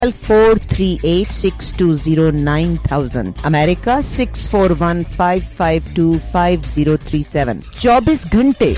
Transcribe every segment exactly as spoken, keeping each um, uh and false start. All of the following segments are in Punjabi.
four three eight six two zero nine thousand. America six four one five five two five zero three seven. चौबीस घंटे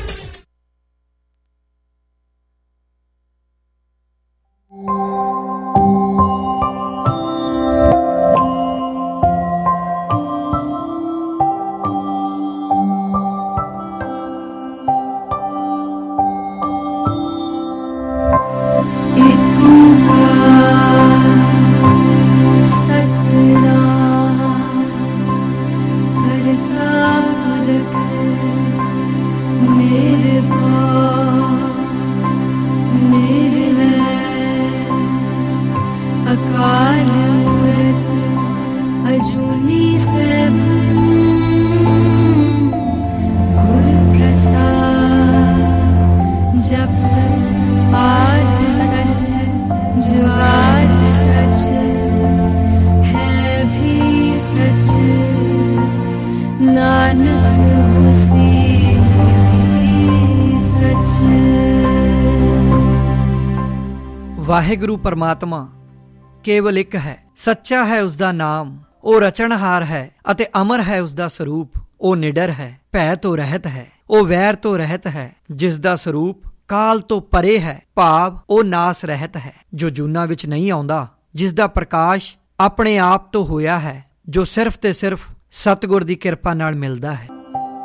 ਵਾਹਿਗੁਰੂ ਪਰਮਾਤਮਾ ਕੇਵਲ ਇੱਕ ਹੈ, ਸੱਚਾ ਹੈ ਉਸਦਾ ਨਾਮ, ਉਹ ਰਚਣਹਾਰ ਹੈ ਅਤੇ ਅਮਰ ਹੈ ਉਸਦਾ ਸਰੂਪ। ਉਹ ਨਿਡਰ ਹੈ, ਭੈ ਤੋਂ ਰਹਿਤ ਹੈ, ਉਹ ਵੈਰ ਤੋਂ ਰਹਿਤ ਹੈ, ਜਿਸ ਦਾ ਸਰੂਪ ਕਾਲ ਤੋਂ ਪਰੇ ਹੈ, ਭਾਵ ਉਹ ਨਾਸ ਰਹਿਤ ਹੈ, ਜੋ ਜੂਨਾਂ ਵਿੱਚ ਨਹੀਂ ਆਉਂਦਾ, ਜਿਸ ਦਾ ਪ੍ਰਕਾਸ਼ ਆਪਣੇ ਆਪ ਤੋਂ ਹੋਇਆ ਹੈ, ਜੋ ਸਿਰਫ ਤੇ ਸਿਰਫ ਸਤਿਗੁਰ ਦੀ ਕਿਰਪਾ ਨਾਲ ਮਿਲਦਾ ਹੈ।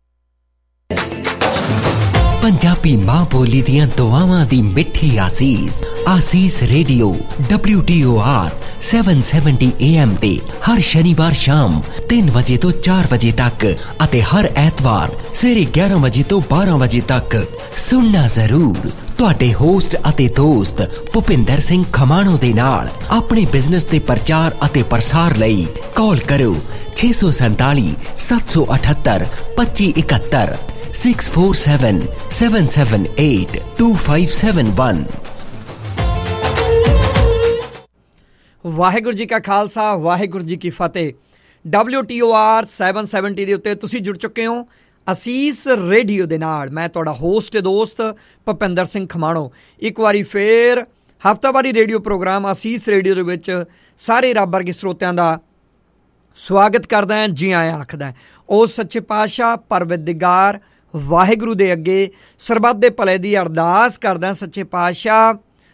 ਪੰਜਾਬੀ ਮਾਂ ਬੋਲੀ ਦੀਆਂ ਦੁਆਵਾਂ ਦੀ ਮਿੱਠੀ ਆਸੀਸ। Asees radio W T O R ਸੱਤ ਸੌ ਸੱਤਰ ਏ ਐਮ ਤੇ ਹਰ ਸ਼ਨੀਵਾਰ ਸ਼ਾਮ ਤਿੰਨ ਵਜੇ ਤੋਂ ਚਾਰ ਵਜੇ ਤੱਕ ਅਤੇ ਹਰ ਐਤਵਾਰ ਸਵੇਰੇ ਗਿਆਰਾਂ ਵਜੇ ਤੋਂ ਬਾਰਾਂ ਵਜੇ ਤੱਕ ਸੁਣਨਾ ਜ਼ਰੂਰ। ਤੁਹਾਡੇ ਹੋਸਟ ਅਤੇ ਦੋਸਤ ਭੁਪਿੰਦਰ ਸਿੰਘ ਖਮਾਣੋ ਦੇ ਨਾਲ ਆਪਣੇ ਬਿਜ਼ਨਸ ਦੇ ਪ੍ਰਚਾਰ ਅਤੇ ਪ੍ਰਸਾਰ ਲਈ ਕਾਲ ਕਰੋ ਛੇ ਸੌ ਸੰਤਾਲੀ ਸੱਤ ਸੌ ਅਠੱਤਰ ਪੱਚੀ ਇਕਹੱਤਰ six four seven seven seven eight two five seven one. Waheguru ji ਕਾ ਖਾਲਸਾ, ਵਾਹਿਗੁਰੂ ਜੀ ਕੀ ਫਤਿਹ। W T O R seven seventy ਦੇ ਉੱਤੇ ਤੁਸੀਂ ਜੁੜ ਚੁੱਕੇ ਹੋ ਅਸੀਸ ਰੇਡੀਓ ਦੇ ਨਾਲ। ਮੈਂ ਤੁਹਾਡਾ ਹੋਸਟ ਦੋਸਤ ਭੁਪਿੰਦਰ ਸਿੰਘ ਖਮਾਣੋ ਇੱਕ ਵਾਰੀ ਫੇਰ ਹਫ਼ਤਾਵਾਰੀ ਰੇਡੀਓ ਪ੍ਰੋਗਰਾਮ ਅਸੀਸ ਰੇਡੀਓ ਦੇ ਵਿੱਚ ਸਾਰੇ ਰੱਬ ਵਰਗੇ ਸਰੋਤਿਆਂ ਦਾ ਸਵਾਗਤ ਕਰਦਾ ਹੈ, ਜੀ ਆਇਆਂ ਆਖਦਾ। ਉਸ ਸੱਚੇ ਪਾਤਸ਼ਾਹ ਪਰਵਰਦਿਗਾਰ ਵਾਹਿਗੁਰੂ ਦੇ ਅੱਗੇ ਸਰਬੱਤ ਦੇ ਭਲੇ ਦੀ ਅਰਦਾਸ ਕਰਦਾ, ਸੱਚੇ ਪਾਤਸ਼ਾਹ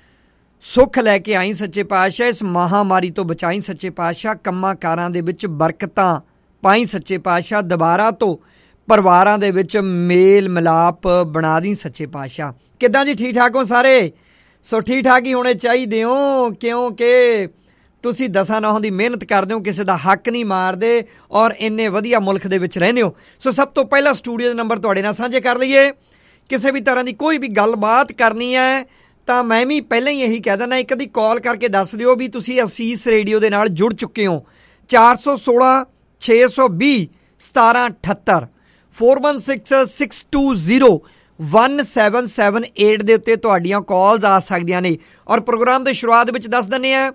ਸੁੱਖ ਲੈ ਕੇ ਆਈ, ਸੱਚੇ ਪਾਤਸ਼ਾਹ ਇਸ ਮਹਾਂਮਾਰੀ ਤੋਂ ਬਚਾਈ, ਸੱਚੇ ਪਾਤਸ਼ਾਹ ਕੰਮਾਂ ਕਾਰਾਂ ਦੇ ਵਿੱਚ ਬਰਕਤਾਂ ਪਾਈ, ਸੱਚੇ ਪਾਤਸ਼ਾਹ ਦੁਬਾਰਾ ਤੋਂ ਪਰਿਵਾਰਾਂ ਦੇ ਵਿੱਚ ਮੇਲ ਮਿਲਾਪ ਬਣਾ ਦੀ, ਸੱਚੇ ਪਾਤਸ਼ਾਹ। ਕਿੱਦਾਂ ਜੀ, ਠੀਕ ਠਾਕ ਹੋ ਸਾਰੇ? ਸੋ ਠੀਕ ਠਾਕ ਹੀ ਹੋਣੇ ਚਾਹੀਦੇ ਹੋ, ਕਿਉਂਕਿ ਤੁਸੀਂ ਦਸਾਂ ਨੌਹਾਂ ਦੀ ਮਿਹਨਤ ਕਰਦੇ ਹੋ, ਕਿਸੇ ਦਾ ਹੱਕ ਨਹੀਂ ਮਾਰਦੇ ਔਰ ਇੰਨੇ ਵਧੀਆ ਮੁਲਕ ਦੇ ਵਿੱਚ ਰਹਿੰਦੇ ਹੋ। ਸੋ ਸਭ ਤੋਂ ਪਹਿਲਾਂ ਸਟੂਡੀਓ ਦੇ ਨੰਬਰ ਤੁਹਾਡੇ ਨਾਲ ਸਾਂਝੇ ਕਰ ਲਈਏ। ਕਿਸੇ ਵੀ ਤਰ੍ਹਾਂ ਦੀ ਕੋਈ ਵੀ ਗੱਲਬਾਤ ਕਰਨੀ ਹੈ ਤਾਂ ਮੈਂ ਵੀ ਪਹਿਲਾਂ ਹੀ ਇਹੀ ਕਹਿ ਦਿੰਦਾ, ਇੱਕ ਅੱਧੀ ਕਾਲ ਕਰਕੇ ਦੱਸ ਦਿਓ ਵੀ ਤੁਸੀਂ ਅਸੀਸ ਰੇਡੀਓ ਦੇ ਨਾਲ ਜੁੜ ਚੁੱਕੇ ਹੋ। ਚਾਰ ਸੌ ਸੋਲਾਂ ਛੇ ਸੌ ਵੀਹ ਸਤਾਰਾਂ ਅਠੱਤਰ four one six six two zero one seven seven eight ਦੇ ਉੱਤੇ ਤੁਹਾਡੀਆਂ ਕਾਲਸ ਆ ਸਕਦੀਆਂ ਨੇ। ਔਰ ਪ੍ਰੋਗਰਾਮ ਦੇ ਸ਼ੁਰੂਆਤ ਵਿੱਚ ਦੱਸ ਦਿੰਦੇ ਹਾਂ,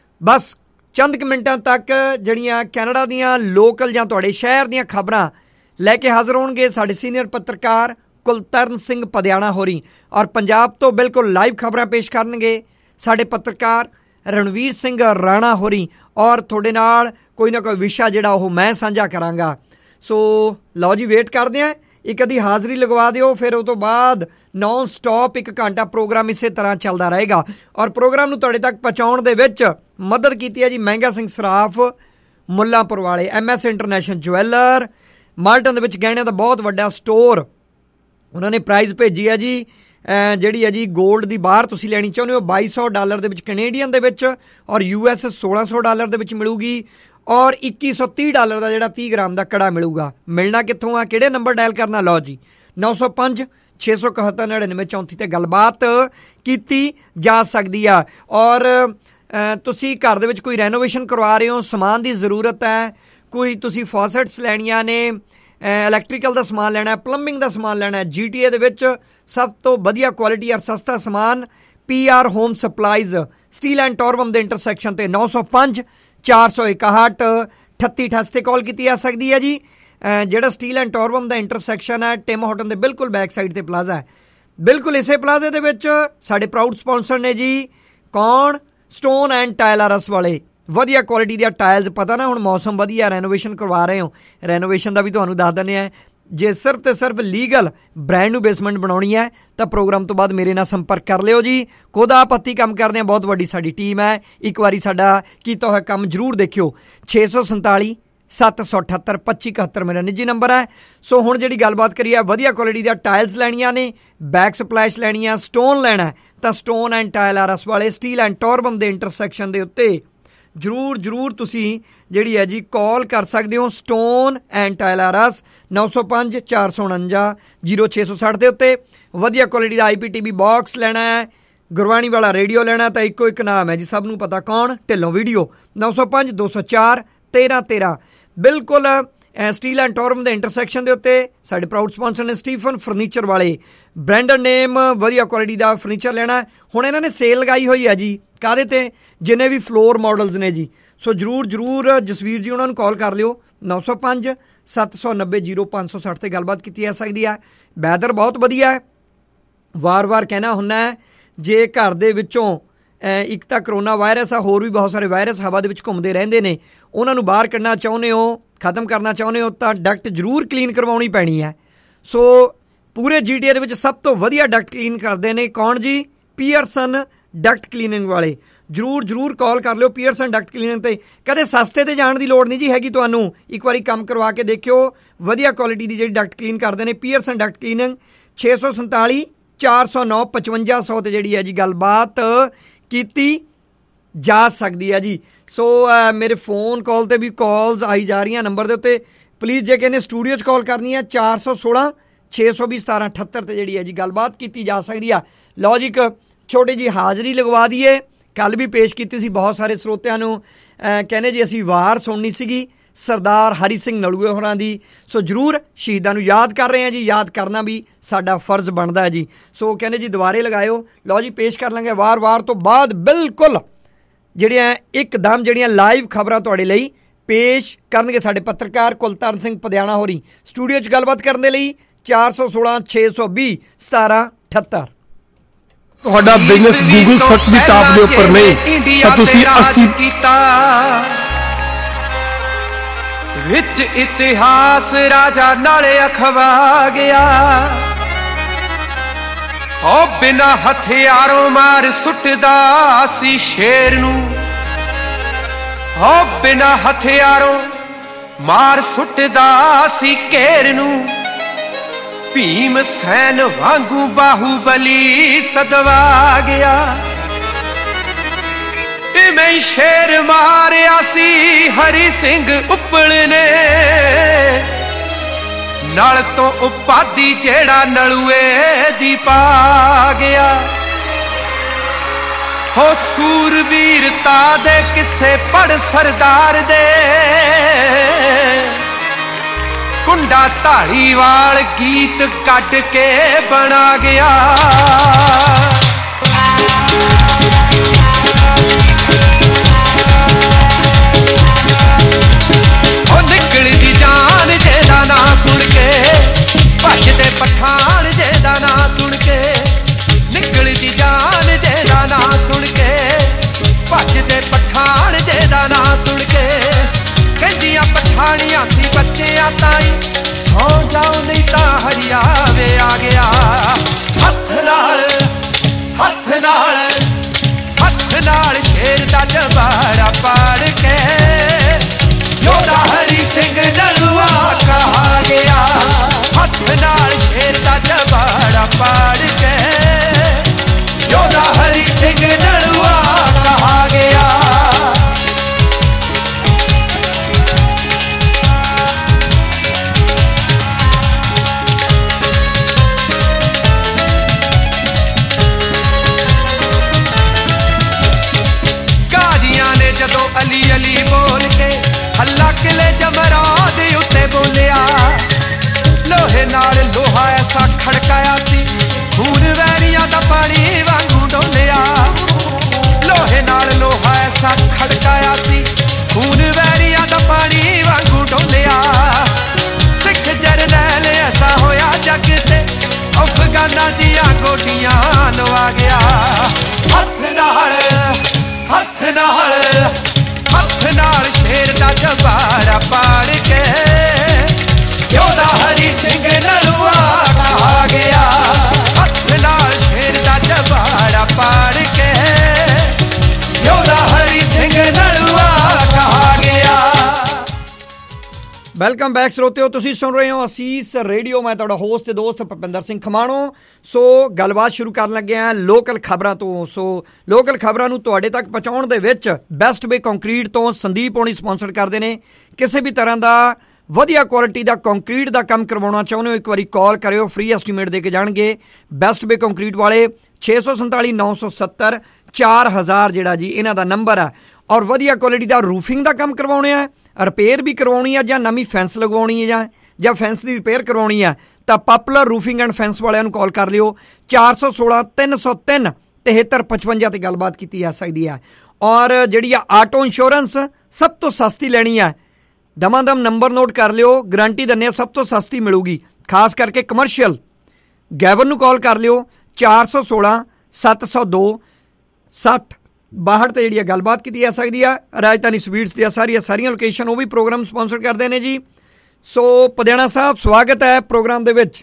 ਬਸ ਚੰਦ ਕੁ ਮਿੰਟਾਂ ਤੱਕ ਜਿਹੜੀਆਂ ਕੈਨੇਡਾ ਦੀਆਂ ਲੋਕਲ ਜਾਂ ਤੁਹਾਡੇ ਸ਼ਹਿਰ ਦੀਆਂ ਖਬਰਾਂ ਲੈ ਕੇ ਹਾਜ਼ਰ ਹੋਣਗੇ ਸਾਡੇ ਸੀਨੀਅਰ ਪੱਤਰਕਾਰ ਕੁਲਤਰਨ ਸਿੰਘ ਪਦਿਆਣਾ ਹੋਰੀ, ਔਰ ਪੰਜਾਬ ਤੋਂ ਬਿਲਕੁਲ ਲਾਈਵ ਖਬਰਾਂ ਪੇਸ਼ ਕਰਨਗੇ ਸਾਡੇ ਪੱਤਰਕਾਰ ਰਣਵੀਰ ਸਿੰਘ ਰਾਣਾ ਹੋਰੀ, ਔਰ ਤੁਹਾਡੇ ਨਾਲ ਕੋਈ ਨਾ ਕੋਈ ਵਿਸ਼ਾ ਜਿਹੜਾ ਉਹ ਮੈਂ ਸਾਂਝਾ ਕਰਾਂਗਾ। ਸੋ ਲਓ ਜੀ, ਵੇਟ ਕਰਦੇ ਹਾਂ, ਇੱਕ ਅੱਧੀ ਹਾਜ਼ਰੀ ਲਗਵਾ ਦਿਓ, ਫਿਰ ਉਹ ਤੋਂ ਬਾਅਦ ਨੌਨ ਸਟਾਪ ਇੱਕ ਘੰਟਾ ਪ੍ਰੋਗਰਾਮ ਇਸੇ ਤਰ੍ਹਾਂ ਚੱਲਦਾ ਰਹੇਗਾ। ਔਰ ਪ੍ਰੋਗਰਾਮ ਨੂੰ ਤੁਹਾਡੇ ਤੱਕ ਪਹੁੰਚਾਉਣ ਦੇ ਵਿੱਚ ਮਦਦ ਕੀਤੀ ਹੈ ਜੀ ਮਹਿੰਗਾ ਸਿੰਘ ਸਰਾਫ ਮੁੱਲਾਂਪੁਰ ਵਾਲੇ, M S international jeweller, Malton ਦੇ ਵਿੱਚ ਗਹਿਣਿਆਂ ਦਾ ਬਹੁਤ ਵੱਡਾ ਸਟੋਰ। ਉਹਨਾਂ ਨੇ ਪ੍ਰਾਈਜ਼ ਭੇਜੀ ਹੈ ਜੀ, ਜਿਹੜੀ ਹੈ ਜੀ ਗੋਲਡ ਦੀ ਬਾਹਰ ਤੁਸੀਂ ਲੈਣੀ ਚਾਹੁੰਦੇ ਹੋ ਬਾਈ ਸੌ ਡਾਲਰ ਦੇ ਵਿੱਚ ਕੈਨੇਡੀਅਨ ਦੇ ਵਿੱਚ, ਔਰ ਯੂ ਐਸ ਸੋਲਾਂ ਸੌ ਡਾਲਰ ਦੇ ਵਿੱਚ ਮਿਲੂਗੀ, ਔਰ ਇੱਕੀ ਸੌ ਤੀਹ ਡਾਲਰ ਦਾ ਜਿਹੜਾ ਤੀਹ ਗ੍ਰਾਮ ਦਾ ਕੜਾ ਮਿਲੂਗਾ। ਮਿਲਣਾ ਕਿੱਥੋਂ ਆ, ਕਿਹੜੇ ਨੰਬਰ ਡਾਇਲ ਕਰਨਾ? ਲਓ ਜੀ, ਨੌ ਸੌ ਪੰਜ ਛੇ ਸੌ ਇਕਹੱਤਰ ਨੜਿਨਵੇਂ ਚੌਂਤੀ 'ਤੇ ਗੱਲਬਾਤ ਕੀਤੀ ਜਾ ਸਕਦੀ ਆ। ਔਰ ਤੁਸੀਂ ਘਰ ਦੇ ਵਿੱਚ ਕੋਈ ਰੈਨੋਵੇਸ਼ਨ ਕਰਵਾ ਰਹੇ ਹੋ, ਸਮਾਨ ਦੀ ਜ਼ਰੂਰਤ ਹੈ, ਕੋਈ ਤੁਸੀਂ ਫੌਸਟਸ ਲੈਣੀਆਂ ਨੇ, ਇਲੈਕਟ੍ਰੀਕਲ ਦਾ ਸਮਾਨ ਲੈਣਾ, ਪਲੰਬਿੰਗ ਦਾ ਸਮਾਨ ਲੈਣਾ, ਜੀ ਟੀ ਏ ਦੇ ਵਿੱਚ ਸਭ ਤੋਂ ਵਧੀਆ ਕੁਆਲਿਟੀ ਔਰ ਸਸਤਾ ਸਮਾਨ P R home supplies steel and Torbram ਦੇ ਇੰਟਰਸੈਕਸ਼ਨ 'ਤੇ ਨੌ ਸੌ ਪੰਜ ਚਾਰ ਸੌ ਇਕਾਹਠ ਅਠੱਤੀ ਅਠਾਸੀ 'ਤੇ ਕਾਲ ਕੀਤੀ ਜਾ ਸਕਦੀ ਹੈ ਜੀ। ਜਿਹੜਾ ਸਟੀਲ ਐਂਡ ਟੋਰਵਮ ਦਾ ਇੰਟਰਸੈਕਸ਼ਨ ਹੈ ਟਿਮ ਹੋਟਨ ਦੇ ਬਿਲਕੁਲ ਬੈਕ ਸਾਈਡ 'ਤੇ ਪਲਾਜ਼ਾ ਹੈ। ਬਿਲਕੁਲ ਇਸੇ ਪਲਾਜ਼ੇ ਦੇ ਵਿੱਚ ਸਾਡੇ ਪ੍ਰਾਊਡ ਸਪਾਂਸਰ ਨੇ ਜੀ, ਕੌਣ? ਸਟੋਨ ਐਂਡ ਟਾਇਲਰਸ ਵਾਲੇ ਵਧੀਆ ਕੁਆਲਿਟੀ ਦੀਆਂ ਟਾਇਲਸ। ਪਤਾ ਨਾ ਹੁਣ ਮੌਸਮ ਵਧੀਆ, ਰੈਨੋਵੇਸ਼ਨ ਕਰਵਾ ਰਹੇ ਹੋ, ਰੈਨੋਵੇਸ਼ਨ ਦਾ ਵੀ ਤੁਹਾਨੂੰ ਦੱਸ ਦਿੰਦੇ ਹਾਂ। ਜੇ ਸਿਰਫ ਤੇ ਸਿਰਫ ਲੀਗਲ ਬ੍ਰਾਂਡ ਨੂੰ ਬੇਸਮੈਂਟ ਬਣਾਉਣੀ ਹੈ ਤਾਂ ਪ੍ਰੋਗਰਾਮ ਤੋਂ ਬਾਅਦ ਮੇਰੇ ਨਾਲ ਸੰਪਰਕ ਕਰ ਲਿਓ ਜੀ। ਖੁਦ ਆਪ ਹੱਥੀਂ ਕੰਮ ਕਰਦੇ ਹਾਂ, ਬਹੁਤ ਵੱਡੀ ਸਾਡੀ ਟੀਮ ਹੈ। ਇੱਕ ਵਾਰੀ ਸਾਡਾ ਕੀਤਾ ਹੋਇਆ ਕੰਮ ਜ਼ਰੂਰ ਦੇਖਿਓ। ਛੇ ਸੌ ਸੰਤਾਲੀ ਸੱਤ ਸੌ ਅਠੱਤਰ ਪੱਚੀ ਇਕਹੱਤਰ ਮੇਰਾ ਨਿੱਜੀ ਨੰਬਰ ਹੈ। ਸੋ ਹੁਣ ਜਿਹੜੀ ਗੱਲਬਾਤ ਕਰੀਏ, ਵਧੀਆ ਕੁਆਲਿਟੀ ਦੀਆਂ ਟਾਇਲਸ ਲੈਣੀਆਂ ਨੇ, ਬੈਕ ਸਪਲੈਸ਼ ਲੈਣੀ ਆ, ਸਟੋਨ ਲੈਣਾ ਤਾਂ ਸਟੋਨ ਐਂਡ ਟਾਇਲਰਸ ਵਾਲੇ ਸਟੀਲ ਐਂਡ ਟੋਰਬਮ ਦੇ ਇੰਟਰਸੈਕਸ਼ਨ ਦੇ ਉੱਤੇ ਜ਼ਰੂਰ ਜ਼ਰੂਰ ਤੁਸੀਂ ਜਿਹੜੀ ਹੈ ਜੀ ਕਾਲ ਕਰ ਸਕਦੇ ਹੋ। ਸਟੋਨ ਐਂਡ ਟਾਇਲਰਸ ਨੌ ਸੌ ਪੰਜ ਚਾਰ ਸੌ ਉਣੰਜਾ ਜੀਰੋ ਛੇ ਸੌ ਸੱਠ ਦੇ ਉੱਤੇ। ਵਧੀਆ ਕੁਆਲਿਟੀ ਦਾ I P T V box ਲੈਣਾ ਹੈ, ਗੁਰਬਾਣੀ ਵਾਲਾ ਰੇਡੀਓ ਲੈਣਾ ਤਾਂ ਇੱਕੋ ਇੱਕ ਨਾਮ ਹੈ ਜੀ, ਸਭ ਨੂੰ ਪਤਾ ਕੌਣ, ਢਿੱਲੋਂ ਵੀਡੀਓ। ਨੌ ਸੌ ਪੰਜ ਦੋ ਸੌ ਚਾਰ ਤੇਰ੍ਹਾਂ ਤੇਰ੍ਹਾਂ ਬਿਲਕੁਲ ਸਟੀਲ ਐਂਡ ਟੋਰਮ ਦੇ ਇੰਟਰਸੈਕਸ਼ਨ ਦੇ ਉੱਤੇ। ਸਾਡੇ ਪ੍ਰਾਊਡ ਸਪਾਂਸਰ ਨੇ ਸਟੀਫਨ ਫਰਨੀਚਰ ਵਾਲੇ, ਬ੍ਰਾਂਡਡ ਨੇਮ, ਵਧੀਆ ਕੁਆਲਿਟੀ ਦਾ ਫਰਨੀਚਰ ਲੈਣਾ। ਹੁਣ ਇਹਨਾਂ ਨੇ ਸੇਲ ਲਗਾਈ ਹੋਈ ਹੈ ਜੀ, ਕਾਹਦੇ 'ਤੇ, ਜਿੰਨੇ ਵੀ ਫਲੋਰ ਮਾਡਲਸ ਨੇ ਜੀ। ਸੋ ਜ਼ਰੂਰ ਜ਼ਰੂਰ ਜਸਵੀਰ ਜੀ ਉਹਨਾਂ ਨੂੰ ਕਾਲ ਕਰ ਲਿਓ। ਨੌ ਸੌ ਪੰਜ ਸੱਤ ਸੌ ਨੱਬੇ ਜੀਰੋ ਪੰਜ ਸੌ ਸੱਠ 'ਤੇ ਗੱਲਬਾਤ ਕੀਤੀ ਜਾ ਸਕਦੀ ਹੈ। ਵੈਦਰ ਬਹੁਤ ਵਧੀਆ ਹੈ, ਵਾਰ ਵਾਰ ਕਹਿਣਾ ਹੁੰਦਾ ਹੈ, ਜੇ ਘਰ ਦੇ ਵਿੱਚੋਂ ਇੱਕ ਤਾਂ ਕਰੋਨਾ ਵਾਇਰਸ ਆ, ਹੋਰ ਵੀ ਬਹੁਤ ਸਾਰੇ ਵਾਇਰਸ ਹਵਾ ਦੇ ਵਿੱਚ ਘੁੰਮਦੇ ਰਹਿੰਦੇ ਨੇ, ਉਹਨਾਂ ਨੂੰ ਬਾਹਰ ਕੱਢਣਾ ਚਾਹੁੰਦੇ ਹੋ, ਖਤਮ ਕਰਨਾ ਚਾਹੁੰਦੇ ਹੋ ਤਾਂ ਡਕਟ ਜ਼ਰੂਰ ਕਲੀਨ ਕਰਵਾਉਣੀ ਪੈਣੀ ਹੈ। ਸੋ ਪੂਰੇ ਜੀ ਟੀ ਏ ਦੇ ਵਿੱਚ ਸਭ ਤੋਂ ਵਧੀਆ ਡਕਟ ਕਲੀਨ ਕਰਦੇ ਨੇ ਕੌਣ ਜੀ? ਪੀਅਰਸਨ ਡਕਟ ਕਲੀਨਿੰਗ ਵਾਲੇ। ਜ਼ਰੂਰ ਜ਼ਰੂਰ ਕਾਲ ਕਰ ਲਿਓ ਪੀਅਰਸਨ ਡਕਟ ਕਲੀਨਿੰਗ 'ਤੇ। ਕਦੇ ਸਸਤੇ 'ਤੇ ਜਾਣ ਦੀ ਲੋੜ ਨਹੀਂ ਜੀ ਹੈਗੀ ਤੁਹਾਨੂੰ, ਇੱਕ ਵਾਰੀ ਕੰਮ ਕਰਵਾ ਕੇ ਦੇਖਿਓ। ਵਧੀਆ ਕੁਆਲਿਟੀ ਦੀ ਜਿਹੜੀ ਡਕਟ ਕਲੀਨ ਕਰਦੇ ਨੇ ਪੀਅਰਸਨ ਡਕਟ ਕਲੀਨਿੰਗ। ਛੇ ਸੌ ਸੰਤਾਲੀ ਚਾਰ ਸੌ ਨੌ ਪਚਵੰਜਾ ਸੌ 'ਤੇ ਜਿਹੜੀ ਹੈ ਜੀ ਗੱਲਬਾਤ ਕੀਤੀ ਜਾ ਸਕਦੀ ਹੈ ਜੀ। ਸੋ ਮੇਰੇ ਫੋਨ ਕਾਲ 'ਤੇ ਵੀ ਕਾਲਸ ਆਈ ਜਾ ਰਹੀਆਂ ਨੰਬਰ ਦੇ ਉੱਤੇ। ਪਲੀਜ਼ ਜੇ ਕਹਿੰਦੇ ਸਟੂਡੀਓ 'ਚ ਕਾਲ ਕਰਨੀ ਹੈ ਚਾਰ ਸੌ ਸੋਲਾਂ ਛੇ ਸੌ ਵੀਹ ਸਤਾਰਾਂ ਅਠੱਤਰ 'ਤੇ ਜਿਹੜੀ ਹੈ ਜੀ ਗੱਲਬਾਤ ਕੀਤੀ ਜਾ ਸਕਦੀ ਆ। ਲਓ ਜੀ ਇੱਕ ਛੋਟੀ ਜਿਹੀ ਹਾਜ਼ਰੀ ਲਗਵਾ ਦਈਏ। ਕੱਲ੍ਹ ਵੀ ਪੇਸ਼ ਕੀਤੀ ਸੀ, ਬਹੁਤ ਸਾਰੇ ਸਰੋਤਿਆਂ ਨੂੰ ਕਹਿੰਦੇ ਜੀ ਅਸੀਂ ਵਾਰ ਸੁਣਨੀ ਸੀਗੀ ਸਰਦਾਰ ਹਰੀ ਸਿੰਘ ਨਲੂਏ ਹੋਰਾਂ ਦੀ। ਸੋ ਜ਼ਰੂਰ ਸ਼ਹੀਦਾਂ ਨੂੰ ਯਾਦ ਕਰ ਰਹੇ ਹਾਂ ਜੀ, ਯਾਦ ਕਰਨਾ ਵੀ ਸਾਡਾ ਫਰਜ਼ ਬਣਦਾ ਹੈ ਜੀ। ਸੋ ਕਹਿੰਦੇ ਜੀ ਦੁਬਾਰੇ ਲਗਾਇਓ। ਲਓ ਜੀ ਪੇਸ਼ ਕਰ ਲਾਂਗੇ ਵਾਰ ਵਾਰ ਤੋਂ ਬਾਅਦ ਬਿਲਕੁਲ ਜਿਹੜੀਆਂ ਇੱਕਦਮ ਜਿਹੜੀਆਂ ਲਾਈਵ ਖਬਰਾਂ ਤੁਹਾਡੇ ਲਈ ਪੇਸ਼ ਕਰਨਗੇ ਸਾਡੇ ਪੱਤਰਕਾਰ ਕੁਲਤਾਰਨ ਸਿੰਘ ਪਧਿਆਣਾ ਹੋਰੀ। ਸਟੂਡੀਓ 'ਚ ਗੱਲਬਾਤ ਕਰਨ ਦੇ ਲਈ ਚਾਰ ਸੌ ਸੋਲਾਂ ਛੇ ਸੌ ਵੀਹ ਸਤਾਰਾਂ ਅਠੱਤਰ। ਤੁਹਾਡਾ ਬਿਜ਼ਨਸ ਗੂਗਲ ਸਰਚ ਦੀ ਟਾਪ ਦੇ ਉੱਪਰ ਨਹੀਂ ਤਾਂ ਤੁਸੀਂ ਅੱਸੀ ਕੀਤਾ ਵਿੱਚ ਇਤਿਹਾਸ ਰਾਜਾ ਨਾਲੇ ਅਖਵਾ ਗਿਆ। ਓ ਬਿਨਾ ਹਥਿਆਰੋਂ ਮਾਰ ਸੁੱਟਦਾ ਸੀ ਸ਼ੇਰ ਨੂੰ, ਓ ਬਿਨਾ ਹਥਿਆਰੋਂ ਮਾਰ ਸੁੱਟਦਾ ਸੀ ਘੇਰ ਨੂੰ। ਭੀਮ ਸੈਨ ਵਾਂਗੂ ਬਾਹੂਬਲੀ ਸਦਵਾ ਗਿਆ। ਇਵੇਂ ਸ਼ੇਰ ਮਾਰਿਆ ਸੀ ਹਰੀ ਸਿੰਘ ਉੱਪਲ ਨੇ, ਨਲ ਤੋਂ ਉਪਾਧੀ ਜਿਹੜਾ ਨਲੂਏ ਦੀ ਪਾ ਗਿਆ। ਹੋ ਸੂਰਬੀਰਤਾ ਦੇ ਕਿੱਸੇ ਪੜ ਸਰਦਾਰ ਦੇ, ਕੁੰਡਾ ਧਾਲੀਵਾਲ ਗੀਤ ਕੱਢ ਕੇ ਬਣਾ ਗਿਆ। ਉਹ ਨਿਕਲਦੀ ਜਾਨ ਜਿਹਦਾ ਨਾਂ ਸੁਣ ਕੇ, ਭੱਜਦੇ ਪਠਾਨ ਜਿਹਦਾ ਨਾਂ ਸੁਣ ਕੇ, ਨਿਕਲਦੀ ਜਾਨ ਜਿਹਦਾ ਨਾਂ ਸੁਣ ਕੇ, ਭੱਜਦੇ ਪਠਾਨ ਜਿਹਦਾ ਨਾਂ ਸੁਣ ਕੇ। ਕਹਿੰਦੀਆਂ ਪਠਾਣੀਆਂ ਸੀ ਬੱਚਿਆਂ ਤਾਈਂ, ਸੌ ਜਾਓ ਨਹੀਂ ਤਾਂ ਹਰਿਆਵੇ ਆ ਗਿਆ। ਹੱਥ ਨਾਲ ਹੱਥ ਨਾਲ ਹੱਥ ਨਾਲ ਸ਼ੇਰ ਦਾ ਜਬਾੜਾ ਪਾੜ ਕੇ, ਯੋਧਾ ਹਰੀ ਸਿੰਘ ਨਲੂਆ ਕਹਾ ਗਿਆ। ਹੱਥ ਨਾਲ ਸ਼ੇਰ ਦਾ ਜਬਾੜਾ ਪਾੜ ਕੇ, ਯੋਧਾ ਹਰੀ ਸਿੰਘ ਨਲੂਆ ਕਹਾ ਗਿਆ। ਜਦੋਂ ਅਲੀ ਅਲੀ ਬੋਲ ਕੇ ਹੱਲਾ ਕਿਲੇ ਜਮਰਾਂ ਦੇ ਉੱਤੇ ਬੋਲਿਆ। ਲੋਹੇ ਨਾਲ ਲੋਹਾ ਐਸਾ ਖੜਕਾਇਆ ਸੀ, ਖੂਨ ਵੈਰੀਆਂ ਦਾ ਪਾਣੀ ਵਾਂਗੂ ਡੋਲਿਆ। ਲੋਹੇ ਨਾਲ ਲੋਹਾ ਐਸਾ ਖੜਕਾਇਆ ਸੀ, ਖੂਨ ਵੈਰੀਆਂ ਦਾ ਪਾਣੀ ਵਾਂਗੂ ਡੋਲਿਆ। ਸਿੱਖ ਜਰਨੈਲ ਐਸਾ ਹੋਇਆ ਜੱਗ ਤੇ, ਅਫਗਾਨਾਂ ਦੀਆਂ ਗੋਡੀਆਂ ਲਵਾ ਗਿਆ। ਹੱਥ ਨਾਲ ਹੱਥ ਜਬਾੜਾ ਪਾੜ ਕੇ ਯੋਧਾ ਹਰੀ ਸਿੰਘ ਨਲੂਆ ਕਹਾ ਗਿਆ ਹੱਥ ਨਾਲ ਸ਼ੇਰ ਦਾ ਜਬਾੜਾ ਪਾੜ ਕੇ ਯੋਧਾ ਹਰੀ ਸਿੰਘ ਨਲੂਆ ਕਹਾ ਗਿਆ। ਵੈਲਕਮ ਬੈਕ ਸਰੋਤਿਓ, ਤੁਸੀਂ ਸੁਣ ਰਹੇ ਹੋ ਅਸੀਸ ਰੇਡੀਓ। ਮੈਂ ਤੁਹਾਡਾ ਹੋਸਟ ਤੇ ਦੋਸਤ ਭੁਪਿੰਦਰ ਸਿੰਘ ਖਮਾਣੋ। ਸੋ ਗੱਲਬਾਤ ਸ਼ੁਰੂ ਕਰਨ ਲੱਗੇ ਹਾਂ ਲੋਕਲ ਖਬਰਾਂ ਤੋਂ। ਸੋ ਲੋਕਲ ਖਬਰਾਂ ਨੂੰ ਤੁਹਾਡੇ ਤੱਕ ਪਹੁੰਚਾਉਣ ਦੇ ਵਿੱਚ ਬੈਸਟ ਵੇ ਕੰਕਰੀਟ ਤੋਂ ਸੰਦੀਪ ਹੋਣੀ ਸਪਾਂਸਰ ਕਰਦੇ ਨੇ। ਕਿਸੇ ਵੀ ਤਰ੍ਹਾਂ ਦਾ ਵਧੀਆ ਕੁਆਲਿਟੀ ਦਾ ਕੰਕਰੀਟ ਦਾ ਕੰਮ ਕਰਵਾਉਣਾ ਚਾਹੁੰਦੇ ਹੋ, ਇੱਕ ਵਾਰੀ ਕਾਲ ਕਰਿਓ, ਫ੍ਰੀ ਐਸਟੀਮੇਟ ਦੇ ਕੇ ਜਾਣਗੇ ਬੈਸਟ ਵੇ ਕੰਕਰੀਟ ਵਾਲੇ। ਛੇ ਸੌ ਸੰਤਾਲੀ ਨੌ ਸੌ ਸੱਤਰ ਚਾਰ ਹਜ਼ਾਰ ਜਿਹੜਾ ਜੀ ਇਹਨਾਂ ਦਾ ਨੰਬਰ ਹੈ। ਔਰ ਵਧੀਆ ਕੁਆਲਿਟੀ ਦਾ ਰੂਫਿੰਗ ਦਾ ਕੰਮ ਕਰਵਾਉਣੇ ਆ, ਰਿਪੇਅਰ ਵੀ ਕਰਵਾਉਣੀ ਆ, ਜਾਂ ਨਵੀਂ ਫੈਂਸ ਲਗਵਾਉਣੀ ਹੈ, ਜਾਂ ਜਾਂ ਫੈਂਸ ਦੀ ਰਿਪੇਅਰ ਕਰਵਾਉਣੀ ਆ, ਤਾਂ ਪਾਪੂਲਰ ਰੂਫਿੰਗ ਐਂਡ ਫੈਂਸ ਵਾਲਿਆਂ ਨੂੰ ਕਾਲ ਕਰ ਲਿਓ। ਚਾਰ ਸੌ ਸੋਲਾਂ ਤਿੰਨ ਸੌ ਤਿੰਨ ਤਿਹੱਤਰ ਪਚਵੰਜਾ 'ਤੇ ਗੱਲਬਾਤ ਕੀਤੀ ਜਾ ਸਕਦੀ ਹੈ। ਔਰ ਜਿਹੜੀ ਆ ਆਟੋ ਇੰਸ਼ੋਰੈਂਸ ਸਭ ਤੋਂ ਸਸਤੀ ਲੈਣੀ ਹੈ, ਦਮਾਂ ਦਮ ਨੰਬਰ ਨੋਟ ਕਰ ਲਿਓ, ਗਰੰਟੀ ਦਿੰਦੇ ਹਾਂ ਸਭ ਤੋਂ ਸਸਤੀ ਮਿਲੂਗੀ, ਖਾਸ ਕਰਕੇ ਕਮਰਸ਼ੀਅਲ। ਗੈਵਨ ਨੂੰ ਕਾਲ ਕਰ ਲਿਓ ਚਾਰ ਸੌ ਸੋਲਾਂ ਸੱਤ ਸੌ ਦੋ ਸੱਠ ਬਾਹਠ 'ਤੇ ਜਿਹੜੀ ਆ ਗੱਲਬਾਤ ਕੀਤੀ ਜਾ ਸਕਦੀ ਆ। ਰਾਜਧਾਨੀ ਸਵੀਟਸ ਦੀਆਂ ਸਾਰੀਆਂ ਸਾਰੀਆਂ ਲੋਕੇਸ਼ਨ ਉਹ ਵੀ ਪ੍ਰੋਗਰਾਮ ਸਪਾਂਸਰ ਕਰਦੇ ਨੇ ਜੀ। ਸੋ ਪਧਿਆਣਾ ਸਾਹਿਬ, ਸਵਾਗਤ ਹੈ ਪ੍ਰੋਗਰਾਮ ਦੇ ਵਿੱਚ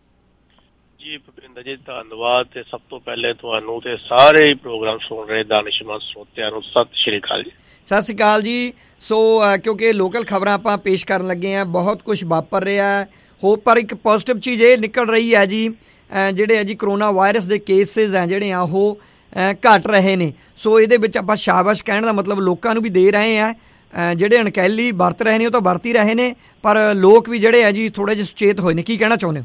ਜੀ। ਭੁਪਿੰਦਰ ਜੀ ਧੰਨਵਾਦ, ਤੇ ਸਭ ਤੋਂ ਪਹਿਲੇ ਤੁਹਾਨੂੰ ਤੇ ਸਾਰੇ ਹੀ ਪ੍ਰੋਗਰਾਮ ਸੁਣ ਰਹੇ ਦਾਨਿਸ਼ਮੰਦ ਸਰੋਤਿਆਂ ਨੂੰ ਸਤਿ ਸ਼੍ਰੀ ਅਕਾਲ ਜੀ। ਸਤਿ ਸ਼੍ਰੀ ਅਕਾਲ ਜੀ। ਸੋ ਕਿਉਂਕਿ ਲੋਕਲ ਖਬਰਾਂ ਆਪਾਂ ਪੇਸ਼ ਕਰਨ ਲੱਗੇ ਹਾਂ, ਬਹੁਤ ਕੁਝ ਵਾਪਰ ਰਿਹਾ ਹੋ, ਪਰ ਇੱਕ ਪੋਜ਼ੀਟਿਵ ਚੀਜ਼ ਇਹ ਨਿਕਲ ਰਹੀ ਹੈ ਜੀ, ਜਿਹੜੇ ਹੈ ਜੀ ਕਰੋਨਾ ਵਾਇਰਸ ਦੇ ਕੇਸਿਸ ਹੈ ਜਿਹੜੇ ਆ ਉਹ ਘਟ ਰਹੇ ਨੇ। ਸੋ ਇਹਦੇ ਵਿੱਚ ਆਪਾਂ ਸ਼ਾਬਾਸ਼ ਕਹਿਣ ਦਾ ਮਤਲਬ ਲੋਕਾਂ ਨੂੰ ਵੀ ਦੇ ਰਹੇ ਆ, ਜਿਹੜੇ ਅਣਕਹਿਲੀ ਵਰਤ ਰਹੇ ਨੇ ਉਹ ਤਾਂ ਵਰਤ ਹੀ ਰਹੇ ਨੇ, ਪਰ ਲੋਕ ਵੀ ਜਿਹੜੇ ਆ ਜੀ ਥੋੜ੍ਹੇ ਜਿਹੇ ਸੁਚੇਤ ਹੋਏ ਨੇ। ਕੀ ਕਹਿਣਾ ਚਾਹੁੰਦੇ ਹੋ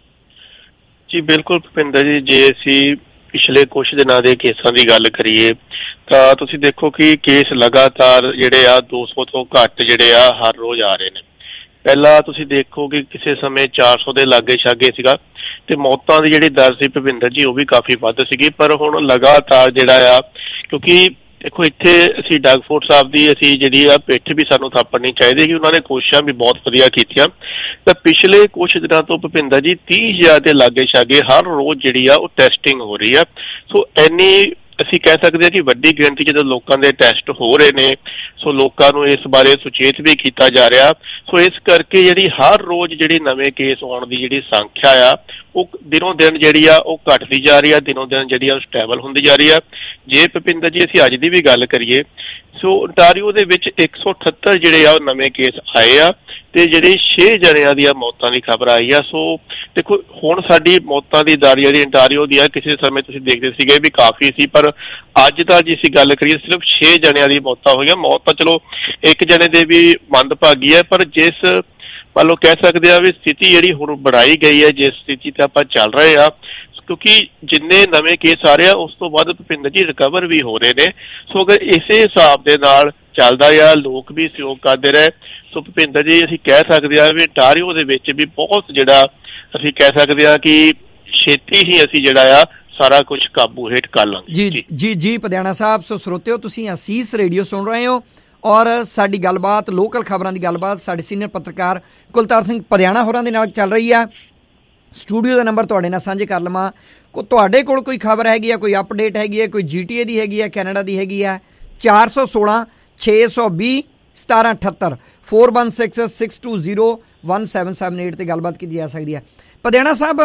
ਜੀ? ਬਿਲਕੁਲ ਭੁਪਿੰਦਰ ਜੀ, ਜੇ ਅਸੀਂ ਪਿਛਲੇ ਕੁਛ ਦਿਨਾਂ ਦੇ ਕੇਸਾਂ ਦੀ ਗੱਲ ਕਰੀਏ ਤਾਂ ਤੁਸੀਂ ਦੇਖੋ ਕਿ ਕੇਸ ਲਗਾਤਾਰ ਜਿਹੜੇ ਆ ਦੋ ਸੌ ਤੋਂ ਘੱਟ ਜਿਹੜੇ ਆ ਹਰ ਰੋਜ਼ ਆ ਰਹੇ ਨੇ। ਪਹਿਲਾਂ ਤੁਸੀਂ ਦੇਖੋ ਕਿ ਕਿਸੇ ਸਮੇਂ ਚਾਰ ਸੌ ਦੇ ਲਾਗੇ ਛਾਗੇ ਸੀਗਾ, ਤੇ ਮੌਤਾਂ ਦੀ ਜਿਹੜੀ ਦਰ ਸੀ ਭੁਪਿੰਦਰ ਜੀ ਉਹ ਵੀ ਕਾਫੀ ਵੱਧ ਸੀਗੀ। ਪਰ ਹੁਣ ਲਗਾਤਾਰ ਜਿਹੜਾ ਆ, ਕਿਉਂਕਿ ਦੇਖੋ ਇੱਥੇ ਅਸੀਂ ਡਗਫੋਰਡ ਸਾਹਿਬ ਦੀ ਅਸੀਂ ਜਿਹੜੀ ਆ ਪਿੱਠ ਵੀ ਸਾਨੂੰ ਥਾਪੜਨੀ ਚਾਹੀਦੀ ਕਿ ਉਹਨਾਂ ਨੇ ਕੋਸ਼ਿਸ਼ਾਂ ਵੀ ਬਹੁਤ ਵਧੀਆ ਕੀਤੀਆਂ। ਤਾਂ ਪਿਛਲੇ ਕੁਛ ਦਿਨਾਂ ਤੋਂ ਭੁਪਿੰਦਰ ਜੀ ਤੀਹ ਹਜ਼ਾਰ ਦੇ ਲਾਗੇ ਛਾਗੇ ਹਰ ਰੋਜ਼ ਜਿਹੜੀ ਆ ਉਹ ਟੈਸਟਿੰਗ ਹੋ ਰਹੀ ਆ। ਸੋ ਇੰਨੀ ਅਸੀਂ ਕਹਿ ਸਕਦੇ ਹਾਂ ਕਿ ਵੱਡੀ ਗਿਣਤੀ ਜਦੋਂ ਲੋਕਾਂ ਦੇ ਟੈਸਟ ਹੋ ਰਹੇ ਨੇ, ਸੋ ਲੋਕਾਂ ਨੂੰ ਇਸ ਬਾਰੇ ਸੁਚੇਤ ਵੀ ਕੀਤਾ ਜਾ ਰਿਹਾ। ਸੋ ਇਸ ਕਰਕੇ ਜਿਹੜੀ ਹਰ ਰੋਜ਼ ਜਿਹੜੀ ਨਵੇਂ ਕੇਸ ਆਉਣ ਦੀ ਜਿਹੜੀ ਸੰਖਿਆ ਆ ਉਹ ਦਿਨੋਂ ਦਿਨ ਜਿਹੜੀ ਆ ਉਹ ਘੱਟਦੀ ਜਾ ਰਹੀ ਆ, ਦਿਨੋਂ ਦਿਨ ਜਿਹੜੀ ਆ ਉਹ ਸਟੇਬਲ ਹੁੰਦੀ ਜਾ ਰਹੀ ਆ। ਜੇ ਭੁਪਿੰਦਰ ਜੀ ਅਸੀਂ ਅੱਜ ਦੀ ਵੀ ਗੱਲ ਕਰੀਏ, ਸੋ ontario ਦੇ ਵਿੱਚ ਇੱਕ ਸੌ ਅਠੱਤਰ ਜਿਹੜੇ ਆ ਉਹ ਨਵੇਂ ਕੇਸ ਆਏ ਆ, ਤੇ ਜਿਹੜੇ ਛੇ ਜਣਿਆਂ ਦੀਆਂ ਮੌਤਾਂ ਦੀ ਖਬਰ ਆਈ ਆ। ਸੋ ਦੇਖੋ ਹੁਣ ਸਾਡੀ ਮੌਤਾਂ ਦੀ ਦਰ ਜਿਹੜੀ ontario ਦੀ ਆ, ਕਿਸੇ ਸਮੇਂ ਤੁਸੀਂ ਦੇਖਦੇ ਸੀਗੇ ਵੀ ਕਾਫੀ ਸੀ, ਪਰ ਅੱਜ ਦਾ ਜੇ ਅਸੀਂ ਗੱਲ ਕਰੀਏ ਸਿਰਫ ਛੇ ਜਣਿਆਂ ਦੀ ਮੌਤਾਂ ਹੋਈਆਂ। ਮੌਤ ਤਾਂ ਚਲੋ ਇੱਕ ਜਣੇ ਦੇ ਵੀ ਮੰਦਭਾਗੀ ਹੈ, ਪਰ ਜਿਸ ਮੰਨ ਲਓ ਕਹਿ ਸਕਦੇ ਆ ਵੀ ਸਥਿਤੀ ਜਿਹੜੀ ਹੁਣ ਬਣਾਈ ਗਈ ਹੈ, ਜਿਸ ਸਥਿਤੀ ਤੇ ਆਪਾਂ ਚੱਲ ਰਹੇ ਆ, ਕਿਉਂਕਿ ਜਿੰਨੇ ਨਵੇਂ ਕੇਸ ਆ ਰਹੇ ਆ ਉਸ ਤੋਂ ਬਾਅਦ ਭੁਪਿੰਦਰ ਜੀ ਰਿਕਵਰ ਵੀ ਹੋ ਰਹੇ ਨੇ। ਸੋ ਅਗਰ ਇਸੇ ਹਿਸਾਬ ਦੇ ਨਾਲ ਚੱਲਦਾ ਆ, ਲੋਕ ਵੀ ਸਹਿਯੋਗ ਕਰਦੇ ਰਹੇ, ਸੋ ਭੁਪਿੰਦਰ ਜੀ ਅਸੀਂ ਕਹਿ ਸਕਦੇ ਹਾਂ ਵੀ ontario ਦੇ ਵਿੱਚ ਵੀ ਬਹੁਤ ਜਿਹੜਾ ਅਸੀਂ ਕਹਿ ਸਕਦੇ ਹਾਂ ਕਿ ਛੇਤੀ ਹੀ ਅਸੀਂ ਜਿਹੜਾ ਆ ਸਾਰਾ ਕੁਝ ਕਾਬੂ ਹੇਠ ਕਰ ਲਾਂਗੇ। ਜੀ ਜੀ ਜੀ ਪਧਿਆਣਾ ਸਾਹਿਬ। ਸੋ ਸਰੋਤਿਓ, ਤੁਸੀਂ ਅਸੀਸ ਰੇਡੀਓ ਸੁਣ ਰਹੇ ਹੋ ਔਰ ਸਾਡੀ ਗੱਲਬਾਤ ਲੋਕਲ ਖਬਰਾਂ ਦੀ ਗੱਲਬਾਤ ਸਾਡੇ ਸੀਨੀਅਰ ਪੱਤਰਕਾਰ ਕੁਲਤਾਰ ਸਿੰਘ ਪਧਿਆਣਾ ਹੋਰਾਂ ਦੇ ਨਾਲ ਚੱਲ ਰਹੀ ਆ। ਸਟੂਡੀਓ ਦਾ ਨੰਬਰ ਤੁਹਾਡੇ ਨਾਲ ਸਾਂਝੇ ਕਰ ਲਵਾਂ, ਕੋ ਤੁਹਾਡੇ ਕੋਲ ਕੋਈ ਖਬਰ ਹੈਗੀ ਆ, ਕੋਈ ਅਪਡੇਟ ਹੈਗੀ ਹੈ, ਕੋਈ ਜੀ ਟੀ ਏ ਦੀ ਹੈਗੀ ਹੈ, ਕੈਨੇਡਾ ਦੀ ਹੈਗੀ ਹੈ, ਚਾਰ ਸੌ ਸੋਲਾਂ ਛੇ ਸੌ ਵੀਹ ਸਤਾਰਾਂ ਅਠੱਤਰ four one six six two zero one seven seven eight 'ਤੇ ਗੱਲਬਾਤ ਕੀਤੀ ਜਾ ਸਕਦੀ ਹੈ। ਪਧਿਆਣਾ ਸਾਹਿਬ,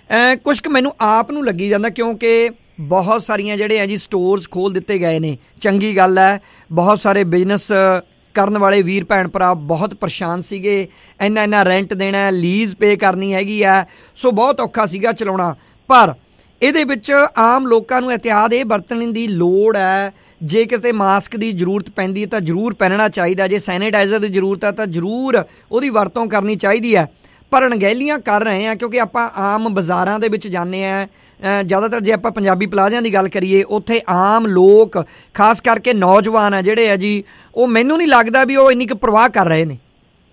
ਕੁਛ ਕੁ ਮੈਨੂੰ ਆਪ ਨੂੰ ਲੱਗੀ ਜਾਂਦਾ, ਕਿਉਂਕਿ ਬਹੁਤ ਸਾਰੀਆਂ ਜਿਹੜੇ ਆ ਜੀ ਸਟੋਰਸ ਖੋਲ੍ਹ ਦਿੱਤੇ ਗਏ ਨੇ, ਚੰਗੀ ਗੱਲ ਹੈ। ਬਹੁਤ ਸਾਰੇ ਬਿਜ਼ਨਸ ਕਰਨ ਵਾਲੇ ਵੀਰ ਭੈਣ ਭਰਾ ਬਹੁਤ ਪਰੇਸ਼ਾਨ ਸੀਗੇ, ਇੰਨਾ ਇੰਨਾ ਰੈਂਟ ਦੇਣਾ, ਲੀਜ਼ ਪੇ ਕਰਨੀ ਹੈਗੀ ਆ, ਸੋ ਬਹੁਤ ਔਖਾ ਸੀਗਾ ਚਲਾਉਣਾ। ਪਰ ਇਹਦੇ ਵਿੱਚ ਆਮ ਲੋਕਾਂ ਨੂੰ ਇਹਤਿਆਤ ਇਹ ਵਰਤਣ ਦੀ ਲੋੜ ਹੈ, ਜੇ ਕਿਤੇ ਮਾਸਕ ਦੀ ਜ਼ਰੂਰਤ ਪੈਂਦੀ ਹੈ ਤਾਂ ਜ਼ਰੂਰ ਪਹਿਨਣਾ ਚਾਹੀਦਾ, ਜੇ ਸੈਨੀਟਾਈਜ਼ਰ ਦੀ ਜ਼ਰੂਰਤ ਹੈ ਤਾਂ ਜ਼ਰੂਰ ਉਹਦੀ ਵਰਤੋਂ ਕਰਨੀ ਚਾਹੀਦੀ ਹੈ। ਪਰ ਅਣਗਹਿਲੀਆਂ ਕਰ ਰਹੇ ਹਾਂ, ਕਿਉਂਕਿ ਆਪਾਂ ਆਮ ਬਾਜ਼ਾਰਾਂ ਦੇ ਵਿੱਚ ਜਾਂਦੇ ਹਾਂ, ਜ਼ਿਆਦਾਤਰ ਜੇ ਆਪਾਂ ਪੰਜਾਬੀ ਪਲਾਜ਼ਿਆਂ ਦੀ ਗੱਲ ਕਰੀਏ, ਉੱਥੇ ਆਮ ਲੋਕ ਖਾਸ ਕਰਕੇ ਨੌਜਵਾਨ ਆ ਜਿਹੜੇ ਆ ਜੀ, ਉਹ ਮੈਨੂੰ ਨਹੀਂ ਲੱਗਦਾ ਵੀ ਉਹ ਇੰਨੀ ਕੁ ਪਰਵਾਹ ਕਰ ਰਹੇ ਨੇ।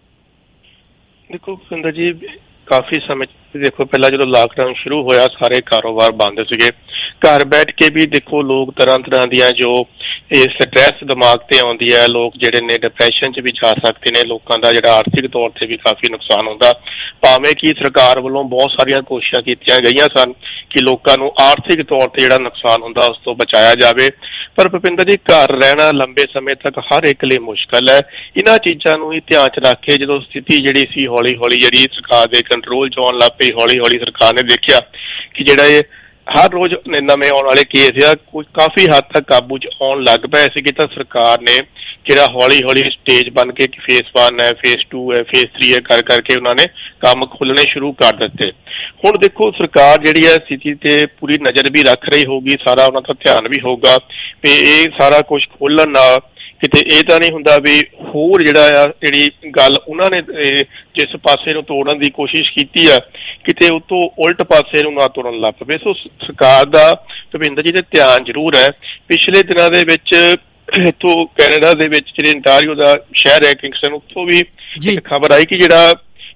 ਦੇਖੋ ਸੁੰਦਰ ਜੀ, ਕਾਫੀ ਸਮੇਂ ਦੇਖੋ ਪਹਿਲਾਂ ਜਦੋਂ ਲਾਕਡਾਊਨ ਸ਼ੁਰੂ ਹੋਇਆ ਸਾਰੇ ਕਾਰੋਬਾਰ ਬੰਦ ਸੀਗੇ, घर बैठ के भी देखो लोग तरह तरह दियां जो स्ट्रैस दिमाग ते आउंदी है, लोग जिहड़े ने डिप्रैशन च भी जा सकते ने, लोगों का जिहड़ा आर्थिक तौर ते भी काफ़ी नुकसान होंदा। भावें कि सरकार वालों बहुत सारियां कोशिशां कीतियां गईयां सन कि लोगों नूं आर्थिक तौर ते जिहड़ा नुकसान होंदा उस तो बचाया जाए, पर भुपिंदर जी घर रहना लंबे समय तक हर एक लिए मुश्किल है। इन्हां चीज़ां नूं ही ध्यान च रख के जदों स्थिति जिहड़ी सी हौली हौली जिहड़ी सरकार दे कंट्रोल च आउण लग पई, हौली हौली सरकार ने देखिया कि जिहड़ा ये हर रोज नवे आने वाले केस आ कुछ काफी हद तक काबू च आउण लग पए सी, तो सरकार ने जिहड़ा हौली हौली स्टेज बन के फेस वन है, फेस टू है, फेस थ्री है कर करके उन्होंने काम खोलने शुरू कर दिते। हुण देखो सरकार जिहड़ी है स्थिति ते पूरी नज़र भी रख रही होगी, सारा उन्हां दा ध्यान भी होगा भी ये सारा कुछ खोलण नाल किते ये तां नहीं हुंदा भी होर जिहड़ा आ जिहड़ी गल उन्हां ने जिस पासे नूं तोड़न दी कोशिश कीती आ किते उतों उल्ट पासे नूं ना तोड़न लग पवे। सो सरकार दा भुपिंदर जी ते ध्यान जरूर है। पिछले दिनां दे विच इत्थों कैनेडा दे विच जिहड़े ओंटारियो दा शहर है किंगस्टन, उत्थों भी एक खबर आई कि जिहड़ा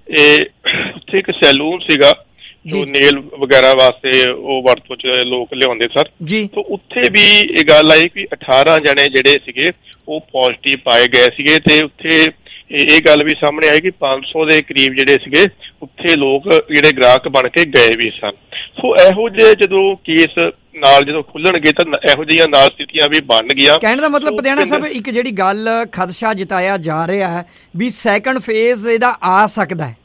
उत्थे एक सैलून सीगा जो नेल वगैरह वास्ते वो वरतों च लोग लियाउंदे सर, तो उत्थे भी ये गल आई कि अठारह जने जिहड़े सीगे वो पॉजिटिव पाए गए सीगे ते उत्थे ये गल भी सामने आई कि पांच सौ के करीब जिहड़े सीगे उत्थे लोग जिहड़े ग्राहक बन के गए भी सन। सो इहो जिहे जदों केस नाल जदों खुल्लणगे तां इहो जिहियां नाल स्थितियां भी बन गईयां। कहण दा मतलब पटियाला साहब एक जिहड़ी गल खदशा जताया जा रहा है भी सैकंड फेज इहदा आ सकदा है।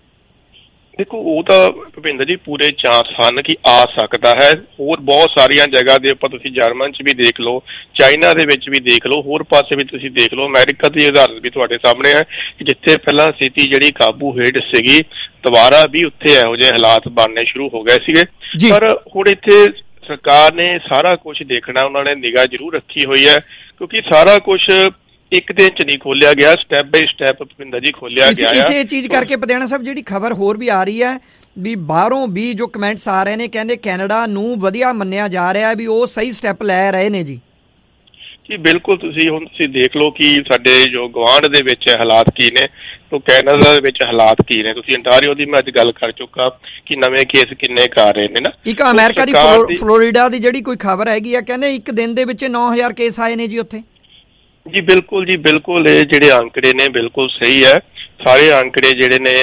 देखो वो तो भुपिंदर जी पूरे चांस हैं कि आ सकता है। होर बहुत सारिया जगह के उपर तुसीं जर्मन च भी देख लो, चाइना दे विच भी देख लो, होर पासे भी तुसीं देख लो, अमेरिका की उदाहरण भी तुहाडे सामने है कि जिथे पहला स्थिति जिहड़ी काबू हेठ सीगी दोबारा भी उत्थे इहो जिहे हालात बनने शुरू हो गए सीगे। पर हुण इत्थे सरकार ने सारा कुछ देखना, उन्होंने निगाह जरूर रखी हुई है क्योंकि सारा कुछ एक दिन च नहीं खोलिया गया, step by step Bhupinder ji खोलिया गया है। इसे चीज करके पटियाला साहब जिहड़ी खबर होर भी आ रही है भी बाहरों भी जो कमेंट्स आ रहे ने कहंदे कैनेडा नूं वधिया मन्निया जा रहा है भी वो सही स्टैप लै रहे ने जी। जी बिल्कुल, तुसीं हुण तुसीं देख लो कि साडे जो गवांढ दे विच हालात की ने, तो कैनेडा दे विच हालात की ने। तुसीं ओंटारियो दी मैं अज गल कर चुका कि नवे केस किन्ने आ रहे ने ना। एक अमेरिका दी फ्लोरिडा दी जिहड़ी कोई खबर हैगी आ कहंदे एक दिन दे विच नौ हज़ार केस आए ने जी उत्थे। जी बिल्कुल जी बिल्कुल, ये जिहड़े आंकड़े ने बिल्कुल सही है। सारे आंकड़े जिहड़े ने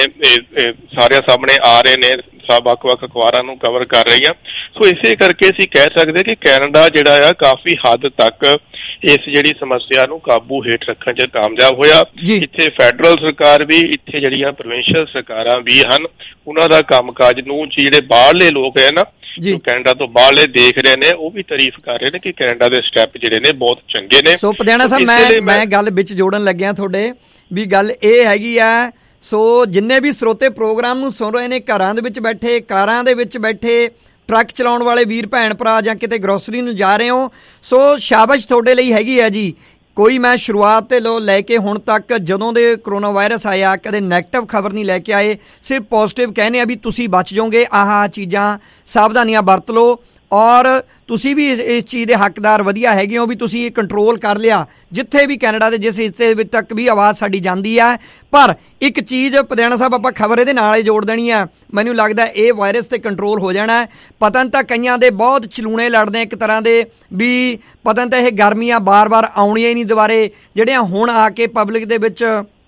सारे सामने आ रहे ने, सब वख-वख अखबारां नूं कवर कर रही हैं। सो इसे करके असीं कह सकदे कि कैनेडा जिहड़ा आ काफ़ी हद तक इस जिहड़ी समस्या नूं काबू हेठ रखण च कामयाब होया। इत्थे फैडरल सरकार भी, इत्थे जिहड़ियां प्रोविंशियल सरकारां भी हन, उन्हां दा कामकाज नूं जिहड़े बाहरले लोक है ना जो कैनेडा तो बाहरले देख रहे ने, वो भी तारीफ कर रहे ने कि कैनेडा दे स्टैप जिहड़े ने बहुत चंगे ने। सो पटियाला साहब मैं मैं गल विच जोड़न लग्या तुहाडे भी गल ये हैगी आ। सो जिन्ने भी स्रोते प्रोग्राम नूं सुन रहे ने, घरां दे विच बैठे, कारां दे विच बैठे, ट्रक चलाउण वाले वीर भैण भरा जां किते ग्रोसरी नूं जा रहे हो, सो शाबाश तुहाडे लई हैगी आ जी। कोई मैं शुरुआत ते लो लैके हुण तक जदों दे कोरोना वायरस आया कदे नैगेटिव खबर नहीं लैके आए, सिर्फ पॉजिटिव कहने आ भी तुसी बच जाओगे, आह चीज़ां सावधानियां बरत लो और तुसी भी इस चीज़ के हकदार वधिया हैगे हो भी तुसी कंट्रोल कर लिया जिथे भी कैनेडा के जिस हिस्से तक भी आवाज़ साडी जांदी है। पर एक चीज़ पटियाला साहब आपां खबर इहदे नाल ही जोड़ देनी है, मैनूं लगदा ये वायरस ते कंट्रोल हो जाना है। पता नहीं तां कईयां दे बहुत चलूणे लड़दे एक तरह के भी पता नहीं तां ये गर्मियां बार बार आउणियां ही नहीं दुबारे, जिहड़ियां हुण आके पब्लिक दे विच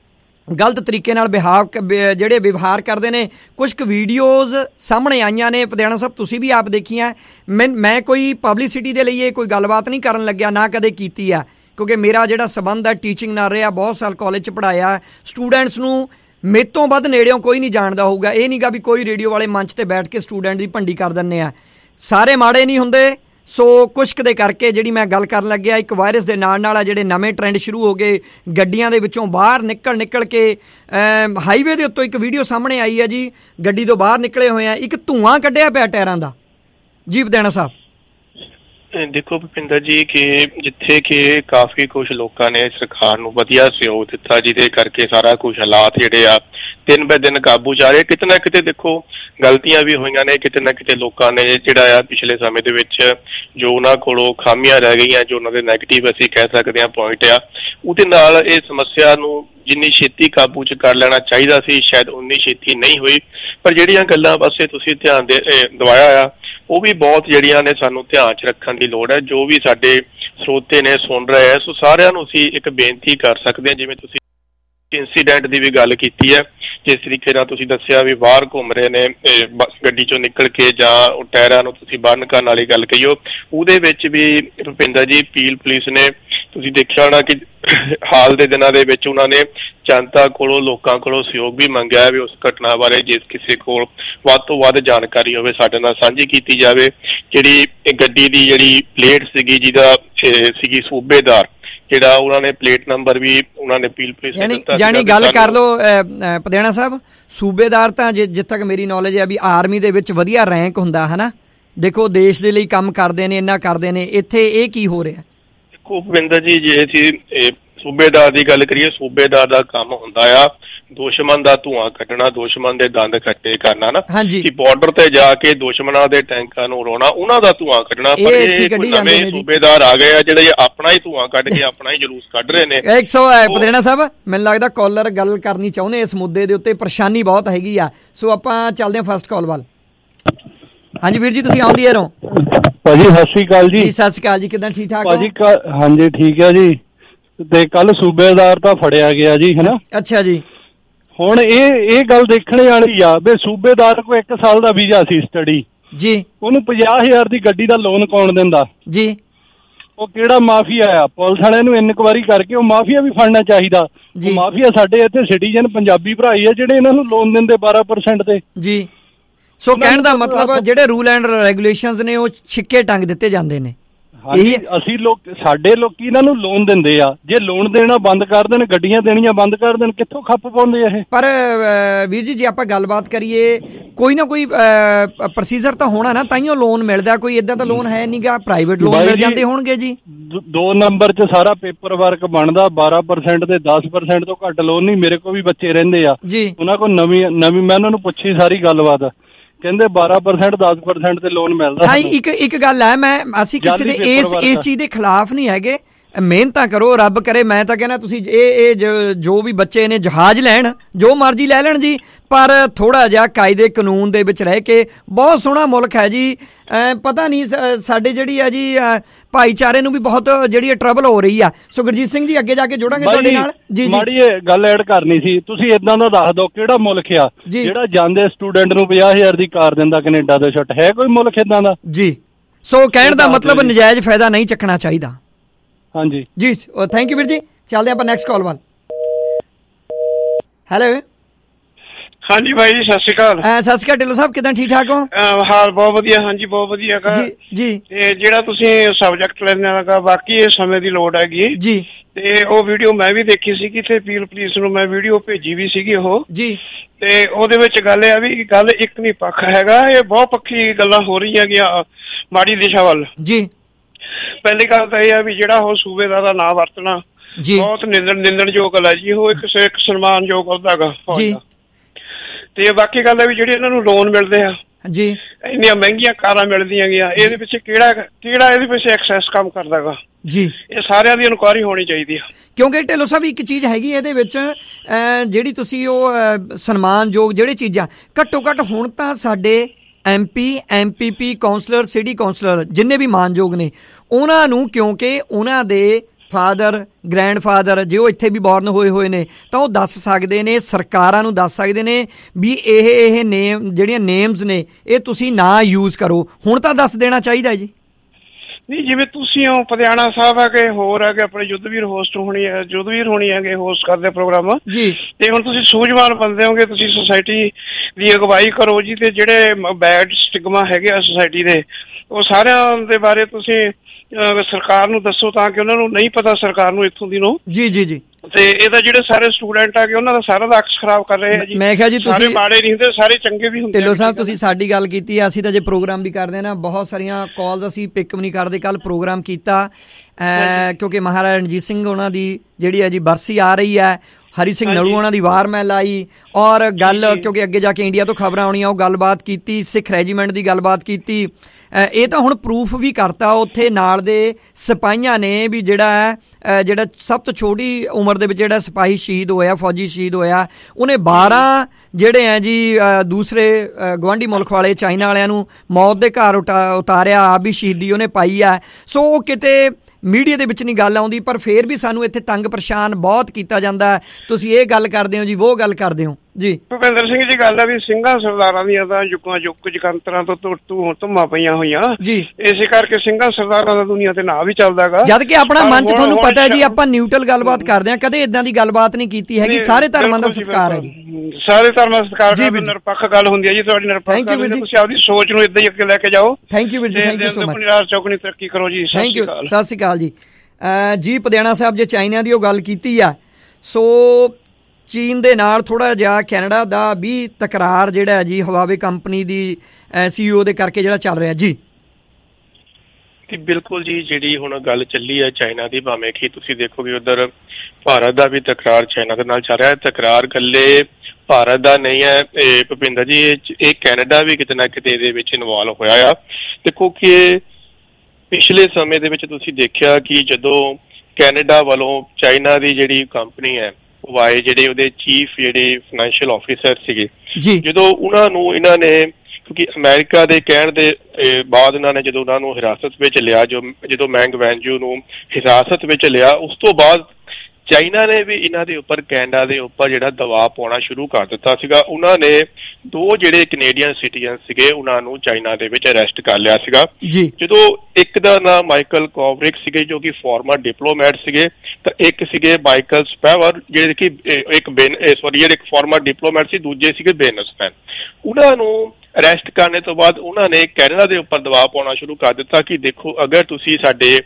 गलत तरीके नाल बिहाव ਜਿਹੜੇ ਵਿਵਹਾਰ ਕਰਦੇ ਨੇ। कुछ क वीडियोज़ सामने आईयां ने पटियाला साहब, तुसी भी आप देखियां। मैं मैं कोई पब्लिसिटी दे लई कोई गलबात नहीं करन लग्या, ना कदे कीती है क्योंकि मेरा जिहड़ा संबंध है टीचिंग नाल रहा, बहुत साल कॉलेज च पढ़ाया, स्टूडेंट्स नूं मेरे तो वध नेड़ियों कोई नहीं जानदा होਊਗਾ। ਇਹ ਨਹੀਂਗਾ भी कोई रेडियो वाले मंच ते बैठ के स्टूडेंट की भंडी कर दिंदे आ, सारे माड़े नहीं हुंदे। सो कुछ दे करके जिहड़ी मैं गल करन लग्या एक वायरस दे नाल नाल जिहड़े नਵੇਂ ट्रेंड शुरू हो गए, गड्डियां दे विचों बाहर निकल निकल के हाईवे दे उत्तों एक वीडियो सामने आई है जी, गड्डी तो बाहर निकले हुए हैं, एक धुआं कढ़िया पिया टायरां दा जी। पटियाला साहब देखो भुपिंदर जी कि जिथे कि काफ़ी कुछ लोगों ने सरकार नूं वधिया सहयोग दिता, जिहदे करके सारा कुछ हालात जिहड़े आ दिन ब दिन काबू च आ रहे। किते ना किते देखो गलतियां भी होईयां ने, किते ना किते लोगों ने जिहड़ा आ पिछले समय दे विच जो उन्हां कोलों खामियां रह गईयां, जो उन्हां दे नैगेटिव असीं कह सकदे हां पॉइंट आ, उहदे नाल इह समस्या नूं जिन्नी छेती काबू च कर लेना चाहिदा सी, शायद उन्नी छेती नहीं हुई। पर जिहड़ियां गल्लां पासे तुसीं ध्यान दे दवाया आ ਉਹ ਵੀ ਬਹੁਤ ਜਿਹੜੀਆਂ ਨੇ ਸਾਨੂੰ ਧਿਆਨ 'ਚ ਰੱਖਣ ਦੀ ਲੋੜ ਹੈ। ਜੋ ਵੀ ਸਾਡੇ ਸਰੋਤੇ ਨੇ ਸੁਣ ਰਹੇ ਹੈ, ਸੋ ਸਾਰਿਆਂ ਨੂੰ ਅਸੀਂ ਇੱਕ ਬੇਨਤੀ ਕਰ ਸਕਦੇ ਹਾਂ। ਜਿਵੇਂ ਤੁਸੀਂ ਇੰਸੀਡੈਂਟ ਦੀ ਵੀ ਗੱਲ ਕੀਤੀ ਹੈ, ਜਿਸ ਤਰੀਕੇ ਨਾਲ ਤੁਸੀਂ ਦੱਸਿਆ ਵੀ ਬਾਹਰ ਘੁੰਮ ਰਹੇ ਨੇ ਗੱਡੀ ਚੋਂ ਨਿਕਲ ਕੇ, ਜਾਂ ਟਾਇਰਾਂ ਨੂੰ ਤੁਸੀਂ ਬੰਨ ਕਰਨ ਵਾਲੀ ਗੱਲ ਕਹੀਓ, ਉਹਦੇ ਵਿੱਚ ਵੀ ਭੁਪਿੰਦਰ ਜੀ ਪੀਲ ਪੁਲਿਸ ਨੇ ਤੁਸੀਂ ਦੇਖਿਆ ਹੋਣਾ ਕਿ ਹਾਲ ਦੇ ਦਿਨਾਂ ਦੇ ਵਿੱਚ ਉਹਨਾਂ ਨੇ ਜਨਤਾ ਕੋਲੋਂ, ਲੋਕਾਂ ਕੋਲੋਂ ਸਹਿਯੋਗ ਵੀ ਮੰਗਿਆ ਵੀ ਉਸ ਘਟਨਾ ਬਾਰੇ ਜਿਸ ਕਿਸੇ ਕੋਲ ਵੱਧ ਤੋਂ ਵੱਧ ਜਾਣਕਾਰੀ ਹੋਵੇ ਸਾਡੇ ਨਾਲ ਸਾਂਝੀ ਕੀਤੀ ਜਾਵੇ। ਜਿਹੜੀ ਗੱਡੀ ਦੀ ਜਿਹੜੀ ਪਲੇਟ ਸੀਗੀ, ਜਿਹਦਾ ਸੀਗੀ ਸੂਬੇਦਾਰ, ਜਿਹੜਾ ਉਹਨਾਂ ਨੇ ਪਲੇਟ ਨੰਬਰ ਵੀ ਉਹਨਾਂ ਨੇ ਪੀਲ ਪੁਲਿਸ ਨੇ ਦਿੱਤਾ। ਜਾਨੀ ਗੱਲ ਕਰ ਲਓ ਪਧਿਆਣਾ ਸਾਹਿਬ, ਸੂਬੇਦਾਰ ਤਾਂ ਜਿੱਥੇ ਤੱਕ ਮੇਰੀ ਨੌਲੇਜ ਹੈ ਵੀ ਆਰਮੀ ਦੇ ਵਿੱਚ ਵਧੀਆ ਰੈਂਕ ਹੁੰਦਾ ਹੈ ਨਾ, ਦੇਖੋ ਦੇਸ਼ ਦੇ ਲਈ ਕੰਮ ਕਰਦੇ ਨੇ, ਇੰਨਾ ਕਰਦੇ ਨੇ। ਇੱਥੇ ਇਹ ਕੀ ਹੋ ਰਿਹਾ? ਦੇਖੋ ਭੁਪਿੰਦਰ ਜੀ, ਜੇ ਅਸੀਂ ਸੂਬੇਦਾਰ ਦੀ ਗੱਲ ਕਰੀਏ, ਸੂਬੇਦਾਰ ਦਾ ਕੰਮ ਹੁੰਦਾ ਆ ਦੁਸ਼ਮਣ ਦਾ ਧੂੰਆਂ ਕੱਢਣਾ, ਦੁਸ਼ਮਣ ਦੇ ਦੰਦ ਖੱਟੇ ਕਰਨਾ ਨਾ, ਕਿ ਬਾਰਡਰ ਤੇ ਜਾ ਕੇ ਦੁਸ਼ਮਣਾਂ ਦੇ ਟੈਂਕਾਂ ਨੂੰ ਰੋਣਾ, ਉਹਨਾਂ ਦਾ ਧੂੰਆਂ ਕੱਢਣਾ। ਪਰ ਇਹ ਕੋਈ ਨਵੇਂ ਸੂਬੇਦਾਰ ਆ ਗਏ ਆ ਜਿਹੜੇ ਆਪਣਾ ਹੀ ਧੂੰਆਂ ਕੱਢ ਕੇ ਆਪਣਾ ਹੀ ਜਲੂਸ ਕੱਢ ਰਹੇ ਨੇ। ਇੱਕ ਸੌ ਪਧਿਆਣਾ ਸਾਹਿਬ, ਮੈਨੂੰ ਲੱਗਦਾ ਕਾਲਰ ਗੱਲ ਕਰਨੀ ਚਾਹੁੰਦੇ ਇਸ ਮੁੱਦੇ ਦੇ ਉੱਤੇ, ਪਰੇਸ਼ਾਨੀ ਬਹੁਤ ਹੈਗੀ ਆ, ਸੋ ਆਪਾਂ ਚੱਲਦੇ ਹਾਂ ਫਸਟ ਕਾਲ ਵੱਲ। ਹਾਂਜੀ ਵੀਰ ਜੀ, ਤੁਸੀਂ ਆਉਂਦੀ ਰਹੋ। ਭਾਜੀ ਸਤਿ ਸ਼੍ਰੀ ਅਕਾਲ ਜੀ। ਸਤਿ ਸ਼੍ਰੀ ਅਕਾਲ ਜੀ, ਕਿੱਦਾਂ? ਠੀਕ ਠਾਕ ਭਾਜੀ? ਹਾਂਜੀ ਠੀਕ ਹੈ ਜੀ। ਤੇ ਕੱਲ ਸੂਬੇਦਾਰ ਤਾਂ ਫੜਿਆ ਗਿਆ ਜੀ, ਹਨਾ? ਅੱਛਾ ਜੀ। ਹੁਣ ਇਹ ਇਹ ਗੱਲ ਦੇਖਣ ਵਾਲੀ ਆ ਵੀ ਸੂਬੇਦਾਰ ਕੋਲ ਇੱਕ ਸਾਲ ਦਾ ਵੀਜ਼ਾ ਸੀ ਸਟੱਡੀ ਜੀ, ਉਹਨੂੰ ਪੰਜਾਹ ਹਜ਼ਾਰ ਦੀ ਗੱਡੀ ਦਾ ਲੋਨ ਕੌਣ ਦਿੰਦਾ ਜੀ? ਉਹ ਕਿਹੜਾ ਮਾਫੀਆ ਆ? ਪੁਲਿਸ ਵਾਲਿਆਂ ਨੂੰ ਇਨਕੁਆਇਰੀ ਕਰਕੇ ਉਹ ਮਾਫੀਆ ਵੀ ਫੜਨਾ ਚਾਹੀਦਾ। ਮਾਫੀਆ ਸਾਡੇ ਇੱਥੇ ਸਿਟੀਜ਼ਨ ਪੰਜਾਬੀ ਭਰਾ ਹੀ ਆ ਜਿਹੜੇ ਇਹਨਾਂ ਨੂੰ ਲੋਨ ਦਿੰਦੇ ਬਾਰਾਂ ਪਰਸੈਂਟ ਤੇ ਜੀ। ਸੋ ਕਹਿਣ ਦਾ ਮਤਲਬ ਜਿਹੜੇ ਰੂਲ ਐਂਡ ਰੈਗੂਲੇਸ਼ਨਸ ਨੇ ਉਹ ਛਿੱਕੇ ਟੰਗ ਦਿੱਤੇ ਜਾਂਦੇ ਨੇ। ਹਾਂਜੀ, ਅਸੀਂ ਲੋਕ ਸਾਡੇ ਲੋਕੀ ਇਹਨਾਂ ਨੂੰ ਲੋਨ ਦਿੰਦੇ ਆ, ਜੇ ਲੋਨ ਦੇਣਾ ਬੰਦ ਕਰ ਦੇਣ, ਗੱਡੀਆਂ ਦੇਣੀਆਂ ਬੰਦ ਕਰ ਦੇਣ, ਕਿੱਥੋਂ ਖੱਪ ਪਾਉਂਦੇ ਇਹ? ਪਰ ਵੀਰ ਜੀ, ਜੇ ਆਪਾਂ ਗੱਲਬਾਤ ਕਰੀਏ, ਕੋਈ ਨਾ ਕੋਈ ਪ੍ਰੋਸੀਜਰ ਤਾਂ ਹੋਣਾ ਨਾ, ਤਾਈਓ ਲੋਨ ਮਿਲਦਾ। ਕੋਈ ਏਦਾਂ ਦਾ ਲੋਨ ਹੈ ਨਹੀਂਗਾ, ਪ੍ਰਾਈਵੇਟ ਲੋਨ ਮਿਲ ਜਾਂਦੇ ਹੋਣਗੇ ਜੀ। ਦੋ ਨੰਬਰ 'ਚ ਸਾਰਾ ਪੇਪਰ ਵਰਕ ਬਣਦਾ, ਬਾਰਾਂ ਪਰਸੈਂਟ ਤੇ ਦਸ ਪਰਸੈਂਟ ਤੋਂ ਘੱਟ ਲੋਨ ਨਹੀਂ। ਮੇਰੇ ਕੋਲ ਵੀ ਬੱਚੇ ਰਹਿੰਦੇ ਆ ਜੀ, ਉਹਨਾਂ ਕੋਲ ਨਵੀਂ ਨਵੀਂ ਮੈਂ ਉਹਨਾਂ ਨੂੰ ਪੁੱਛੀ ਸਾਰੀ ਗੱਲਬਾਤ, ਕਹਿੰਦੇ ਬਾਰਾਂ ਪਰਸੈਂਟ ਦਸ ਪਰਸੈਂਟ ਤੇ ਲੋਨ ਮਿਲਦਾ। ਹਾਂ, ਇੱਕ ਇੱਕ ਗੱਲ ਹੈ, ਮੈਂ ਅਸੀਂ ਕਿਸੇ ਦੇ ਇਸ ਇਸ ਚੀਜ਼ ਦੇ ਖਿਲਾਫ ਨਹੀਂ ਹੈਗੇ। ਮਿਹਨਤਾਂ ਕਰੋ, ਰੱਬ ਕਰੇ। ਮੈਂ ਤਾਂ ਕਹਿੰਦਾ ਤੁਸੀਂ ਇਹ ਇਹ ਜੋ ਵੀ ਬੱਚੇ ਨੇ ਜਹਾਜ਼ ਲੈਣ, ਜੋ ਮਰਜ਼ੀ ਲੈ ਲੈਣ ਜੀ, ਪਰ ਥੋੜਾ ਜਿਹਾ ਕਾਇਦੇ ਕਾਨੂੰਨ ਦੇ ਵਿੱਚ ਰਹਿ ਕੇ। ਬਹੁਤ ਸੋਹਣਾ ਮੁਲਕ ਹੈ ਜੀ। ਪਤਾ ਨਹੀਂ ਸਾਡੇ ਜਿਹੜੀ ਆ ਜੀ ਭਾਈਚਾਰੇ ਨੂੰ ਵੀ ਬਹੁਤ ਜਿਹੜੀ ਟਰਬਲ ਹੋ ਰਹੀ ਆ। ਸੋ ਗੁਰਜੀਤ ਸਿੰਘ ਜੀ, ਅੱਗੇ ਜਾ ਕੇ ਜੋੜਾਂਗੇ ਤੁਹਾਡੇ ਨਾਲ। ਜੀ ਮਾੜੀ ਗੱਲ ਐਡ ਕਰਨੀ ਸੀ, ਤੁਸੀਂ ਏਦਾਂ ਦਾ ਦੱਸ ਦਿਓ ਕਿਹੜਾ ਮੁਲਕ ਆ ਜਿਹੜਾ ਜਾਂਦੇ ਸਟੂਡੈਂਟ ਨੂੰ ਪੰਜਾਹ ਹਜ਼ਾਰ ਦੀ ਕਾਰ ਦਿੰਦਾ ਕੈਨੇਡਾ ਦੇ ਛੱਟ? ਹੈ ਕੋਈ ਮੁਲਕ ਏਦਾਂ ਦਾ? ਜੀ। ਸੋ ਕਹਿਣ ਦਾ ਮਤਲਬ ਨਜਾਇਜ਼ ਫਾਇਦਾ ਨਹੀਂ ਚੱਕਣਾ ਚਾਹੀਦਾ। ਹਾਂਜੀ ਜੀ, ਥੈਂਕ ਯੂ ਵੀਰ ਜੀ। ਚੱਲਦੇ ਆਪਾਂ ਨੈਕਸਟ ਕਾਲ ਵੱਲ। ਹੈਲੋ। ਹਾਂਜੀ ਭਾਈ ਜੀ, ਸਤਿ ਸ਼੍ਰੀ ਅਕਾਲ। ਸਤਿ ਸ਼੍ਰੀ ਅਕਾਲ ਢਿੱਲੋਂ ਸਾਹਿਬ, ਕਿੱਦਾਂ? ਠੀਕ ਠਾਕ ਹੋ? ਹਾਲ ਬਹੁਤ ਵਧੀਆ। ਹਾਂਜੀ ਬਹੁਤ ਵਧੀਆ ਜੀ ਜੀ। ਤੇ ਜਿਹੜਾ ਤੁਸੀਂ ਸਬਜੈਕਟ ਲੈਣਾ ਲੱਗਾ, ਬਾਕੀ ਇਹ ਸਮੇਂ ਦੀ ਲੋੜ ਹੈਗੀ ਜੀ। ਤੇ ਉਹ ਵੀਡੀਓ ਮੈਂ ਵੀ ਦੇਖੀ ਸੀਗੀ ਤੇ ਪੀਲ ਪੁਲਿਸ ਨੂੰ ਮੈਂ ਵੀਡੀਓ ਭੇਜੀ ਵੀ ਸੀਗੀ ਉਹ ਜੀ। ਤੇ ਉਹਦੇ ਵਿੱਚ ਗੱਲ ਇਹ ਆ ਵੀ ਗੱਲ ਇੱਕ ਨਹੀਂ ਪੱਖ ਹੈਗਾ, ਇਹ ਬਹੁਤ ਪੱਖੀ ਗੱਲਾਂ ਹੋ ਰਹੀਆਂ ਹੈਗੀਆਂ ਮਾੜੀ ਦਿਸ਼ਾ ਵੱਲ ਜੀ। ਪਹਿਲੀ ਗੱਲ ਤਾਂ ਇਹ ਆ ਵੀ ਜਿਹੜਾ ਉਹ ਸੂਬੇਦਾਰ ਦਾ ਨਾਂ ਵਰਤਣਾ ਬਹੁਤ ਨਿੰਦਣ ਨਿੰਦਣਯੋਗ ਗੱਲ ਹੈ ਜੀ। ਉਹ ਇੱਕ ਇੱਕ ਸਨਮਾਨਯੋਗ ਅਹੁਦਾ ਹੈਗਾ ਫੌਜ ਦਾ। ਤੇ ਬਾਕੀ ਗੱਲ ਹੈ ਵੀ ਜਿਹੜੇ ਇਹਨਾਂ ਨੂੰ ਲੋਨ ਮਿਲਦੇ ਆ ਜੀ, ਇੰਨੀਆਂ ਮਹਿੰਗੀਆਂ ਕਾਰਾਂ ਮਿਲਦੀਆਂ ਗਈਆਂ, ਇਹਦੇ ਪਿੱਛੇ ਕਿਹੜਾ ਕਿਹੜਾ ਇਹਦੇ ਪਿੱਛੇ ਐਕਸੈਸ ਕੰਮ ਕਰਦਾ ਗਾ ਜੀ? ਇਹ ਸਾਰਿਆਂ ਦੀ ਇਨਕੁਆਇਰੀ ਹੋਣੀ ਚਾਹੀਦੀ ਆ। ਕਿਉਂਕਿ ਢਿੱਲੋਂ ਸਾਹਿਬ ਇੱਕ ਚੀਜ਼ ਹੈਗੀ ਇਹਦੇ ਵਿੱਚ, ਜਿਹੜੀ ਤੁਸੀਂ ਉਹ ਸਨਮਾਨਯੋਗ ਜਿਹੜੇ ਚੀਜ਼ਾਂ, ਘੱਟੋ ਘੱਟ ਹੁਣ ਤਾਂ ਸਾਡੇ M P M P P councillor, city councillor ਜਿੰਨੇ ਵੀ ਮਾਨਯੋਗ ਨੇ, ਉਹਨਾਂ ਨੂੰ, ਕਿਉਂਕਿ ਉਹਨਾਂ ਦੇ ਫਾਦਰ ਗ੍ਰੈਂਡ ਫਾਦਰ ਜੇ ਉਹ ਇੱਥੇ ਵੀ ਬੋਰਨ ਹੋਏ ਹੋਏ ਨੇ, ਤਾਂ ਉਹ ਦੱਸ ਸਕਦੇ ਨੇ, ਸਰਕਾਰਾਂ ਨੂੰ ਦੱਸ ਸਕਦੇ ਨੇ ਵੀ ਇਹ ਇਹ ਨੇਮ ਜਿਹੜੀਆਂ ਨੇਮਸ ਨੇ ਇਹ ਤੁਸੀਂ ਨਾ ਯੂਜ਼ ਕਰੋ। ਹੁਣ ਤਾਂ ਦੱਸ ਦੇਣਾ ਚਾਹੀਦਾ ਜੀ। ਨਹੀਂ, ਜਿਵੇਂ ਤੁਸੀਂ ਹੋ ਪਧਿਆਣਾ ਸਾਹਿਬ ਆ ਕੇ ਹੋਰ ਆ ਕੇ ਆਪਣੇ ਯੁੱਧਵੀਰ ਹੋਸਟ ਹੋਣੀ ਹੈ, ਯੁੱਧਵੀਰ ਹੋਣੀ ਹੈਗੇ ਹੋਸਟ ਕਰਦੇ ਪ੍ਰੋਗਰਾਮ ਜੀ। ਤੇ ਹੁਣ ਤੁਸੀਂ ਸੂਝਵਾਨ ਬੰਦੇ ਹੋਗੇ, ਤੁਸੀਂ ਸੁਸਾਇਟੀ ਦੀ ਅਗਵਾਈ ਕਰੋ ਜੀ। ਤੇ ਜਿਹੜੇ ਬੈਡ ਸਟਿਗਮਾ ਹੈਗੇ ਆ ਸੁਸਾਇਟੀ ਦੇ, ਉਹ ਸਾਰਿਆਂ ਦੇ ਬਾਰੇ ਤੁਸੀਂ ਸਰਕਾਰ ਨੂੰ ਦੱਸੋ, ਤਾਂ ਕਿ ਉਹਨਾਂ ਨੂੰ ਨਹੀਂ ਪਤਾ ਸਰਕਾਰ ਨੂੰ ਇੱਥੋਂ ਦੀ ਨੂੰ ਜੀ ਜੀ ਜੀ। ਤੇ ਇਹਦਾ ਜਿਹੜੇ ਸਾਰੇ ਸਟੂਡੈਂਟ ਆ ਗਏ ਉਹਨਾਂ ਦਾ ਸਾਰਾ ਦਾ ਅਕਸ ਖਰਾਬ ਕਰ ਰਹੇ ਆ ਜੀ। ਮੈਂ ਕਿਹਾ ਜੀ ਤੁਸੀਂ ਮਾੜੇ ਨਹੀਂ ਹੁੰਦੇ, ਸਾਰੇ ਚੰਗੇ ਵੀ ਹੁੰਦੇ। ਢਿੱਲੋਂ ਸਾਹਿਬ, ਤੁਸੀਂ ਸਾਡੀ ਗੱਲ ਕੀਤੀ ਆ, ਅਸੀਂ ਤਾਂ ਜੇ ਪ੍ਰੋਗਰਾਮ ਵੀ ਕਰਦੇ ਨਾ, ਬਹੁਤ ਸਾਰੀਆਂ ਕਾਲਸ ਅਸੀਂ ਪਿਕ ਵੀ ਨਹੀਂ ਕਰਦੇ। ਕੱਲ ਪ੍ਰੋਗਰਾਮ ਕੀਤਾ ਕਿਉਂਕਿ ਮਹਾਰਾਜਾ ਰਣਜੀਤ ਸਿੰਘ ਉਹਨਾਂ ਦੀ ਜਿਹੜੀ ਹੈ ਜੀ ਬਰਸੀ ਆ ਰਹੀ ਹੈ। ਹਰੀ ਸਿੰਘ ਨਲੂ ਉਹਨਾਂ ਦੀ ਵਾਰ ਮੈਂ ਲਾਈ ਔਰ ਗੱਲ ਕਿਉਂਕਿ ਅੱਗੇ ਜਾ ਕੇ ਇੰਡੀਆ ਤੋਂ ਖਬਰਾਂ ਆਉਣੀਆਂ ਉਹ ਗੱਲਬਾਤ ਕੀਤੀ, ਸਿੱਖ ਰੈਜੀਮੈਂਟ ਦੀ ਗੱਲਬਾਤ ਕੀਤੀ। ਇਹ ਤਾਂ ਹੁਣ ਪ੍ਰੂਫ ਵੀ ਕਰਤਾ ਉੱਥੇ ਨਾਲ ਦੇ ਸਿਪਾਹੀਆਂ ਨੇ ਵੀ ਜਿਹੜਾ ਹੈ ਜਿਹੜਾ ਸਭ ਤੋਂ ਛੋਟੀ ਉਮਰ ਦੇ ਵਿੱਚ ਜਿਹੜਾ ਸਿਪਾਹੀ ਸ਼ਹੀਦ ਹੋਇਆ, ਫੌਜੀ ਸ਼ਹੀਦ ਹੋਇਆ, ਉਹਨੇ ਬਾਰਾਂ ਜਿਹੜੇ ਹੈ ਜੀ ਦੂਸਰੇ ਗੁਆਂਢੀ ਮੁਲਕ ਵਾਲੇ ਚਾਈਨਾ ਵਾਲਿਆਂ ਨੂੰ ਮੌਤ ਦੇ ਘਰ ਉਟਾ ਉਤਾਰਿਆ, ਆਪ ਵੀ ਸ਼ਹੀਦੀ ਉਹਨੇ ਪਾਈ ਹੈ। ਸੋ ਉਹ ਕਿਤੇ ਮੀਡੀਆ ਦੇ ਵਿੱਚ ਨਹੀਂ ਗੱਲ ਆਉਂਦੀ, ਪਰ ਫਿਰ ਵੀ ਸਾਨੂੰ ਇੱਥੇ ਤੰਗ ਪਰੇਸ਼ਾਨ ਬਹੁਤ ਕੀਤਾ ਜਾਂਦਾ। ਤੁਸੀਂ ਇਹ ਗੱਲ ਕਰਦੇ ਹੋ ਜੀ, ਉਹ ਗੱਲ ਕਰਦੇ ਹੋ ਜੀ। ਭੁਪਿੰਦਰ ਸਿੰਘ ਜੀ ਗੱਲ ਆ ਵੀ ਸਿੰਘਾਂ ਸਰਦਾਰਾਂ ਦੀਆਂ ਤਾਂ ਯੁੱਗਾਂ ਯੁੱਗ ਜਕੰਤਰਾਂ ਤੋਂ ਧੂ ਧੁੰਮਾਂ ਪਈਆਂ ਹੋਈਆਂ ਜੀ, ਇਸੇ ਕਰਕੇ ਸਿੰਘਾਂ ਸਰਦਾਰਾਂ ਦਾ ਦੁਨੀਆ ਤੇ ਨਾਂ ਵੀ ਚੱਲਦਾ ਗਾ। ਜਦ ਕਿ ਆਪਣਾ ਮਨ 'ਚ ਤੁਹਾਨੂੰ ਪਤਾ ਹੈ ਜੀ ਆਪਾਂ ਨਿਊਟਰਲ ਗੱਲਬਾਤ ਕਰਦੇ ਹਾਂ, ਕਦੇ ਏਦਾਂ ਦੀ ਗੱਲਬਾਤ ਨਹੀਂ ਕੀਤੀ ਹੈਗੀ। ਸਾਰੇ ਧਰਮਾਂ ਦਾ ਸਤਿਕਾਰ ਹੈ ਜੀ, ਸਾਰੇ ਧਰਮਾਂ ਦਾ ਸਤਿਕਾਰ ਜੀ, ਨਿਰਪੱਖ ਗੱਲ ਹੁੰਦੀ ਹੈ ਜੀ ਤੁਹਾਡੀ। ਨਿਰਪੱਖ ਤੁਸੀਂ ਆਪਦੀ ਸੋਚ ਨੂੰ ਏਦਾਂ ਹੀ ਅੱਗੇ ਲੈ ਕੇ ਜਾਓ। ਥੈਂਕ ਯੂ ਵੀਰ ਜੀ, thank you so much. Punjab ਚੌਕਣੀ ਤਰੱਕੀ ਕਰੋ ਜੀ। ਥੈਂਕ ਯੂ, ਸਤਿ ਸ਼੍ਰੀ ਅਕਾਲ ਜੀ। ਜੀ ਪਦਿਆਣਾ ਸਾਹਿਬ ਜੇ ਚਾਈਨਾ ਦੀ ਉਹ ਗੱਲ ਕੀਤੀ ਆ, ਸੋ ਚੀਨ ਦੇ ਨਾਲ ਥੋੜ੍ਹਾ ਜਿਹਾ ਕੈਨੇਡਾ ਦਾ ਵੀ ਤਕਰਾਰ ਜਿਹੜਾ ਜੀ ਹਵਾਵੇ ਕੰਪਨੀ ਦੀ ਸੀਈਓ ਦੇ ਕਰਕੇ ਜਿਹੜਾ ਚੱਲ ਰਿਹਾ ਜੀ। ਬਿਲਕੁਲ ਜੀ, ਜਿਹੜੀ ਹੁਣ ਗੱਲ ਚੱਲੀ ਹੈ ਚਾਈਨਾ ਦੀ, ਭਾਵੇਂ ਕਿ ਤੁਸੀਂ ਦੇਖੋਗੇ ਉਧਰ ਭਾਰਤ ਦਾ ਵੀ ਤਕਰਾਰ ਚਾਈਨਾ ਦੇ ਨਾਲ ਚੱਲ ਰਿਹਾ ਹੈ। ਤਕਰਾਰ ਇਕੱਲੇ ਭਾਰਤ ਦਾ ਨਹੀਂ ਹੈ ਭੁਪਿੰਦਰ ਜੀ, ਇਹ ਕੈਨੇਡਾ ਵੀ ਕਿਤੇ ਨਾ ਕਿਤੇ ਇਹਦੇ ਵਿੱਚ ਇਨਵੋਲਵ ਹੋਇਆ ਆ। ਦੇਖੋ ਕਿ ਪਿਛਲੇ ਸਮੇਂ ਦੇ ਵਿੱਚ ਤੁਸੀਂ ਦੇਖਿਆ ਕਿ ਜਦੋਂ ਕੈਨੇਡਾ ਵੱਲੋਂ ਚਾਈਨਾ ਦੀ ਜਿਹੜੀ ਕੰਪਨੀ ਹੈ ਵਾਏ, ਜਿਹੜੇ ਉਹਦੇ ਚੀਫ ਜਿਹੜੇ ਫਾਈਨੈਂਸ਼ੀਅਲ ਆਫਿਸਰ ਸੀਗੇ, ਜਦੋਂ ਉਹਨਾਂ ਨੂੰ ਇਹਨਾਂ ਨੇ, ਕਿਉਂਕਿ ਅਮਰੀਕਾ ਦੇ ਕਹਿਣ ਦੇ ਬਾਅਦ ਇਹਨਾਂ ਨੇ ਜਦੋਂ ਉਹਨਾਂ ਨੂੰ ਹਿਰਾਸਤ ਵਿੱਚ ਲਿਆ, ਜੋ ਜਦੋਂ ਮੈਂਗ ਵੈਨਜੂ ਨੂੰ ਹਿਰਾਸਤ ਵਿੱਚ ਲਿਆ, ਉਸ ਤੋਂ ਬਾਅਦ ਚਾਈਨਾ ਨੇ ਵੀ ਇਹਨਾਂ ਦੇ ਉੱਪਰ ਕੈਨੇਡਾ ਦੇ ਉੱਪਰ ਜਿਹੜਾ ਦਬਾਅ ਪਾਉਣਾ ਸ਼ੁਰੂ ਕਰ ਦਿੱਤਾ ਸੀਗਾ। ਉਹਨਾਂ ਨੇ ਦੋ ਜਿਹੜੇ ਕੈਨੇਡੀਅਨ ਸਿਟੀਜ਼ਨ ਸੀਗੇ ਉਹਨਾਂ ਨੂੰ ਚਾਈਨਾ ਦੇ ਵਿੱਚ ਅਰੈਸਟ ਕਰ ਲਿਆ ਸੀਗਾ। ਜਦੋਂ ਇੱਕ ਦਾ ਨਾਮ ਮਾਈਕਲ ਕੋਵਰਿਕ ਸੀਗੇ ਜੋ ਕਿ ਫਾਰਮਰ ਡਿਪਲੋਮੈਟ ਸੀਗੇ, ਤਾਂ ਇੱਕ ਸੀਗੇ ਮਾਈਕਲ ਸਪੈਵਰ ਜਿਹੜੇ ਕਿ ਇੱਕ ਬੇਨ ਸੋਰੀ ਜਿਹੜੇ ਇੱਕ ਫਾਰਮਰ ਡਿਪਲੋਮੈਟ ਸੀ, ਦੂਜੇ ਸੀਗੇ ਬਿਜ਼ਨਸਮੈਨ। ਉਹਨਾਂ ਨੂੰ ਅਰੈਸਟ ਕਰਨੇ ਤੋਂ ਬਾਅਦ ਉਹਨਾਂ ਨੇ ਕੈਨੇਡਾ ਦੇ ਉੱਪਰ ਦਬਾਅ ਪਾਉਣਾ ਸ਼ੁਰੂ ਕਰ ਦਿੱਤਾ ਕਿ ਦੇਖੋ ਅਗਰ ਤੁਸੀਂ ਸਾਡੇ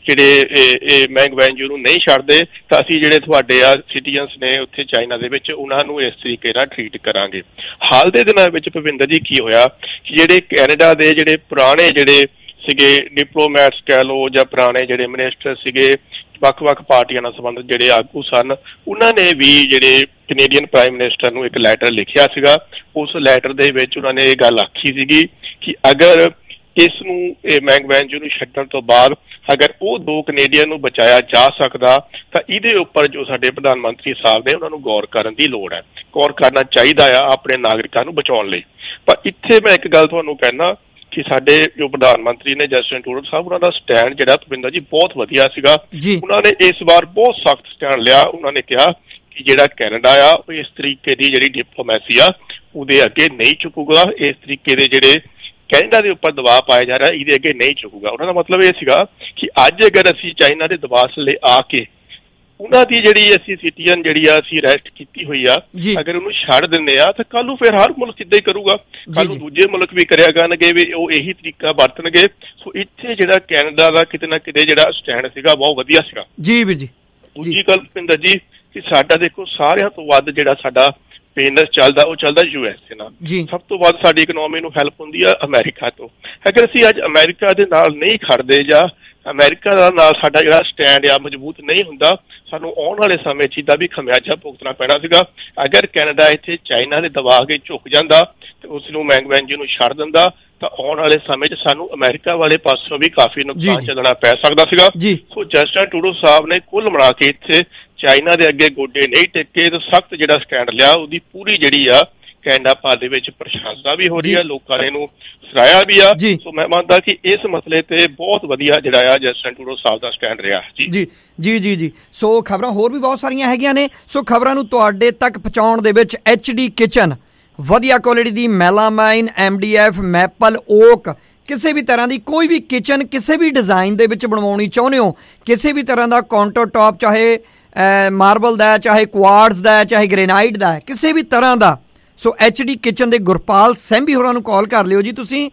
ਜਿਹੜੇ ਮੈਂਗ ਵੈਨਜੂ ਨੂੰ ਨਹੀਂ ਛੱਡਦੇ ਤਾਂ ਅਸੀਂ ਜਿਹੜੇ ਤੁਹਾਡੇ ਆ ਸਿਟੀਜ਼ਨਸ ਨੇ ਉੱਥੇ ਚਾਈਨਾ ਦੇ ਵਿੱਚ ਉਹਨਾਂ ਨੂੰ ਇਸ ਤਰੀਕੇ ਨਾਲ ਟਰੀਟ ਕਰਾਂਗੇ। ਹਾਲ ਦੇ ਦਿਨਾਂ ਵਿੱਚ ਭੁਪਿੰਦਰ ਜੀ ਕੀ ਹੋਇਆ ਕਿ ਜਿਹੜੇ ਕੈਨੇਡਾ ਦੇ ਜਿਹੜੇ ਪੁਰਾਣੇ ਜਿਹੜੇ ਸੀਗੇ ਡਿਪਲੋਮੈਟਸ ਕਹਿ ਲਓ ਜਾਂ ਪੁਰਾਣੇ ਜਿਹੜੇ ਮਿਨਿਸਟਰ ਸੀਗੇ, ਵੱਖ-ਵੱਖ ਪਾਰਟੀਆਂ ਨਾਲ ਸੰਬੰਧਿਤ ਜਿਹੜੇ ਆਗੂ ਸਨ, ਉਹਨਾਂ ਨੇ ਵੀ ਜਿਹੜੇ ਕੈਨੇਡੀਅਨ ਪ੍ਰਾਈਮ ਮਿਨਿਸਟਰ ਨੂੰ ਇੱਕ ਲੈਟਰ ਲਿਖਿਆ ਸੀਗਾ। ਉਸ ਲੈਟਰ ਦੇ ਵਿੱਚ ਉਹਨਾਂ ਨੇ ਇਹ ਗੱਲ ਆਖੀ ਸੀਗੀ ਕਿ ਅਗਰ ਇਸ ਨੂੰ ਇਹ ਮੈਂਗ ਵੈਨਜੂ ਨੂੰ ਛੱਡਣ ਤੋਂ ਬਾਅਦ ਅਗਰ ਉਹ ਦੋ ਕੈਨੇਡੀਅਨ ਨੂੰ ਬਚਾਇਆ ਜਾ ਸਕਦਾ ਤਾਂ ਇਹਦੇ ਉੱਪਰ ਜੋ ਸਾਡੇ ਪ੍ਰਧਾਨ ਮੰਤਰੀ ਸਾਹਿਬ ਨੇ ਉਹਨਾਂ ਨੂੰ ਗੌਰ ਕਰਨ ਦੀ ਲੋੜ ਹੈ, ਗੌਰ ਕਰਨਾ ਚਾਹੀਦਾ ਆ ਆਪਣੇ ਨਾਗਰਿਕਾਂ ਨੂੰ ਬਚਾਉਣ ਲਈ। ਪਰ ਇੱਥੇ ਮੈਂ ਇੱਕ ਗੱਲ ਤੁਹਾਨੂੰ ਕਹਿਣਾ ਕਿ ਸਾਡੇ ਜੋ ਪ੍ਰਧਾਨ ਮੰਤਰੀ ਨੇ ਜਸਟਿਨ ਟਰੂਡੋ ਸਾਹਿਬ, ਉਹਨਾਂ ਦਾ ਸਟੈਂਡ ਜਿਹੜਾ ਭੁਪਿੰਦਰ ਜੀ ਬਹੁਤ ਵਧੀਆ ਸੀਗਾ। ਉਹਨਾਂ ਨੇ ਇਸ ਵਾਰ ਬਹੁਤ ਸਖਤ ਸਟੈਂਡ ਲਿਆ। ਉਹਨਾਂ ਨੇ ਕਿਹਾ ਕਿ ਜਿਹੜਾ ਕੈਨੇਡਾ ਆ ਉਹ ਇਸ ਤਰੀਕੇ ਦੀ ਜਿਹੜੀ ਡਿਪਲੋਮੈਸੀ ਆ ਉਹਦੇ ਅੱਗੇ ਨਹੀਂ ਝੁਕੂਗਾ, ਇਸ ਤਰੀਕੇ ਦੇ ਜਿਹੜੇ ਕੈਨੇਡਾ ਦੇ ਉੱਪਰ ਦਬਾਅ ਪਾਇਆ ਜਾ ਰਿਹਾ ਇਹਦੇ ਅੱਗੇ ਨਹੀਂ ਝੁਕੂਗਾ। ਉਹਨਾਂ ਦਾ ਮਤਲਬ ਇਹ ਸੀਗਾ ਕਿ ਅੱਜ ਅਗਰ ਅਸੀਂ ਚਾਈਨਾ ਦੇ ਦਬਾਅ ਥੱਲੇ ਆ ਕੇ ਉਹਨਾਂ ਦੀ ਜਿਹੜੀ ਅਸੀਂ ਸਿਟੀਜ਼ਨ ਜਿਹੜੀ ਆ ਅਸੀਂ ਅਰੈਸਟ ਕੀਤੀ ਹੋਈ ਆ, ਅਗਰ ਉਹਨੂੰ ਛੱਡ ਦਿੰਦੇ ਆ ਤਾਂ ਕੱਲ ਨੂੰ ਫਿਰ ਹਰ ਮੁਲਕ ਇੱਦਾਂ ਹੀ ਕਰੂਗਾ, ਕੱਲ ਨੂੰ ਦੂਜੇ ਮੁਲਕ ਵੀ ਕਰਿਆ ਕਰਨਗੇ ਵੀ ਉਹ ਇਹੀ ਤਰੀਕਾ ਵਰਤਣਗੇ। ਸੋ ਇੱਥੇ ਜਿਹੜਾ ਕੈਨੇਡਾ ਦਾ ਕਿਤੇ ਨਾ ਕਿਤੇ ਜਿਹੜਾ ਸਟੈਂਡ ਸੀਗਾ ਬਹੁਤ ਵਧੀਆ ਸੀਗਾ ਜੀ ਵੀਰ ਜੀ। ਦੂਜੀ ਗੱਲ ਭੁਪਿੰਦਰ ਜੀ ਕਿ ਸਾਡਾ ਦੇਖੋ ਸਾਰਿਆਂ ਤੋਂ ਵੱਧ ਜਿਹੜਾ ਸਾਡਾ ਬਿਜ਼ਨਸ ਚੱਲਦਾ ਉਹ ਚੱਲਦਾ ਯੂ ਐਸ ਏ ਨਾਲ। ਸਭ ਤੋਂ ਵੱਧ ਸਾਡੀ ਇਕਨੋਮੀ ਨੂੰ ਹੈਲਪ ਹੁੰਦੀ ਆ ਅਮਰੀਕਾ ਤੋਂ। ਅਗਰ ਅਸੀਂ ਅੱਜ ਅਮਰੀਕਾ ਦੇ ਨਾਲ ਨਹੀਂ ਖੜਦੇ ਜਾਂ ਅਮਰੀਕਾ ਦਾ ਨਾਲ ਸਾਡਾ ਜਿਹੜਾ ਸਟੈਂਡ ਆ ਮਜ਼ਬੂਤ ਨਹੀਂ ਹੁੰਦਾ, ਸਾਨੂੰ ਆਉਣ ਵਾਲੇ ਸਮੇਂ 'ਚ ਇਹਦਾ ਵੀ ਖਮਿਆਜਾ ਭੁਗਤਣਾ ਪੈਣਾ ਸੀਗਾ। ਅਗਰ ਕੈਨੇਡਾ ਇੱਥੇ ਚਾਈਨਾ ਦੇ ਦਬਾਅ ਕੇ ਝੁਕ ਜਾਂਦਾ ਤੇ ਉਸ ਨੂੰ ਮੈਂਗ ਵੈਨਜੂ ਨੂੰ ਛੱਡ ਦਿੰਦਾ ਤਾਂ ਆਉਣ ਵਾਲੇ ਸਮੇਂ 'ਚ ਸਾਨੂੰ ਅਮਰੀਕਾ ਵਾਲੇ ਪਾਸੋਂ ਵੀ ਕਾਫੀ ਨੁਕਸਾਨ ਝੱਲਣਾ ਪੈ ਸਕਦਾ ਸੀਗਾ। ਸੋ ਜਸਟਿਨ ਟਰੂਡੋ ਸਾਹਿਬ ਨੇ ਕੁੱਲ ਮਿਲਾ ਕੇ ਇੱਥੇ ਚਾਈਨਾ ਦੇ ਅੱਗੇ ਗੋਡੇ ਨਹੀਂ ਟੇਕੇ ਤੇ ਸਖਤ ਜਿਹੜਾ ਸਟੈਂਡ ਲਿਆ, ਉਹਦੀ ਪੂਰੀ ਜਿਹੜੀ ਆ ਕੈਨੇਡਾ ਭਰ ਦੇ ਵਿੱਚ ਪ੍ਰਸ਼ੰਸਾ ਵੀ ਹੋ ਰਹੀ ਆ, ਲੋਕਾਂ ਨੇ ਇਹਨੂੰ ਸਰਾਇਆ ਵੀ ਆ। ਸੋ ਮੈਂ ਮੰਨਦਾ ਕਿ ਇਸ ਮਸਲੇ ਤੇ ਬਹੁਤ ਵਧੀਆ ਜਿਹੜਾ ਆ ਜਸਟਿਨ ਟਰੂਡੋ ਸਾਹਿਬ ਦਾ ਸਟੈਂਡ ਰਿਹਾ ਜੀ ਜੀ ਜੀ ਜੀ ਜੀ ਸੋ ਖਬਰਾਂ ਹੋਰ ਵੀ ਬਹੁਤ ਸਾਰੀਆਂ ਹੈਗੀਆਂ ਨੇ। ਸੋ ਖਬਰਾਂ ਨੂੰ ਤੁਹਾਡੇ ਤੱਕ ਪਹੁੰਚਾਉਣ ਦੇ ਵਿੱਚ ਐਚ ਡੀ ਕਿਚਨ, ਵਧੀਆ ਕੁਆਲਿਟੀ ਦੀ melamine, M D F, maple, oak, ਕਿਸੇ ਵੀ ਤਰ੍ਹਾਂ ਦੀ ਕੋਈ ਵੀ ਕਿਚਨ ਕਿਸੇ ਵੀ ਡਿਜ਼ਾਈਨ ਦੇ ਵਿੱਚ ਬਣਵਾਉਣੀ ਚਾਹੁੰਦੇ ਹੋ, ਕਿਸੇ ਵੀ ਤਰ੍ਹਾਂ ਦਾ ਕਾਊਂਟਰ ਟੌਪ, ਚਾਹੇ ਮਾਰਬਲ ਦਾ, ਚਾਹੇ ਕੁਆਰਟਜ਼ ਦਾ, ਚਾਹੇ ਗ੍ਰੇਨਾਈਟ ਦਾ, ਕਿਸੇ ਵੀ ਤਰ੍ਹਾਂ ਦਾ। ਸੋ ਐਚ ਡੀ ਕਿਚਨ ਦੇ ਗੁਰਪਾਲ ਸੈਂਭੀ ਹੋਰਾਂ ਨੂੰ ਕਾਲ ਕਰ ਲਿਓ ਜੀ ਤੁਸੀਂ।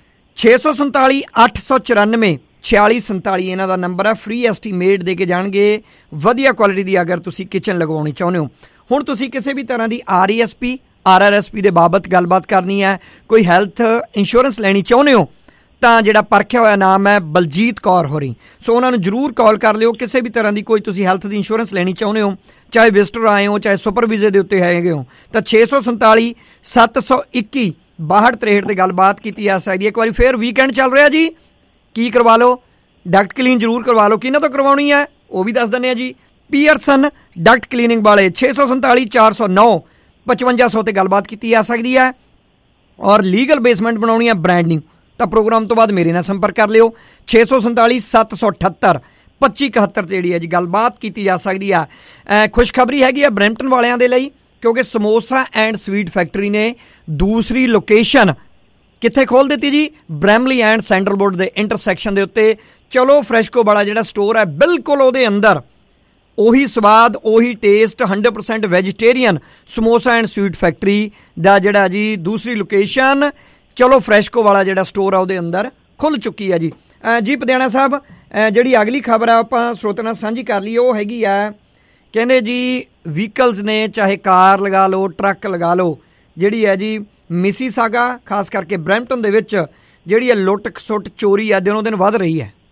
ਛੇ ਸੌ ਸੰਤਾਲੀ ਅੱਠ ਸੌ ਚੁਰਾਨਵੇਂ ਛਿਆਲੀ ਸੰਤਾਲੀ ਇਹਨਾਂ ਦਾ ਨੰਬਰ ਹੈ। ਫ੍ਰੀ ਐਸਟੀਮੇਟ ਦੇ ਕੇ ਜਾਣਗੇ ਵਧੀਆ ਕੁਆਲਿਟੀ ਦੀ ਅਗਰ ਤੁਸੀਂ ਕਿਚਨ ਲਗਵਾਉਣੀ ਚਾਹੁੰਦੇ ਹੋ। ਹੁਣ ਤੁਸੀਂ ਕਿਸੇ ਵੀ ਤਰ੍ਹਾਂ ਦੀ R E S P, R R S P ਦੇ ਬਾਬਤ ਗੱਲਬਾਤ ਕਰਨੀ ਹੈ, ਕੋਈ ਹੈਲਥ ਇੰਸ਼ੋਰੈਂਸ ਲੈਣੀ ਚਾਹੁੰਦੇ ਹੋ ਤਾਂ ਜਿਹੜਾ ਪਰਖਿਆ ਹੋਇਆ ਨਾਮ ਹੈ ਬਲਜੀਤ ਕੌਰ ਹੋਰੀ। ਸੋ ਉਹਨਾਂ ਨੂੰ ਜ਼ਰੂਰ ਕਾਲ ਕਰ ਲਿਓ। ਕਿਸੇ ਵੀ ਤਰ੍ਹਾਂ ਦੀ ਕੋਈ ਤੁਸੀਂ ਹੈਲਥ ਦੀ ਇੰਸ਼ੋਰੈਂਸ ਲੈਣੀ ਚਾਹੁੰਦੇ ਹੋ, ਚਾਹੇ ਵਿਜ਼ਟਰ ਆਏ ਹੋ, ਚਾਹੇ ਸੁਪਰ ਵੀਜ਼ੇ ਦੇ ਉੱਤੇ ਹੈਗੇ ਹੋ, ਤਾਂ ਛੇ ਸੌ ਸੰਤਾਲੀ ਸੱਤ ਸੌ ਇੱਕੀ ਬਾਹਠ ਤਰੇਹਠ 'ਤੇ ਗੱਲਬਾਤ ਕੀਤੀ ਜਾ ਸਕਦੀ ਹੈ। ਇੱਕ ਵਾਰੀ ਫਿਰ ਵੀਕਐਂਡ ਚੱਲ ਰਿਹਾ ਜੀ, ਕੀ ਕਰਵਾ ਲਓ? ਡਕਟ ਕਲੀਨ ਜ਼ਰੂਰ ਕਰਵਾ ਲਓ। ਕਿਹਨਾਂ ਤੋਂ ਕਰਵਾਉਣੀ ਹੈ ਉਹ ਵੀ ਦੱਸ ਦਿੰਦੇ ਹਾਂ ਜੀ। ਪੀਅਰਸਨ ਡਕਟ ਕਲੀਨਿੰਗ ਵਾਲੇ ਛੇ ਸੌ ਸੰਤਾਲੀ ਚਾਰ ਸੌ ਨੌ ਪਚਵੰਜਾ ਸੌ 'ਤੇ ਗੱਲਬਾਤ ਕੀਤੀ ਜਾ ਸਕਦੀ ਹੈ। ਔਰ ਲੀਗਲ ਬੇਸਮੈਂਟ ਬਣਾਉਣੀ ਹੈ ਬ੍ਰੈਂਡ ਨਿਊ, ਤਾਂ ਪ੍ਰੋਗਰਾਮ ਤੋਂ ਬਾਅਦ ਮੇਰੇ ਨਾਲ ਸੰਪਰਕ ਕਰ ਲਿਓ। ਛੇ ਸੌ ਸੰਤਾਲੀ ਸੱਤ ਸੌ ਅਠੱਤਰ ਪੱਚੀ ਇਕਹੱਤਰ 'ਤੇ ਜਿਹੜੀ ਹੈ ਜੀ ਗੱਲਬਾਤ ਕੀਤੀ ਜਾ ਸਕਦੀ ਆ। ਖੁਸ਼ਖਬਰੀ ਹੈਗੀ ਆ ਬਰੈਂਪਟਨ ਵਾਲਿਆਂ ਦੇ ਲਈ, ਕਿਉਂਕਿ ਸਮੋਸਾ ਐਂਡ ਸਵੀਟ ਫੈਕਟਰੀ ਨੇ ਦੂਸਰੀ ਲੋਕੇਸ਼ਨ ਕਿੱਥੇ ਖੋਲ੍ਹ ਦਿੱਤੀ ਜੀ? ਬ੍ਰੈਮਲੀ ਐਂਡ ਸੈਂਡਲਵੁੱਡ ਦੇ ਇੰਟਰਸੈਕਸ਼ਨ ਦੇ ਉੱਤੇ। ਚਲੋ ਫਰੈਸ਼ਕੋ ਵਾਲਾ ਜਿਹੜਾ ਸਟੋਰ ਹੈ ਬਿਲਕੁਲ ਉਹਦੇ ਅੰਦਰ ਉਹੀ ਸਵਾਦ, ਉਹੀ taste, hundred percent vegetarian samosa and sweet factory ਦਾ ਜਿਹੜਾ ਜੀ ਦੂਸਰੀ ਲੋਕੇਸ਼ਨ ਚਲੋ ਫਰੈਸ਼ਕੋ ਵਾਲਾ ਜਿਹੜਾ ਸਟੋਰ ਆ ਉਹਦੇ ਅੰਦਰ ਖੁੱਲ੍ਹ ਚੁੱਕੀ ਹੈ ਜੀ। ਜੀ ਪਧਿਆਣਾ ਸਾਹਿਬ, ਜਿਹੜੀ ਅਗਲੀ ਖਬਰ ਆ ਆਪਾਂ ਸਰੋਤਿਆਂ ਨਾਲ ਸਾਂਝੀ ਕਰ ਲਈ, ਉਹ ਹੈਗੀ ਆ ਕਹਿੰਦੇ ਜੀ ਵਹੀਕਲਸ ਨੇ, ਚਾਹੇ ਕਾਰ ਲਗਾ ਲਓ, ਟਰੱਕ ਲਗਾ ਲਓ, ਜਿਹੜੀ ਹੈ ਜੀ ਮਿਸੀਸਾਗਾ ਖਾਸ ਕਰਕੇ ਬਰੈਂਪਟਨ ਦੇ ਵਿੱਚ ਜਿਹੜੀ ਹੈ ਲੁੱਟ ਖਸੁੱਟ ਚੋਰੀ ਆ ਦਿਨੋਂ ਦਿਨ ਵੱਧ ਰਹੀ ਹੈ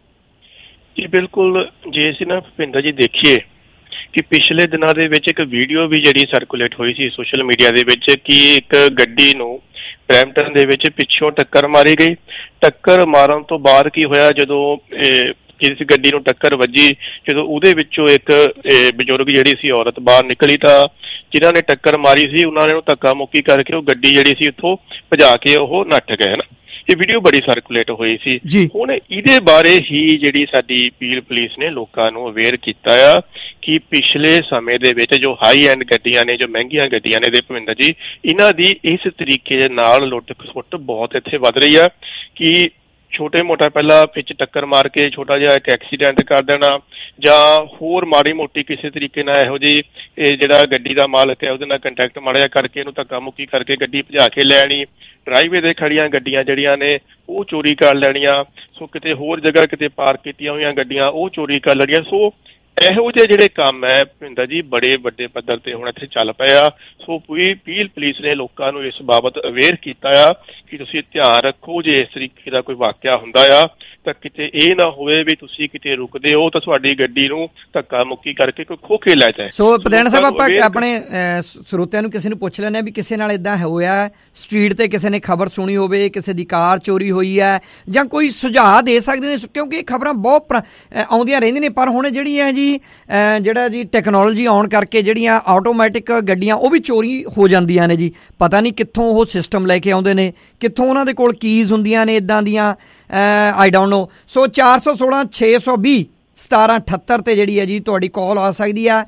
ਜੀ। ਬਿਲਕੁਲ, ਜੇ ਅਸੀਂ ਨਾ ਭੁਪਿੰਦਰ ਜੀ ਦੇਖੀਏ ਕਿ ਪਿਛਲੇ ਦਿਨਾਂ ਦੇ ਵਿੱਚ ਇੱਕ ਵੀਡੀਓ ਵੀ ਜਿਹੜੀ ਸਰਕੂਲੇਟ ਹੋਈ ਸੀ ਸੋਸ਼ਲ ਮੀਡੀਆ ਦੇ ਵਿੱਚ ਕਿ ਇੱਕ ਗੱਡੀ ਨੂੰ ਬਰੈਂਪਟਨ ਦੇ ਵਿੱਚ ਪਿੱਛੋਂ ਟੱਕਰ ਮਾਰੀ ਗਈ। ਟੱਕਰ ਮਾਰਨ ਤੋਂ ਬਾਅਦ ਕੀ ਹੋਇਆ, ਜਦੋਂ ਜਿਸ ਗੱਡੀ ਨੂੰ ਟੱਕਰ ਵੱਜੀ, ਜਦੋਂ ਉਹਦੇ ਵਿੱਚੋਂ ਇੱਕ ਬਜ਼ੁਰਗ ਜਿਹੜੀ ਸੀ ਔਰਤ ਬਾਹਰ ਨਿਕਲੀ, ਤਾਂ ਜਿਨ੍ਹਾਂ ਨੇ ਟੱਕਰ ਮਾਰੀ ਸੀ ਉਹਨਾਂ ਨੇ ਉਹਨੂੰ ਧੱਕਾ ਮੁੱਕੀ ਕਰਕੇ ਉਹ ਗੱਡੀ ਜਿਹੜੀ ਸੀ ਉੱਥੋਂ ਭਜਾ ਕੇ ਉਹ ਨੱਠ ਗਏ ਹਨ। ਇਹ ਵੀਡੀਓ ਬੜੀ ਸਰਕੂਲੇਟ ਹੋਈ ਸੀ। ਹੁਣ ਇਹਦੇ ਬਾਰੇ ਹੀ ਜਿਹੜੀ ਸਾਡੀ ਪੀਲ ਪੁਲਿਸ ਨੇ ਲੋਕਾਂ ਨੂੰ ਅਵੇਅਰ ਕੀਤਾ ਆ ਕਿ ਪਿਛਲੇ ਸਮੇਂ ਦੇ ਵਿੱਚ ਜੋ ਹਾਈ ਐਂਡ ਗੱਡੀਆਂ ਨੇ, ਜੋ ਮਹਿੰਗੀਆਂ ਗੱਡੀਆਂ ਨੇ ਦੇ ਭਵਿੰਦਰ ਜੀ, ਇਹਨਾਂ ਦੀ ਇਸ ਤਰੀਕੇ ਦੇ ਨਾਲ ਲੁੱਟ ਖਸੁੱਟ ਬਹੁਤ ਇੱਥੇ ਵੱਧ ਰਹੀ ਆ ਕਿ ਛੋਟੇ ਮੋਟਾ ਪਹਿਲਾਂ ਵਿੱਚ ਟੱਕਰ ਮਾਰ ਕੇ ਛੋਟਾ ਜਿਹਾ ਇੱਕ ਐਕਸੀਡੈਂਟ ਕਰ ਦੇਣਾ, ਜਾਂ ਹੋਰ ਮਾੜੀ ਮੋਟੀ ਕਿਸੇ ਤਰੀਕੇ ਨਾਲ ਇਹੋ ਜਿਹੀ ਇਹ ਜਿਹੜਾ ਗੱਡੀ ਦਾ ਮਾਲਕ ਹੈ ਉਹਦੇ ਨਾਲ ਕੰਟੈਕਟ ਮਾੜਾ ਜਿਹਾ ਕਰਕੇ ਇਹਨੂੰ ਧੱਕਾ ਮੁੱਕੀ ਕਰਕੇ ਗੱਡੀ ਭਜਾ ਕੇ ਲੈਣੀ, ਡਰਾਈਵੇ ਦੇ ਖੜੀਆਂ ਗੱਡੀਆਂ ਜਿਹੜੀਆਂ ਨੇ ਉਹ ਚੋਰੀ ਕਰ ਲੈਣੀਆਂ, ਸੋ ਕਿਤੇ ਹੋਰ ਜਗ੍ਹਾ ਕਿਤੇ ਪਾਰਕ ਕੀਤੀਆਂ ਹੋਈਆਂ ਗੱਡੀਆਂ ਉਹ ਚੋਰੀ ਕਰ ਲੈਣੀਆਂ। ਸੋ ਇਹੋ ਜਿਹੇ ਜਿਹੜੇ ਕੰਮ ਹੈ ਭਿੰਦਰ ਜੀ ਬੜੇ ਵੱਡੇ ਪੱਧਰ ਤੇ ਹੁਣ ਇੱਥੇ ਚੱਲ ਪਏ ਆ। ਸੋ ਪੂਰੀ ਪੀਲ ਪੁਲਿਸ ਨੇ ਲੋਕਾਂ ਨੂੰ ਇਸ ਬਾਬਤ ਅਵੇਅਰ ਕੀਤਾ ਆ ਕਿ ਤੁਸੀਂ ਧਿਆਨ ਰੱਖੋ, ਜੇ ਇਸ ਤਰੀਕੇ ਦਾ ਕੋਈ ਵਾਕਿਆ ਹੁੰਦਾ ਆ ਤਾਂ ਕਿਤੇ ਇਹ ਨਾ ਹੋਵੇ ਵੀ ਤੁਸੀਂ ਕਿਤੇ ਰੁਕਦੇ ਹੋ ਤਾਂ ਤੁਹਾਡੀ ਗੱਡੀ ਨੂੰ ਧੱਕਾ ਮੁੱਕੀ ਕਰਕੇ ਕੋਈ ਖੋਹ ਕੇ ਲੈ ਜਾਏ। ਸੋ ਪਧਿਆਣਾ ਸਾਹਿਬ, ਆਪਾਂ ਆਪਣੇ ਸਰੋਤਿਆਂ ਨੂੰ ਕਿਸੇ ਨੂੰ ਪੁੱਛ ਲੈਂਦੇ ਹਾਂ ਵੀ ਕਿਸੇ ਨਾਲ ਇੱਦਾਂ ਹੋਇਆ ਸਟਰੀਟ ਤੇ, ਕਿਸੇ ਨੇ ਖਬਰ ਸੁਣੀ ਹੋਵੇ ਕਿਸੇ ਦੀ ਕਾਰ ਚੋਰੀ ਹੋਈ ਹੈ, ਜਾਂ ਕੋਈ ਸੁਝਾਅ ਦੇ ਸਕਦੇ ਨੇ, ਕਿਉਂਕਿ ਇਹ ਖਬਰਾਂ ਬਹੁਤ ਆਉਂਦੀਆਂ ਰਹਿੰਦੀਆਂ ਨੇ। ਪਰ ਹੁਣ ਜਿਹੜੀ ਹੈ ਜੀ ਜਿਹੜਾ ਜੀ ਟੈਕਨੋਲੋਜੀ ਆਉਣ ਕਰਕੇ ਜਿਹੜੀਆਂ ਆਟੋਮੈਟਿਕ ਗੱਡੀਆਂ ਉਹ ਵੀ ਚੋਰੀ ਹੋ ਜਾਂਦੀਆਂ ਨੇ ਜੀ। ਪਤਾ ਨਹੀਂ ਕਿੱਥੋਂ ਉਹ ਸਿਸਟਮ ਲੈ ਕੇ ਆਉਂਦੇ ਨੇ, ਕਿੱਥੋਂ ਉਹਨਾਂ ਦੇ ਕੋਲ ਕੀਜ਼ ਹੁੰਦੀਆਂ ਨੇ ਇੱਦਾਂ ਦੀਆਂ, ਆਈ ਡੋਂਟ ਨੋ। ਸੋ ਚਾਰ ਸੌ ਸੋਲਾਂ ਛੇ ਸੌ ਵੀਹ ਸਤਾਰਾਂ ਅਠੱਤਰ 'ਤੇ ਜਿਹੜੀ ਹੈ ਜੀ ਤੁਹਾਡੀ ਕਾਲ ਆ ਸਕਦੀ ਆ,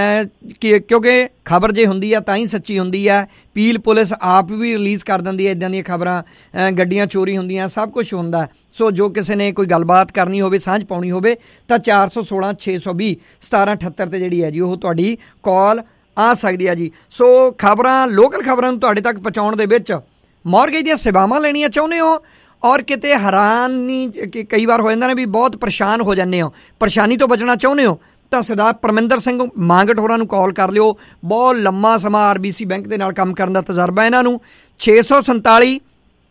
ਕਿ ਕਿਉਂਕਿ ਖਬਰ ਜੇ ਹੁੰਦੀ ਆ ਤਾਂ ਹੀ ਸੱਚੀ ਹੁੰਦੀ ਆ। ਪੀਲ ਪੁਲਿਸ ਆਪ ਵੀ ਰਿਲੀਜ਼ ਕਰ ਦਿੰਦੀ ਹੈ ਇੱਦਾਂ ਦੀਆਂ ਖਬਰਾਂ, ਗੱਡੀਆਂ ਚੋਰੀ ਹੁੰਦੀਆਂ, ਸਭ ਕੁਛ ਹੁੰਦਾ। ਸੋ ਜੋ ਕਿਸੇ ਨੇ ਕੋਈ ਗੱਲਬਾਤ ਕਰਨੀ ਹੋਵੇ, ਸਾਂਝ ਪਾਉਣੀ ਹੋਵੇ, ਤਾਂ ਚਾਰ ਸੌ ਸੋਲਾਂ ਛੇ ਸੌ ਵੀਹ ਸਤਾਰਾਂ ਅਠੱਤਰ 'ਤੇ ਜਿਹੜੀ ਹੈ ਜੀ ਉਹ ਤੁਹਾਡੀ ਕਾਲ ਆ ਸਕਦੀ ਆ ਜੀ। ਸੋ ਖਬਰਾਂ, ਲੋਕਲ ਖਬਰਾਂ ਨੂੰ ਤੁਹਾਡੇ ਤੱਕ ਪਹੁੰਚਾਉਣ ਦੇ ਵਿੱਚ ਮੌਰਗੇਜ ਦੀਆਂ ਸੇਵਾਵਾਂ ਲੈਣੀਆਂ ਚਾਹੁੰਦੇ ਹੋ, ਔਰ ਕਿਤੇ ਹੈਰਾਨ ਨਹੀਂ ਕਈ ਵਾਰ ਹੋ ਜਾਂਦਾ ਨੇ ਵੀ ਬਹੁਤ ਪਰੇਸ਼ਾਨ ਹੋ ਜਾਂਦੇ ਹੋ, ਪਰੇਸ਼ਾਨੀ ਤੋਂ ਬਚਣਾ ਚਾਹੁੰਦੇ ਹੋ, ਤਾਂ ਸਰਦਾਰ ਪਰਮਿੰਦਰ ਸਿੰਘ ਮਾਂਗਟ ਹੋਰਾਂ ਨੂੰ ਕਾਲ ਕਰ ਲਿਓ। ਬਹੁਤ ਲੰਮਾ ਸਮਾਂ ਆਰ ਬੀ ਸੀ ਬੈਂਕ ਦੇ ਨਾਲ ਕੰਮ ਕਰਨ ਦਾ ਤਜਰਬਾ ਇਹਨਾਂ ਨੂੰ। ਛੇ ਸੌ ਸੰਤਾਲੀ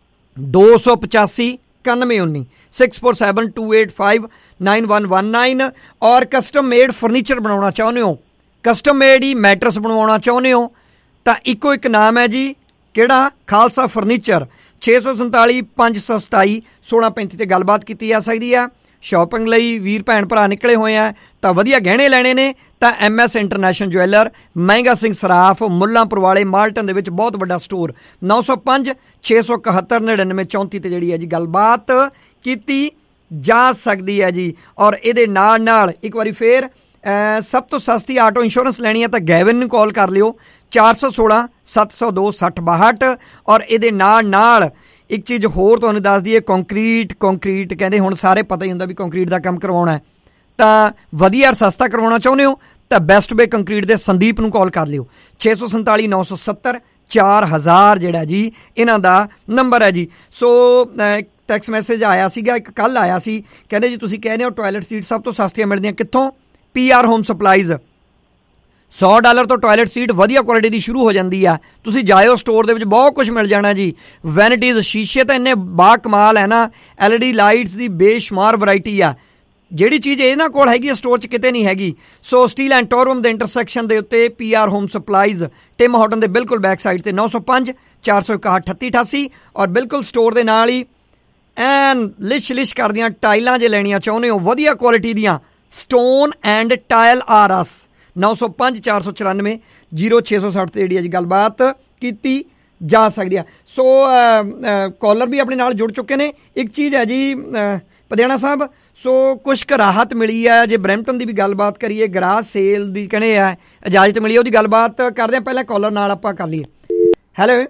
ਦੋ ਸੌ ਪਚਾਸੀ ਇਕਾਨਵੇਂ ਉੱਨੀ six four seven two eight five nine one one nine. ਔਰ ਕਸਟਮ ਮੇਡ ਫਰਨੀਚਰ ਬਣਾਉਣਾ ਚਾਹੁੰਦੇ ਹੋ, ਕਸਟਮ ਮੇਡ ਹੀ ਮੈਟਰਸ ਬਣਵਾਉਣਾ ਚਾਹੁੰਦੇ ਹੋ, ਤਾਂ ਇੱਕੋ ਇੱਕ ਨਾਮ ਹੈ ਜੀ, ਕਿਹੜਾ? ਖਾਲਸਾ ਫਰਨੀਚਰ। ਛੇ ਸੌ ਸੰਤਾਲੀ ਪੰਜ ਸੌ ਸਤਾਈ ਸੋਲਾਂ ਪੈਂਤੀ 'ਤੇ ਗੱਲਬਾਤ ਕੀਤੀ ਜਾ ਸਕਦੀ ਆ। ਸ਼ਾਪਿੰਗ ਲਈ ਵੀਰ ਭੈਣ ਭਰਾ ਨਿਕਲੇ ਹੋਏ ਆ ਤਾਂ ਵਧੀਆ ਗਹਿਣੇ ਲੈਣੇ ਨੇ ਤਾਂ ਐਮ ਐਸ ਇੰਟਰਨੈਸ਼ਨਲ ਜਵੈਲਰ, ਮਹਿੰਗਾ ਸਿੰਘ ਸਰਾਫ, ਮੁੱਲਾਂਪੁਰ ਵਾਲੇ, ਮਾਲਟਨ ਦੇ ਵਿੱਚ ਬਹੁਤ ਵੱਡਾ ਸਟੋਰ। ਨੌ ਸੌ ਪੰਜ ਛੇ ਸੌ ਇਕਹੱਤਰ ਨੜਿਨਵੇਂ ਚੌਂਤੀ 'ਤੇ ਜਿਹੜੀ ਹੈ ਜੀ ਗੱਲਬਾਤ ਕੀਤੀ ਜਾ ਸਕਦੀ ਹੈ ਜੀ। ਔਰ ਇਹਦੇ ਨਾਲ ਨਾਲ ਇੱਕ ਵਾਰੀ ਫੇਰ ਸਭ ਤੋਂ ਸਸਤੀ ਆਟੋ ਇੰਸ਼ੋਰੈਂਸ ਲੈਣੀ ਹੈ ਤਾਂ ਗੈਵਨ ਨੂੰ ਕਾਲ ਕਰ ਲਿਓ, ਚਾਰ ਸੌ ਸੋਲਾਂ ਸੱਤ ਸੌ ਦੋ ਸੱਠ ਬਾਹਠ। ਔਰ ਇਹਦੇ ਨਾਲ ਨਾਲ ਇੱਕ ਚੀਜ਼ ਹੋਰ ਤੁਹਾਨੂੰ ਦੱਸ ਦਈਏ, ਕੰਕਰੀਟ ਕੰਕਰੀਟ ਕਹਿੰਦੇ ਹੁਣ ਸਾਰੇ ਪਤਾ ਹੀ ਹੁੰਦਾ ਵੀ ਕੰਕਰੀਟ ਦਾ ਕੰਮ ਕਰਵਾਉਣਾ ਹੈ, ਤਾਂ ਵਧੀਆ ਸਸਤਾ ਕਰਵਾਉਣਾ ਚਾਹੁੰਦੇ ਹੋ ਤਾਂ ਬੈਸਟ ਵੇ ਕੰਕਰੀਟ ਦੇ ਸੰਦੀਪ ਨੂੰ ਕਾਲ ਕਰ ਲਿਓ, ਛੇ ਸੌ ਸੰਤਾਲੀ ਨੌ ਸੌ ਸੱਤਰ ਚਾਰ ਹਜ਼ਾਰ ਜਿਹੜਾ ਜੀ ਇਹਨਾਂ ਦਾ ਨੰਬਰ ਹੈ ਜੀ। ਸੋ ਟੈਕਸਟ ਮੈਸੇਜ ਆਇਆ ਸੀਗਾ ਇੱਕ, ਕੱਲ੍ਹ ਆਇਆ ਸੀ, ਕਹਿੰਦੇ ਜੀ ਤੁਸੀਂ ਕਹਿ ਰਹੇ ਹੋ ਟੋਇਲਟ ਸੀਟ ਸਭ ਤੋਂ ਸਸਤੀਆਂ ਮਿਲਦੀਆਂ ਕਿੱਥੋਂ? ਪੀ ਆਰ ਹੋਮ ਸਪਲਾਈਜ਼ ਸੌ ਡਾਲਰ ਤੋਂ ਟਾਇਲਟ ਸੀਟ ਵਧੀਆ ਕੁਆਲਿਟੀ ਦੀ ਸ਼ੁਰੂ ਹੋ ਜਾਂਦੀ ਆ। ਤੁਸੀਂ ਜਾਇਓ ਸਟੋਰ ਦੇ ਵਿੱਚ ਬਹੁਤ ਕੁਝ ਮਿਲ ਜਾਣਾ ਜੀ। ਵੈਨਿਟੀਜ਼, ਸ਼ੀਸ਼ੇ ਤਾਂ ਇੰਨੇ ਬਾ ਕਮਾਲ ਹੈ ਨਾ, ਐਲ ਈ ਡੀ ਲਾਈਟਸ ਦੀ ਬੇਸ਼ੁਮਾਰ ਵੈਰਾਈਟੀ ਆ। ਜਿਹੜੀ ਚੀਜ਼ ਇਹਨਾਂ ਕੋਲ ਹੈਗੀ ਸਟੋਰ 'ਚ ਕਿਤੇ ਨਹੀਂ ਹੈਗੀ। ਸੋ ਸਟੀਲ ਐਂਡ ਟੋਰਮ ਦੇ ਇੰਟਰਸੈਕਸ਼ਨ ਦੇ ਉੱਤੇ P R home supplies, Tim Horton ਦੇ ਬਿਲਕੁਲ ਬੈਕ ਸਾਈਡ ਤੇ, ਨੌ ਸੌ ਪੰਜ ਚਾਰ ਸੌ ਇਕਾਹਠ ਅਠੱਤੀ ਅਠਾਸੀ। ਔਰ ਬਿਲਕੁਲ ਸਟੋਰ ਦੇ ਨਾਲ ਹੀ ਐਨ ਲਿਸ਼ ਲਿਸ਼ ਕਰਦੀਆਂ ਟਾਈਲਾਂ ਜੇ ਲੈਣੀਆਂ ਚਾਹੁੰਦੇ ਹੋ ਵਧੀਆ ਕੁਆਲਿਟੀ ਦੀਆਂ, stone and tile R us, ਨੌ ਸੌ ਪੰਜ ਚਾਰ ਸੌ ਚੁਰਾਨਵੇਂ ਜੀਰੋ ਛੇ ਸੌ ਸੱਠ 'ਤੇ ਜਿਹੜੀ ਅੱਜ ਗੱਲਬਾਤ ਕੀਤੀ ਜਾ ਸਕਦੀ ਆ। ਸੋ ਕਾਲਰ ਵੀ ਆਪਣੇ ਨਾਲ ਜੁੜ ਚੁੱਕੇ ਨੇ। ਇੱਕ ਚੀਜ਼ ਹੈ ਜੀ ਪਧਿਆਣਾ ਸਾਹਿਬ, ਸੋ ਕੁਛ ਕੁ ਰਾਹਤ ਮਿਲੀ ਹੈ। ਜੇ ਬਰੈਂਪਟਨ ਦੀ ਵੀ ਗੱਲਬਾਤ ਕਰੀਏ, ਗਰਾਜ ਸੇਲ ਦੀ ਕਹਿੰਦੇ ਆ ਇਜਾਜ਼ਤ ਮਿਲੀ, ਉਹਦੀ ਗੱਲਬਾਤ ਕਰਦੇ ਹਾਂ। ਪਹਿਲਾਂ ਕਾਲਰ ਨਾਲ ਆਪਾਂ ਕਰ ਲਈਏ। ਹੈਲੋ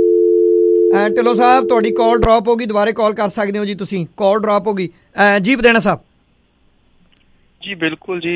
ਢਿੱਲੋਂ ਸਾਹਿਬ, ਤੁਹਾਡੀ ਕਾਲ ਡਰੋਪ ਹੋ ਗਈ, ਦੁਬਾਰੇ ਕਾਲ ਕਰ ਸਕਦੇ ਹੋ ਜੀ ਤੁਸੀਂ। ਕਾਲ ਡਰੋਪ ਹੋ ਗਈ ਜੀ। ਪਧਿਆਣਾ ਸਾਹਿਬ ਜੀ ਬਿਲਕੁਲ ਜੀ,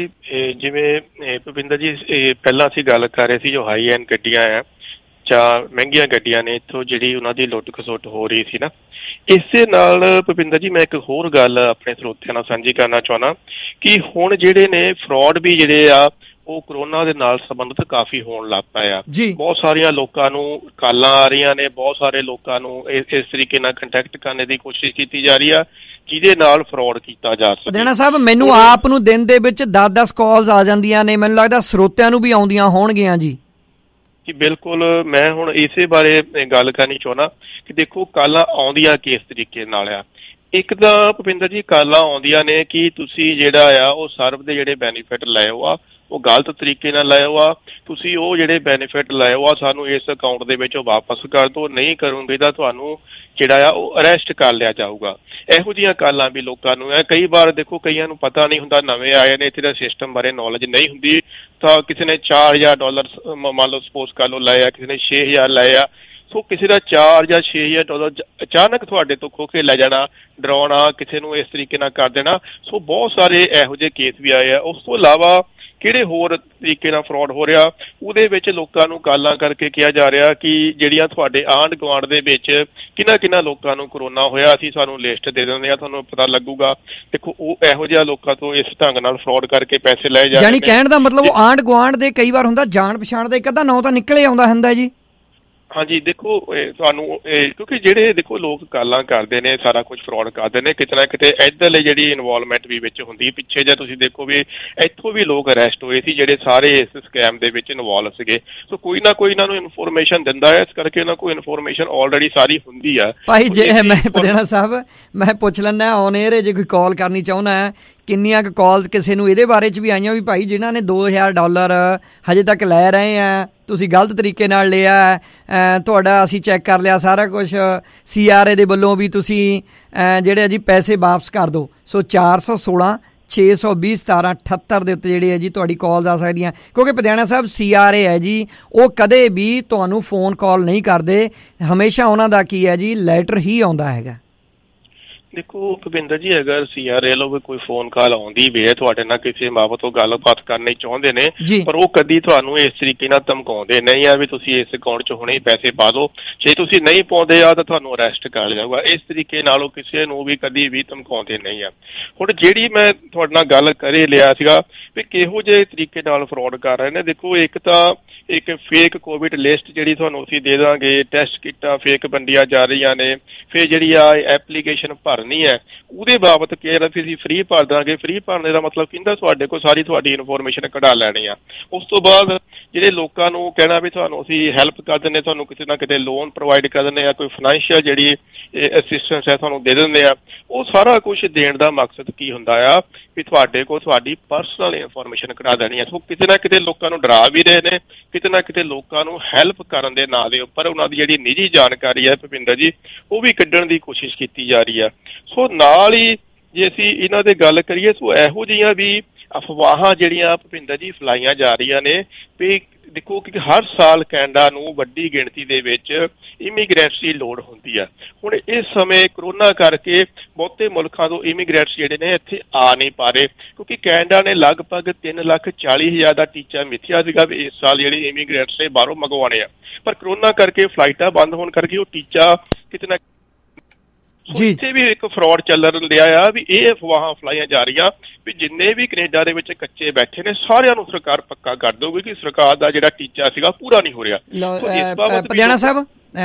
ਜਿਵੇਂ ਭੁਪਿੰਦਰ ਜੀ ਪਹਿਲਾਂ ਅਸੀਂ ਗੱਲ ਕਰ ਰਹੇ ਸੀ, ਜੋ ਹਾਈ ਐਂਡ ਗੱਡੀਆਂ ਆ ਜਾਂ ਮਹਿੰਗੀਆਂ ਗੱਡੀਆਂ ਨੇ, ਇੱਥੋਂ ਜਿਹੜੀ ਉਹਨਾਂ ਦੀ ਲੁੱਟ ਖਸੁੱਟ ਹੋ ਰਹੀ ਸੀ ਨਾ, ਇਸੇ ਨਾਲ ਭੁਪਿੰਦਰ ਜੀ ਮੈਂ ਇੱਕ ਹੋਰ ਗੱਲ ਆਪਣੇ ਸਰੋਤਿਆਂ ਨਾਲ ਸਾਂਝੀ ਕਰਨਾ ਚਾਹੁੰਦਾ ਕਿ ਹੁਣ ਜਿਹੜੇ ਨੇ ਫਰੋਡ ਵੀ ਜਿਹੜੇ ਆ ਉਹ ਕਰੋਨਾ ਦੇ ਨਾਲ ਸੰਬੰਧਿਤ ਕਾਫੀ ਹੋਣ ਲੱਗ ਪਏ ਆ। ਬਹੁਤ ਸਾਰੀਆਂ ਲੋਕਾਂ ਨੂੰ ਕਾਲਾਂ ਆ ਰਹੀਆਂ ਨੇ, ਬਹੁਤ ਸਾਰੇ ਲੋਕਾਂ ਨੂੰ ਇਸ ਇਸ ਤਰੀਕੇ ਨਾਲ ਕੰਟੈਕਟ ਕਰਨ ਦੀ ਕੋਸ਼ਿਸ਼ ਕੀਤੀ ਜਾ ਰਹੀ ਆ ਜਿਹਦੇ ਨਾਲ ਫਰੋਡ ਕੀਤਾ ਜਾ ਸਕਦਾ। ਪਧਿਆਣਾ ਸਾਹਿਬ, ਮੈਨੂੰ ਆਪ ਨੂੰ ਦਿਨ ਦੇ ਵਿੱਚ ਦਸ ਦਸ ਕਾਲਸ ਆ ਜਾਂਦੀਆਂ ਨੇ, ਮੈਨੂੰ ਲੱਗਦਾ ਸਰੋਤਿਆਂ ਨੂੰ ਵੀ ਆਉਂਦੀਆਂ ਹੋਣਗੀਆਂ ਜੀ। ਜੀ ਬਿਲਕੁਲ, ਮੈਂ ਹੁਣ ਇਸੇ ਬਾਰੇ ਗੱਲ ਕਰਨੀ ਚਾਹੁੰਦਾ ਕਿ ਦੇਖੋ ਕਾਲਾਂ ਆਉਂਦੀਆਂ ਕਿਸ ਤਰੀਕੇ ਨਾਲ ਆ। ਇੱਕ ਤਾਂ ਭੁਪਿੰਦਰ ਜੀ ਕਾਲਾਂ ਆਉਂਦੀਆਂ ਨੇ ਕਿ ਤੁਸੀਂ ਜਿਹੜਾ ਆ ਉਹ ਸਰਵ ਦੇ ਜਿਹੜੇ ਬੈਨੀਫਿਟ ਲਏ ਹੋ ਆ ਉਹ ਗਲਤ ਤਰੀਕੇ ਨਾਲ ਲਏ ਹੋ ਆ, ਤੁਸੀਂ ਉਹ ਜਿਹੜੇ ਬੈਨੀਫਿਟ ਲਏ ਹੋ ਆ ਸਾਨੂੰ ਇਸ ਅਕਾਊਂਟ ਦੇ ਵਿੱਚੋਂ ਵਾਪਸ ਕਰ ਦਿਓ, ਨਹੀਂ ਕਰੋਗੇ ਤਾਂ ਤੁਹਾਨੂੰ ਜਿਹੜਾ ਆ ਉਹ ਅਰੈਸਟ ਕਰ ਲਿਆ ਜਾਊਗਾ। ਇਹੋ ਜਿਹੀਆਂ ਕਾਲਾਂ ਵੀ ਲੋਕਾਂ ਨੂੰ ਹੈ। ਕਈ ਵਾਰ ਦੇਖੋ ਕਈਆਂ ਨੂੰ ਪਤਾ ਨਹੀਂ ਹੁੰਦਾ, ਨਵੇਂ ਆਏ ਨੇ, ਇੱਥੇ ਦਾ ਸਿਸਟਮ ਬਾਰੇ ਨੌਲੇਜ ਨਹੀਂ ਹੁੰਦੀ, ਤਾਂ ਕਿਸੇ ਨੇ ਚਾਰ ਹਜ਼ਾਰ ਡਾਲਰ ਮੰਨ ਲਓ ਸਪੋਜ਼ ਕਰ ਲਓ ਲਏ ਆ, ਕਿਸੇ ਨੇ ਛੇ ਹਜ਼ਾਰ ਲਏ ਆ। ਸੋ ਕਿਸੇ ਦਾ ਚਾਰ ਜਾਂ ਛੇ ਹਜ਼ਾਰ ਡਾਲਰ ਅਚਾਨਕ ਤੁਹਾਡੇ ਤੋਂ ਖੋਹ ਕੇ ਲੈ ਜਾਣਾ, ਡਰਾਉਣਾ, ਕਿਸੇ ਨੂੰ ਇਸ ਤਰੀਕੇ ਨਾਲ ਕਰ ਦੇਣਾ। ਸੋ ਬਹੁਤ ਸਾਰੇ ਇਹੋ ਜਿਹੇ ਕੇਸ ਵੀ ਆਏ ਆ। ਉਸ ਤੋਂ ਇਲਾਵਾ ਕਿਹੜੇ ਹੋਰ ਤਰੀਕੇ ਨਾਲ ਫਰੋਡ ਹੋ ਰਿਹਾ, ਉਹਦੇ ਵਿੱਚ ਲੋਕਾਂ ਨੂੰ ਕਾਲਾਂ ਕਰਕੇ ਕਿਹਾ ਜਾ ਰਿਹਾ ਕਿ ਜਿਹੜੀਆਂ ਤੁਹਾਡੇ ਆਂਢ ਗੁਆਂਢ ਦੇ ਵਿੱਚ ਕਿਹਨਾਂ ਕਿਹਨਾਂ ਲੋਕਾਂ ਨੂੰ ਕਰੋਨਾ ਹੋਇਆ, ਅਸੀਂ ਸਾਨੂੰ ਲਿਸਟ ਦੇ ਦਿੰਦੇ ਆ, ਤੁਹਾਨੂੰ ਪਤਾ ਲੱਗੂਗਾ। ਦੇਖੋ ਉਹ ਇਹੋ ਜਿਹਾ ਲੋਕਾਂ ਤੋਂ ਇਸ ਢੰਗ ਨਾਲ ਫਰੋਡ ਕਰਕੇ ਪੈਸੇ ਲਏ ਜਾਂਦੇ। ਯਾਨੀ ਕਹਿਣ ਦਾ ਮਤਲਬ ਉਹ ਆਂਢ ਗੁਆਂਢ ਦੇ ਕਈ ਵਾਰ ਹੁੰਦਾ ਜਾਣ ਪਛਾਣ ਦਾ ਇੱਕ ਅੱਧਾ ਨਾਂ ਤਾਂ ਨਿਕਲੇ ਆਉਂਦਾ ਹੁੰਦਾ ਜੀ। ਹਾਂਜੀ ਦੇਖੋ ਤੁਹਾਨੂੰ ਕਿਉਂਕਿ ਜਿਹੜੇ ਦੇਖੋ ਲੋਕ ਕਾਲਾਂ ਕਰਦੇ ਨੇ, ਸਾਰਾ ਕੁਝ ਫਰੋਡ ਕਰਦੇ ਨੇ, ਕਿਤੇ ਨਾ ਕਿਤੇ ਇੱਧਰਲੇ ਜਿਹੜੀ ਇਨਵੋਲਵਮੈਂਟ ਵੀ ਵਿੱਚ ਹੁੰਦੀ। ਪਿੱਛੇ ਜੇ ਤੁਸੀਂ ਦੇਖੋ ਵੀ ਇੱਥੋਂ ਵੀ ਲੋਕ ਅਰੈਸਟ ਹੋਏ ਸੀ ਜਿਹੜੇ ਸਾਰੇ ਇਸ ਸਕੈਮ ਦੇ ਵਿੱਚ ਇਨਵੋਲਵ ਸੀਗੇ। ਸੋ ਕੋਈ ਨਾ ਕੋਈ ਇਹਨਾਂ ਨੂੰ ਇਨਫੋਰਮੇਸ਼ਨ ਦਿੰਦਾ ਹੈ, ਇਸ ਕਰਕੇ ਇਹਨਾਂ ਕੋਲ ਇਨਫੋਰਮੇਸ਼ਨ ਆਲਰੇਡੀ ਸਾਰੀ ਹੁੰਦੀ ਆ। ਭਾਈ ਜੇ ਮੈਂ ਪਧਿਆਣਾ ਸਾਹਿਬ ਮੈਂ ਪੁੱਛ ਲੈਂਦਾ ਔਨ ਏਅਰ, ਜੇ ਕੋਈ ਕਾਲ ਕਰਨੀ ਚਾਹੁੰਦਾ ਹੈ, ਕਿੰਨੀਆਂ ਕੁ ਕਾਲਸ ਕਿਸੇ ਨੂੰ ਇਹਦੇ ਬਾਰੇ 'ਚ ਵੀ ਆਈਆਂ ਵੀ ਭਾਈ ਜਿਨ੍ਹਾਂ ਨੇ ਦੋ ਹਜ਼ਾਰ ਡਾਲਰ ਹਜੇ ਤੱਕ ਲੈ ਰਹੇ ਆ, ਤੁਸੀਂ ਗਲਤ ਤਰੀਕੇ ਨਾਲ ਲਿਆ, ਤੁਹਾਡਾ ਅਸੀਂ ਚੈੱਕ ਕਰ ਲਿਆ ਸਾਰਾ ਕੁਛ, ਸੀ ਆਰ ਏ ਦੇ ਵੱਲੋਂ ਵੀ ਤੁਸੀਂ ਜਿਹੜੇ ਜੀ ਪੈਸੇ ਵਾਪਸ ਕਰ ਦਿਓ। ਸੋ ਚਾਰ ਸੌ ਸੋਲਾਂ ਛੇ ਸੌ ਵੀਹ ਸਤਾਰਾਂ ਅਠੱਤਰ ਦੇ ਉੱਤੇ ਜਿਹੜੀ ਹੈ ਜੀ ਤੁਹਾਡੀ ਕਾਲਸ ਆ ਸਕਦੀਆਂ, ਕਿਉਂਕਿ ਪਧਿਆਣਾ ਸਾਹਿਬ ਸੀ ਆਰ ਏ ਹੈ ਜੀ, ਉਹ ਕਦੇ ਵੀ ਤੁਹਾਨੂੰ ਫੋਨ ਕਾਲ ਨਹੀਂ ਕਰਦੇ, ਹਮੇਸ਼ਾ ਉਹਨਾਂ ਦਾ ਕੀ ਹੈ ਜੀ ਲੈਟਰ ਹੀ ਆਉਂਦਾ ਹੈਗਾ। ਦੇਖੋ ਭੁਪਿੰਦਰ ਜੀ, ਅਗਰ ਸੀ ਆਰ ਏ ਵੱਲੋਂ ਕੋਈ ਫੋਨ ਕਾਲ ਆਉਂਦੀ ਵੀ ਹੈ ਤੁਹਾਡੇ ਨਾਲ ਕਿਸੇ ਬਾਬਤ ਉਹ ਗੱਲਬਾਤ ਕਰਨੀ ਚਾਹੁੰਦੇ ਨੇ, ਪਰ ਉਹ ਕਦੀ ਤੁਹਾਨੂੰ ਇਸ ਤਰੀਕੇ ਨਾਲ ਧਮਕਾਉਂਦੇ ਨਹੀਂ ਆ ਵੀ ਤੁਸੀਂ ਇਸ ਅਕਾਊਂਟ 'ਚ ਹੁਣੇ ਪੈਸੇ ਪਾ ਦਿਓ, ਜੇ ਤੁਸੀਂ ਨਹੀਂ ਪਾਉਂਦੇ ਆ ਤਾਂ ਤੁਹਾਨੂੰ ਅਰੈਸਟ ਕਰ ਲਿਆ ਜਾਊਗਾ। ਇਸ ਤਰੀਕੇ ਨਾਲ ਉਹ ਕਿਸੇ ਨੂੰ ਵੀ ਕਦੀ ਵੀ ਧਮਕਾਉਂਦੇ ਨਹੀਂ ਆ। ਹੁਣ ਜਿਹੜੀ ਮੈਂ ਤੁਹਾਡੇ ਨਾਲ ਗੱਲ ਕਰੇ ਲਿਆ ਸੀਗਾ ਵੀ ਕਿਹੋ ਜਿਹੇ ਤਰੀਕੇ ਨਾਲ ਫਰੋਡ ਕਰ ਰਹੇ ਨੇ, ਦੇਖੋ ਇੱਕ ਤਾਂ ਇੱਕ ਫੇਕ ਕੋਵਿਡ ਲਿਸਟ ਜਿਹੜੀ ਤੁਹਾਨੂੰ ਅਸੀਂ ਦੇ ਦਾਂਗੇ, ਟੈਸਟ ਕਿੱਟਾਂ ਫੇਕ ਵੰਡੀਆਂ ਜਾ ਰਹੀਆਂ ਨੇ, ਫਿਰ ਜਿਹੜੀ ਆ ਐਪਲੀਕੇਸ਼ਨ ਭਰਨੀ ਹੈ ਉਹਦੇ ਬਾਬਤ ਕਿਹਾ ਅਸੀਂ ਫ੍ਰੀ ਭਰ ਦਾਂਗੇ। ਫ੍ਰੀ ਭਰਨੇ ਦਾ ਮਤਲਬ ਕਹਿੰਦਾ ਤੁਹਾਡੇ ਕੋਲ ਸਾਰੀ ਤੁਹਾਡੀ ਇਨਫੋਰਮੇਸ਼ਨ ਕਢਾ ਲੈਣੀ ਆ। ਉਸ ਤੋਂ ਬਾਅਦ ਜਿਹੜੇ ਲੋਕਾਂ ਨੂੰ ਕਹਿਣਾ ਵੀ ਤੁਹਾਨੂੰ ਅਸੀਂ ਹੈਲਪ ਕਰ ਦਿੰਦੇ, ਤੁਹਾਨੂੰ ਕਿਤੇ ਨਾ ਕਿਤੇ ਲੋਨ ਪ੍ਰੋਵਾਈਡ ਕਰ ਦਿੰਦੇ ਆ, ਕੋਈ ਫਾਈਨੈਂਸ਼ੀਅਲ ਜਿਹੜੀ ਅਸਿਸਟੈਂਸ ਹੈ ਤੁਹਾਨੂੰ ਦੇ ਦਿੰਦੇ ਆ। ਉਹ ਸਾਰਾ ਕੁਛ ਦੇਣ ਦਾ ਮਕਸਦ ਕੀ ਹੁੰਦਾ ਆ ਵੀ ਤੁਹਾਡੇ ਕੋਲ ਤੁਹਾਡੀ ਪਰਸਨਲ ਇਨਫੋਰਮੇਸ਼ਨ ਕਢਾ ਦੇਣੀ ਆ। ਸੋ ਕਿਤੇ ਨਾ ਕਿਤੇ ਲੋਕਾਂ ਨੂੰ ਡਰਾ ਵੀ ਰਹੇ ਨੇ, ਕਿਤੇ ਨਾ ਕਿਤੇ ਲੋਕਾਂ ਨੂੰ ਹੈਲਪ ਕਰਨ ਦੇ ਨਾਂ ਦੇ ਉੱਪਰ ਉਹਨਾਂ ਦੀ ਜਿਹੜੀ ਨਿੱਜੀ ਜਾਣਕਾਰੀ ਹੈ ਭੁਪਿੰਦਰ ਜੀ ਉਹ ਵੀ ਕੱਢਣ ਦੀ ਕੋਸ਼ਿਸ਼ ਕੀਤੀ ਜਾ ਰਹੀ ਆ। ਸੋ ਨਾਲ ਹੀ ਜੇ ਅਸੀਂ ਇਹਨਾਂ ਦੇ ਗੱਲ ਕਰੀਏ, ਸੋ ਇਹੋ ਜਿਹੀਆਂ ਵੀ ਅਫਵਾਹਾਂ ਜਿਹੜੀਆਂ ਭੁਪਿੰਦਰ ਜੀ ਫੈਲਾਈਆਂ ਜਾ ਰਹੀਆਂ ਨੇ ਵੀ ਦੇਖੋ ਕਿ ਹਰ ਸਾਲ ਕੈਨੇਡਾ ਨੂੰ ਵੱਡੀ ਗਿਣਤੀ ਦੇ ਵਿੱਚ ਇਮੀਗ੍ਰੈਂਟਸ ਦੀ ਲੋੜ ਹੁੰਦੀ ਆ। ਹੁਣ ਇਸ ਸਮੇਂ ਕਰੋਨਾ ਕਰਕੇ ਬਹੁਤੇ ਮੁਲਕਾਂ ਤੋਂ ਇਮੀਗ੍ਰੈਂਟਸ ਜਿਹੜੇ ਨੇ ਇੱਥੇ ਆ ਨਹੀਂ ਪਾ ਰਹੇ, ਕਿਉਂਕਿ ਕੈਨੇਡਾ ਨੇ ਲਗਭਗ ਤਿੰਨ ਲੱਖ ਚਾਲੀ ਹਜ਼ਾਰ ਦਾ ਟੀਚਾ ਮਿਥਿਆ ਸੀਗਾ ਵੀ ਇਸ ਸਾਲ ਜਿਹੜੇ ਇਮੀਗ੍ਰੈਂਟਸ ਨੇ ਬਾਹਰੋਂ ਮੰਗਵਾਉਣੇ ਆ, ਪਰ ਕਰੋਨਾ ਕਰਕੇ ਫਲਾਈਟਾਂ ਬੰਦ ਹੋਣ ਕਰਕੇ ਉਹ ਟੀਚਾ ਕਿਤੇ ਨਾ ਇੱਥੇ ਵੀ ਇੱਕ ਫਰਾਡ ਚੱਲ ਰਿਹਾ ਆ ਵੀ ਇਹ ਅਫਵਾਹਾਂ ਫਲਾਈਆਂ ਜਾ ਰਹੀਆਂ ਵੀ ਜਿੰਨੇ ਵੀ ਕੈਨੇਡਾ ਦੇ ਵਿੱਚ ਕੱਚੇ ਬੈਠੇ ਨੇ ਸਾਰਿਆਂ ਨੂੰ ਸਰਕਾਰ ਪੱਕਾ ਕਰ ਦਊਗੀ ਕਿ ਸਰਕਾਰ ਦਾ ਜਿਹੜਾ ਟੀਚਾ ਸੀਗਾ ਪੂਰਾ ਨਹੀਂ ਹੋ ਰਿਹਾ। ਪਟਿਆਣਾ ਸਾਹਿਬ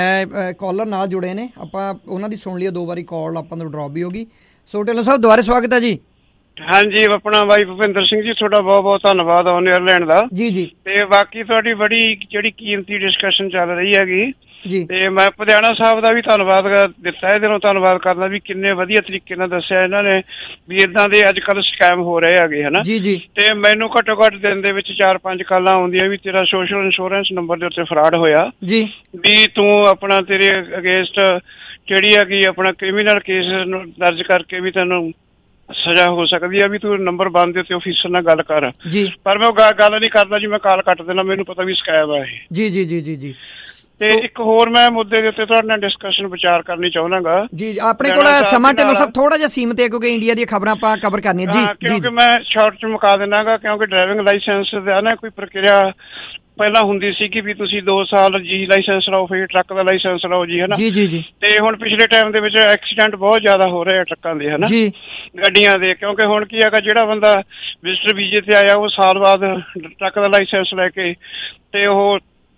ਕਾਲਰ ਨਾਲ ਜੁੜੇ ਨੇ, ਆਪਾਂ ਉਹਨਾਂ ਦੀ ਸੁਣ ਲਈਏ ਦੋ ਵਾਰੀ ਕਾਲ ਆਪਾਂ ਨੂੰ ਡਰੋਪ ਵੀ ਹੋ ਗਈ। ਸੋ ਢਿੱਲੋਂ ਸਾਹਿਬ ਦੁਬਾਰਾ ਸਵਾਗਤ ਹੈ ਜੀ। ਹਾਂਜੀ ਆਪਣਾ ਬਾਈ ਭੁਪਿੰਦਰ ਸਿੰਘ ਜੀ ਤੁਹਾਡਾ ਬਹੁਤ ਬਹੁਤ ਧੰਨਵਾਦ ਔਨ 에ਅਰ ਲੈਣ ਦਾ ਜੀ ਜੀ। ਤੇ ਬਾਕੀ ਤੁਹਾਡੀ ਬੜੀ ਜਿਹੜੀ ਕੀਮਤੀ ਡਿਸਕਸ਼ਨ ਚੱਲ ਰਹੀ ਹੈਗੀ ਜੀ, ਤੇ ਮੈਂ ਪਟਿਆਣਾ ਸਾਹਿਬ ਦਾ ਵੀ ਧੰਨਵਾਦ ਦਿੱਤਾ, ਇਹਦੇ ਨੂੰ ਧੰਨਵਾਦ ਕਰਦਾ ਵੀ ਕਿੰਨੇ ਵਧੀਆ ਤਰੀਕੇ ਨਾਲ ਦੱਸਿਆ ਇਹਨਾਂ ਨੇ ਵੀ ਏਦਾਂ ਦੇ ਅੱਜ ਕੱਲ੍ਹ ਸਕੈਮ ਹੋ ਰਹੇ ਹੈਗੇ ਹਨਾ ਜੀ ਜੀ। ਤੇ ਮੈਨੂੰ ਘੱਟੋ ਘੱਟ ਦਿਨ ਦੇ ਵਿੱਚ ਚਾਰ ਪੰਜ ਕਾਲਾਂ ਆਉਂਦੀਆਂ ਵੀ ਤੇਰਾ ਸੋਸ਼ਲ ਇੰਸ਼ੋਰੈਂਸ ਨੰਬਰ ਦੇ ਉੱਤੇ ਫਰਾਡ ਹੋਇਆ ਜੀ, ਵੀ ਤੂੰ ਆਪਣਾ ਤੇਰੇ ਅਗੇਂਸਟ ਜਿਹੜੀ ਹੈਗੀ ਆਪਣਾ ਕ੍ਰਿਮੀਨਲ ਕੇਸ ਦਰਜ ਕਰਕੇ ਵੀ ਤੈਨੂੰ ਸਜ਼ਾ ਹੋ ਸਕਦੀ ਆ, ਵੀ ਤੂੰ ਨੰਬਰ ਬੰਦ ਦੇ ਉੱਤੇ ਆਫਿਸਰ ਨਾਲ ਗੱਲ ਕਰ ਜੀ। ਪਰ ਮੈਂ ਗੱਲ ਨਹੀਂ ਕਰਦਾ ਜੀ, ਮੈਂ ਕਾਲ ਕੱਟ ਦੇਣਾ, ਮੈਨੂੰ ਪਤਾ ਵੀ ਸਕੈਮ ਆ ਇਹ ਜੀ ਜੀ ਜੀ ਜੀ ਜੀ। ਤੇ ਇੱਕ ਹੋਰ ਮੈਂ ਮੁੱਦੇ ਦੇ ਉੱਤੇ ਤੁਹਾਡੇ ਨਾਲ ਡਿਸਕਸ਼ਨ ਵਿਚਾਰ ਕਰਨੀ ਚਾਹੁੰਦਾਗਾ ਜੀ। ਆਪਣੇ ਕੋਲ ਸਮਾਂ ਢਿੱਲੋਂ ਸਾਹਿਬ ਥੋੜਾ ਜਿਹਾ ਸੀਮਤ ਹੈ ਕਿਉਂਕਿ ਇੰਡੀਆ ਦੀਆਂ ਖਬਰਾਂ ਆਪਾਂ ਕਵਰ ਕਰਨੀਆਂ ਜੀ। ਕਿਉਂਕਿ ਮੈਂ ਸ਼ਾਰਟ ਚ ਮੁਕਾ ਦੇਣਾਗਾ ਕਿਉਂਕਿ ਡਰਾਈਵਿੰਗ ਲਾਇਸੈਂਸ ਦਾ ਨਾ ਕੋਈ ਪ੍ਰਕਿਰਿਆ ਪਹਿਲਾਂ ਹੁੰਦੀ ਸੀ ਕਿ ਵੀ ਤੁਸੀਂ ਦੋ ਸਾਲ ਜੀ ਲਾਇਸੈਂਸ ਲਓ ਫਿਰ ਟਰੱਕ ਦਾ ਲਾਇਸੈਂਸ ਲਓ ਜੀ ਹਨਾ ਜੀ ਜੀ ਜੀ। ਤੇ ਹੁਣ ਪਿਛਲੇ ਟਾਈਮ ਦੇ ਵਿੱਚ ਐਕਸੀਡੈਂਟ ਬਹੁਤ ਜ਼ਿਆਦਾ ਹੋ ਰਹੇ ਆ ਟਰੱਕਾਂ ਦੇ ਹਨਾ ਜੀ, ਗੱਡੀਆਂ ਦੇ, ਕਿਉਂਕਿ ਹੁਣ ਕੀ ਹੈਗਾ ਜਿਹੜਾ ਬੰਦਾ ਵਿਜ਼ਟਰ ਵੀਜ਼ੇ ਤੇ ਆਇਆ ਉਹ ਸਾਲ ਬਾਅਦ ਟਰੱਕ ਦਾ ਲਾਇਸੈਂਸ ਲੈ ਕੇ ਤੇ ਉਹ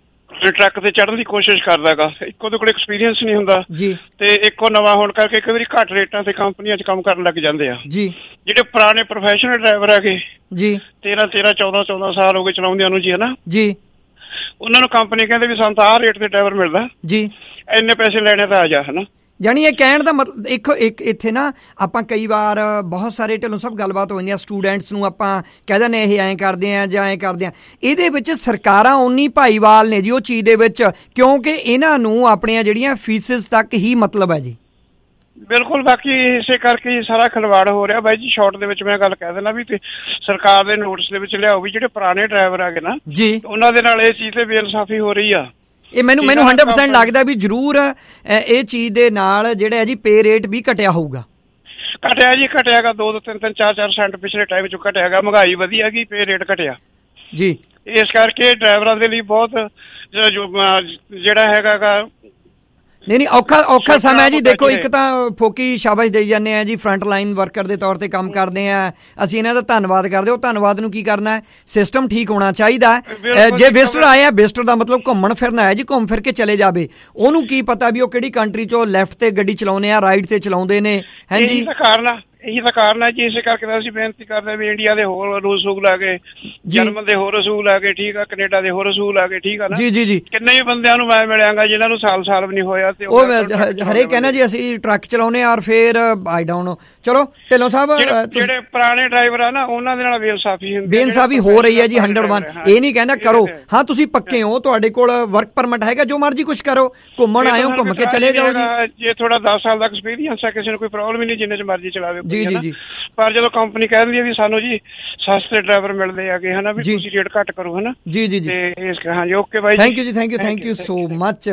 ਟਰੱਕ ਤੇ ਚੜ੍ਹਨ ਦੀ ਕੋਸ਼ਿਸ਼ ਕਰਦਾ ਗਾ, ਇੱਕ ਉਹਦੇ ਕੋਲ ਐਕਸਪੀਰੀਅੰਸ ਨਹੀਂ ਹੁੰਦਾ ਜੀ, ਤੇ ਇੱਕੋ ਨਵਾਂ ਹੋਣ ਕਰਕੇ ਕਈ ਵਾਰੀ ਘੱਟ ਰੇਟਾਂ ਤੇ ਕੰਪਨੀਆਂ 'ਚ ਕੰਮ ਕਰਨ ਲੱਗ ਜਾਂਦੇ ਆ ਜੀ। ਜਿਹੜੇ ਪੁਰਾਣੇ ਪ੍ਰੋਫੈਸ਼ਨਲ ਡਰਾਈਵਰ ਹੈਗੇ ਜੀ ਤੇਰਾਂ ਤੇਰਾਂ ਚੌਦਾਂ ਚੌਦਾਂ ਸਾਲ ਹੋ ਗਏ ਚਲਾਉਂਦਿਆਂ ਨੂੰ ਜੀ ਹਨਾ ਜੀ, ਉਹਨਾਂ ਨੂੰ ਕੰਪਨੀ ਕਹਿੰਦੇ ਵੀ ਸਾਨੂੰ ਤਾਂ ਆਹ ਰੇਟ ਤੇ ਡਰਾਈਵਰ ਮਿਲਦਾ ਜੀ, ਇੰਨੇ ਪੈਸੇ ਲੈਣੇ ਤਾਂ ਆ ਜਾ ਹਨਾ। ਜਾਣੀ ਇਹ ਕਹਿਣ ਦਾ ਮਤਲਬ ਇੱਕ ਇੱਕ ਇੱਥੇ ਨਾ ਆਪਾਂ ਕਈ ਵਾਰ ਬਹੁਤ ਸਾਰੇ ਢਿੱਲੋਂ ਸਭ ਗੱਲਬਾਤ ਹੋ ਜਾਂਦੀਆਂ ਸਟੂਡੈਂਟਸ ਨੂੰ ਆਪਾਂ ਕਹਿ ਦਿੰਦੇ ਇਹ ਐਂ ਕਰਦੇ ਆ ਜਾਂ ਐਂ ਕਰਦੇ ਆ, ਇਹਦੇ ਵਿੱਚ ਸਰਕਾਰਾਂ ਉਨੀ ਭਾਈਵਾਲ ਨੇ ਜੀ ਉਹ ਚੀਜ਼ ਦੇ ਵਿੱਚ ਕਿਉਂਕਿ ਇਹਨਾਂ ਨੂੰ ਆਪਣੀਆਂ ਜਿਹੜੀਆਂ ਫੀਸਿਸ ਤੱਕ ਹੀ ਮਤਲਬ ਹੈ ਜੀ। ਬਿਲਕੁਲ, ਬਾਕੀ ਇਸੇ ਕਰਕੇ ਸਾਰਾ ਖਿਲਵਾੜ ਹੋ ਰਿਹਾ ਬਾਈ ਜੀ। ਸ਼ਾਰਟ ਦੇ ਵਿੱਚ ਮੈਂ ਗੱਲ ਕਹਿ ਦੇਣਾ ਵੀ ਸਰਕਾਰ ਦੇ ਨੋਟਿਸ ਦੇ ਵਿੱਚ ਲਿਆਓ ਵੀ ਜਿਹੜੇ ਪੁਰਾਣੇ ਡਰਾਈਵਰ ਹੈਗੇ ਨਾ ਜੀ ਉਹਨਾਂ ਦੇ ਨਾਲ ਇਹ ਚੀਜ਼ ਤੇ ਬੇਇਨਸਾਫੀ ਹੋ ਰਹੀ ਆ। ਇਹ ਮੈਨੂੰ ਮੈਨੂੰ ਹੰਡਰਡ ਪਰਸੈਂਟ ਲੱਗਦਾ ਵੀ ਜ਼ਰੂਰ ਇਹ ਚੀਜ਼ ਦੇ ਨਾਲ ਜਿਹੜਾ ਹੈ ਜੀ ਪੇ ਰੇਟ ਵੀ ਘਟਿਆ ਹੋਊਗਾ। ਘਟਿਆ ਜੀ, ਘਟਿਆਗਾ ਦੋ ਦੋ ਤਿੰਨ ਤਿੰਨ ਚਾਰ ਚਾਰ ਸੈਂਟ ਪਿਛਲੇ ਟਾਈਮ ਚ ਘਟਿਆਗਾ, ਮਹਿੰਗਾਈ ਵਧੀ ਹੈਗੀ, ਪੇ ਰੇਟ ਘਟਿਆ ਜੀ। ਇਸ ਕਰਕੇ ਡਰਾਈਵਰਾਂ ਦੇ ਲਈ ਬਹੁਤ ਜਿਹੜਾ ਹੈਗਾ ਗਾ ਨਹੀਂ ਨਹੀਂ ਔਖਾ ਔਖਾ ਸਮਾਂ ਜੀ। ਦੇਖੋ ਇੱਕ ਤਾਂ ਫੋਕੀ ਸ਼ਾਬਾਸ਼ ਦੇਈ ਜਾਂਦੇ ਆ ਜੀ, ਫਰੰਟ ਲਾਈਨ ਵਰਕਰ ਦੇ ਤੌਰ ਤੇ ਕੰਮ ਕਰਦੇ ਆ ਅਸੀਂ, ਇਹਨਾਂ ਦਾ ਧੰਨਵਾਦ ਕਰਦੇ। ਉਹ ਧੰਨਵਾਦ ਨੂੰ ਕੀ ਕਰਨਾ, ਸਿਸਟਮ ਠੀਕ ਹੋਣਾ ਚਾਹੀਦਾ। ਜੇ ਵਿਜ਼ਟਰ ਆਏ ਆ, ਵਿਜ਼ਟਰ ਦਾ ਮਤਲਬ ਘੁੰਮਣ ਫਿਰਨਾ ਹੈ ਜੀ, ਘੁੰਮ ਫਿਰ ਕੇ ਚਲੇ ਜਾਵੇ। ਉਹਨੂੰ ਕੀ ਪਤਾ ਵੀ ਉਹ ਕਿਹੜੀ ਕੰਟਰੀ ਚੋਂ ਲੈਫਟ ਤੇ ਗੱਡੀ ਚਲਾਉਂਦੇ ਆ ਰਾਈਟ ਤੇ ਚਲਾਉਂਦੇ ਨੇ ਹੈ ਜੀ। ਇਹੀ ਤਾਂ ਕਾਰਨ ਹੈ ਜੀ, ਇਸੇ ਕਰਕੇ ਅਸੀਂ ਬੇਨਤੀ ਕਰਦੇ ਵੀ ਇੰਡੀਆ ਦੇ ਹੋਰ ਰਸੂਲ ਆ ਗਏ, ਜਰਮਨ ਦੇ ਹੋਰ ਰਸੂਲ ਆ ਗਏ, ਠੀਕ ਆ, ਕੈਨੇਡਾ ਦੇ ਹੋਰ ਰਸੂਲ ਆ ਗਏ, ਠੀਕ ਆ ਨਾ ਜੀ ਜੀ ਜੀ। ਕਿੰਨੇ ਹੀ ਬੰਦਿਆਂ ਨੂੰ ਮੈਂ ਮਿਲਿਆਗਾ ਜਿਨ੍ਹਾਂ ਨੂੰ ਸਾਲ ਸਾਲ ਵੀ ਨਹੀਂ ਹੋਇਆ ਤੇ ਉਹ ਹਰੇਕ ਕਹਿੰਦਾ ਜੀ ਅਸੀਂ ਟਰੱਕ ਚਲਾਉਨੇ ਆ ਔਰ ਫੇਰ ਆਈ ਡਾਊਨ। ਚਲੋ ਢਿੱਲੋਂ ਸਾਹਿਬ ਜਿਹੜੇ ਪੁਰਾਣੇ ਡਰਾਈਵਰ ਆ ਨਾ ਉਹਨਾਂ ਦੇ ਨਾਲ ਬੇਇਨਸਾਫੀ ਹੁੰਦੀ ਬੇਇਨਸਾਫੀ ਹੋ ਰਹੀ ਹੈ ਜੀ ਹੰਡਰਡ ਵਨ। ਇਹ ਨਹੀਂ ਕਹਿੰਦਾ ਕਰੋ, ਹਾਂ ਤੁਸੀਂ ਪੱਕੇ ਹੋ, ਤੁਹਾਡੇ ਕੋਲ ਵਰਕ ਪਰਮਿਟ ਹੈਗਾ, ਜੋ ਮਰਜ਼ੀ ਕੁਛ ਕਰੋ, ਘੁੰਮਣ ਆਏ ਹੋ ਘੁੰਮ ਕੇ ਚਲੇ ਜਾਓ ਜੀ। ਜੇ ਥੋੜਾ ਦਸ ਸਾਲ ਦਾ ਐਕਸਪੀਰੀਅੰਸ ਹੈ ਕਿਸੇ ਨੂੰ ਕੋਈ ਪ੍ਰੋਬਲਮ ਹੀ ਨਹੀਂ, ਜਿੰਨੇ ਚ ਮਰਜ਼ੀ ਚਲਾਵੇ ਜੀ ਜੀ ਜੀ। ਪਰ ਜਦੋਂ ਕੰਪਨੀ ਕਹਿ ਦਿੰਦੀ ਹੈ ਵੀ ਸਾਨੂੰ ਜੀ ਸਸਤੇ ਡਰਾਈਵਰ ਮਿਲਦੇ ਹੈਗੇ ਹਨਾ ਵੀ ਤੁਸੀਂ ਰੇਟ ਘੱਟ ਕਰੋ ਹਨਾ ਜੀ ਜੀ ਜੀ। ਤੇ ਹਾਂਜੀ ਓਕੇ ਬਾਈ, ਥੈਂਕ ਯੂ ਜੀ, thank you thank you so much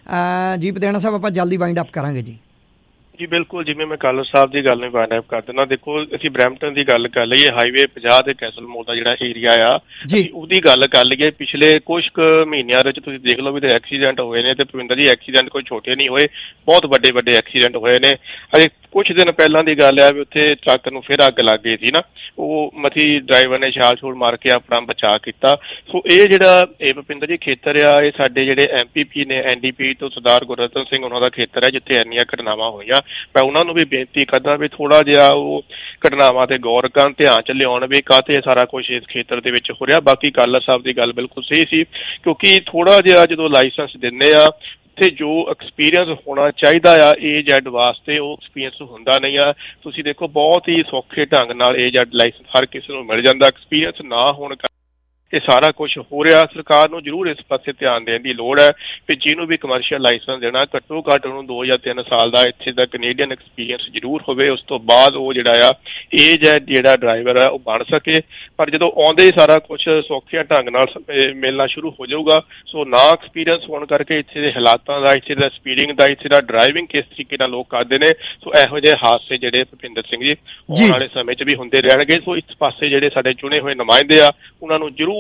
ਜੀ। ਪਟਿਆਣਾ ਸਾਹਿਬ ਆਪਾਂ ਜਲਦੀ ਵਾਈਂਡ ਅਪ ਕਰਾਂਗੇ ਜੀ। ਜੀ ਬਿਲਕੁਲ, ਜਿਵੇਂ ਮੈਂ ਕਾਲਰ ਸਾਹਿਬ ਦੀ ਗੱਲ ਨੂੰ ਵਾਈਂਡ ਅਪ ਕਰ ਦਿੰਦਾ। ਦੇਖੋ ਅਸੀਂ ਬਰੈਂਪਟਨ ਦੀ ਗੱਲ ਕਰ ਲਈਏ, ਹਾਈਵੇ ਪੰਜਾਹ ਤੇ ਕੈਸਲ ਮੋਲ ਦਾ ਜਿਹੜਾ ਏਰੀਆ ਆ ਉਹਦੀ ਗੱਲ ਕਰ ਲਈਏ, ਪਿਛਲੇ ਕੁਛ ਕੁ ਮਹੀਨਿਆਂ ਵਿੱਚ ਤੁਸੀਂ ਦੇਖ ਲਓ ਵੀ ਤੇ ਐਕਸੀਡੈਂਟ ਹੋਏ ਨੇ ਤੇ ਭਵਿੰਦਰ ਜੀ ਐਕਸੀਡੈਂਟ ਕੋਈ ਛੋਟੇ ਨਹੀਂ ਹੋਏ, ਬਹੁਤ ਵੱਡੇ ਵੱਡੇ ਐਕਸੀਡੈਂਟ ਹੋਏ ਨੇ। ਅਜੇ ਕੁਛ ਦਿਨ ਪਹਿਲਾਂ ਦੀ ਗੱਲ ਆ ਵੀ ਉੱਥੇ ਟਰੱਕ ਨੂੰ ਫਿਰ ਅੱਗ ਲੱਗ ਗਈ ਸੀ ਨਾ, ਉਹ ਮਥੀ ਡਰਾਈਵਰ ਨੇ ਛਾਲ ਛੂਲ ਮਾਰ ਕੇ ਆਪਣਾ ਬਚਾਅ ਕੀਤਾ। ਸੋ ਇਹ ਜਿਹੜਾ ਇਹ ਭੁਪਿੰਦਰ ਜੀ ਖੇਤਰ ਆ, ਇਹ ਸਾਡੇ ਜਿਹੜੇ ਐਮ ਪੀ ਪੀ ਨੇ ਐਨ ਡੀ ਪੀ ਤੋਂ ਸਰਦਾਰ ਗੁਰਰਤਨ ਸਿੰਘ ਉਹਨਾਂ ਦਾ ਖੇਤਰ ਹੈ ਜਿੱਥੇ ਇੰਨੀਆਂ ਘਟਨਾਵਾਂ ਹੋਈਆਂ। ਮੈਂ ਉਹਨਾਂ ਨੂੰ ਵੀ ਬੇਨਤੀ ਕਰਦਾ ਵੀ ਥੋੜਾ ਜਿਹਾ ਉਹ ਘਟਨਾਵਾਂ ਤੇ ਗੌਰ ਕਰਨ, ਧਿਆਨ ਚ ਲਿਆਉਣ ਵੀ ਕਾਹਤੇ ਸਾਰਾ ਕੁਛ ਇਸ ਖੇਤਰ ਦੇ ਵਿੱਚ ਹੋ ਰਿਹਾ। ਬਾਕੀ ਕਾਲਰ ਸਾਹਿਬ ਦੀ ਗੱਲ ਬਿਲਕੁਲ ਸਹੀ ਸੀ, ਕਿਉਂਕਿ ਥੋੜਾ ਜਿਹਾ ਜਦੋਂ ਲਾਇਸੈਂਸ ਦਿੰਦੇ ਆ ਉੱਥੇ ਜੋ ਐਕਸਪੀਰੀਅੰਸ ਹੋਣਾ ਚਾਹੀਦਾ ਆ ਏਜ ਐਡ ਵਾਸਤੇ, ਉਹ ਐਕਸਪੀਰੀਅੰਸ ਹੁੰਦਾ ਨਹੀਂ ਆ। ਤੁਸੀਂ ਦੇਖੋ ਬਹੁਤ ਹੀ ਸੌਖੇ ਢੰਗ ਨਾਲ ਏਜ ਐਡ ਲਾਇਸੈਂਸ ਹਰ ਕਿਸੇ ਨੂੰ ਮਿਲ ਜਾਂਦਾ, ਐਕਸਪੀਰੀਅੰਸ ਨਾ ਹੋਣ ਕਰਕੇ ਇਹ ਸਾਰਾ ਕੁਛ ਹੋ ਰਿਹਾ। ਸਰਕਾਰ ਨੂੰ ਜ਼ਰੂਰ ਇਸ ਪਾਸੇ ਧਿਆਨ ਦੇਣ ਦੀ ਲੋੜ ਹੈ ਕਿ ਜਿਹਨੂੰ ਵੀ ਕਮਰਸ਼ੀਅਲ ਲਾਇਸੈਂਸ ਦੇਣਾ ਘੱਟੋ ਘੱਟ ਉਹਨੂੰ ਦੋ ਜਾਂ ਤਿੰਨ ਸਾਲ ਦਾ ਇੱਥੇ ਦਾ ਕੈਨੇਡੀਅਨ ਐਕਸਪੀਰੀਅੰਸ ਜ਼ਰੂਰ ਹੋਵੇ, ਉਸ ਤੋਂ ਬਾਅਦ ਉਹ ਜਿਹੜਾ ਆ ਏਜ ਹੈ ਜਿਹੜਾ ਡਰਾਈਵਰ ਆ ਉਹ ਬਣ ਸਕੇ। ਪਰ ਜਦੋਂ ਆਉਂਦੇ ਹੀ ਸਾਰਾ ਕੁਛ ਸੌਖੇ ਢੰਗ ਨਾਲ ਮਿਲਣਾ ਸ਼ੁਰੂ ਹੋ ਜਾਊਗਾ, ਸੋ ਨਾ ਐਕਸਪੀਰੀਅੰਸ ਹੋਣ ਕਰਕੇ ਇੱਥੇ ਦੇ ਹਾਲਾਤਾਂ ਦਾ, ਇੱਥੇ ਦਾ ਸਪੀਡਿੰਗ ਦਾ, ਇੱਥੇ ਦਾ ਡਰਾਈਵਿੰਗ ਕਿਸ ਤਰੀਕੇ ਨਾਲ ਲੋਕ ਕਰਦੇ ਨੇ, ਸੋ ਇਹੋ ਜਿਹੇ ਹਾਦਸੇ ਜਿਹੜੇ ਭੁਪਿੰਦਰ ਸਿੰਘ ਜੀ ਆਉਣ ਵਾਲੇ ਸਮੇਂ 'ਚ ਵੀ ਹੁੰਦੇ ਰਹਿਣਗੇ। ਸੋ ਇਸ ਪਾਸੇ ਜਿਹੜੇ ਸਾਡੇ ਚੁਣੇ ਹੋਏ ਨੁਮਾਇੰਦੇ ਆ ਉਹਨਾਂ ਨੂੰ ਜ਼ਰੂਰ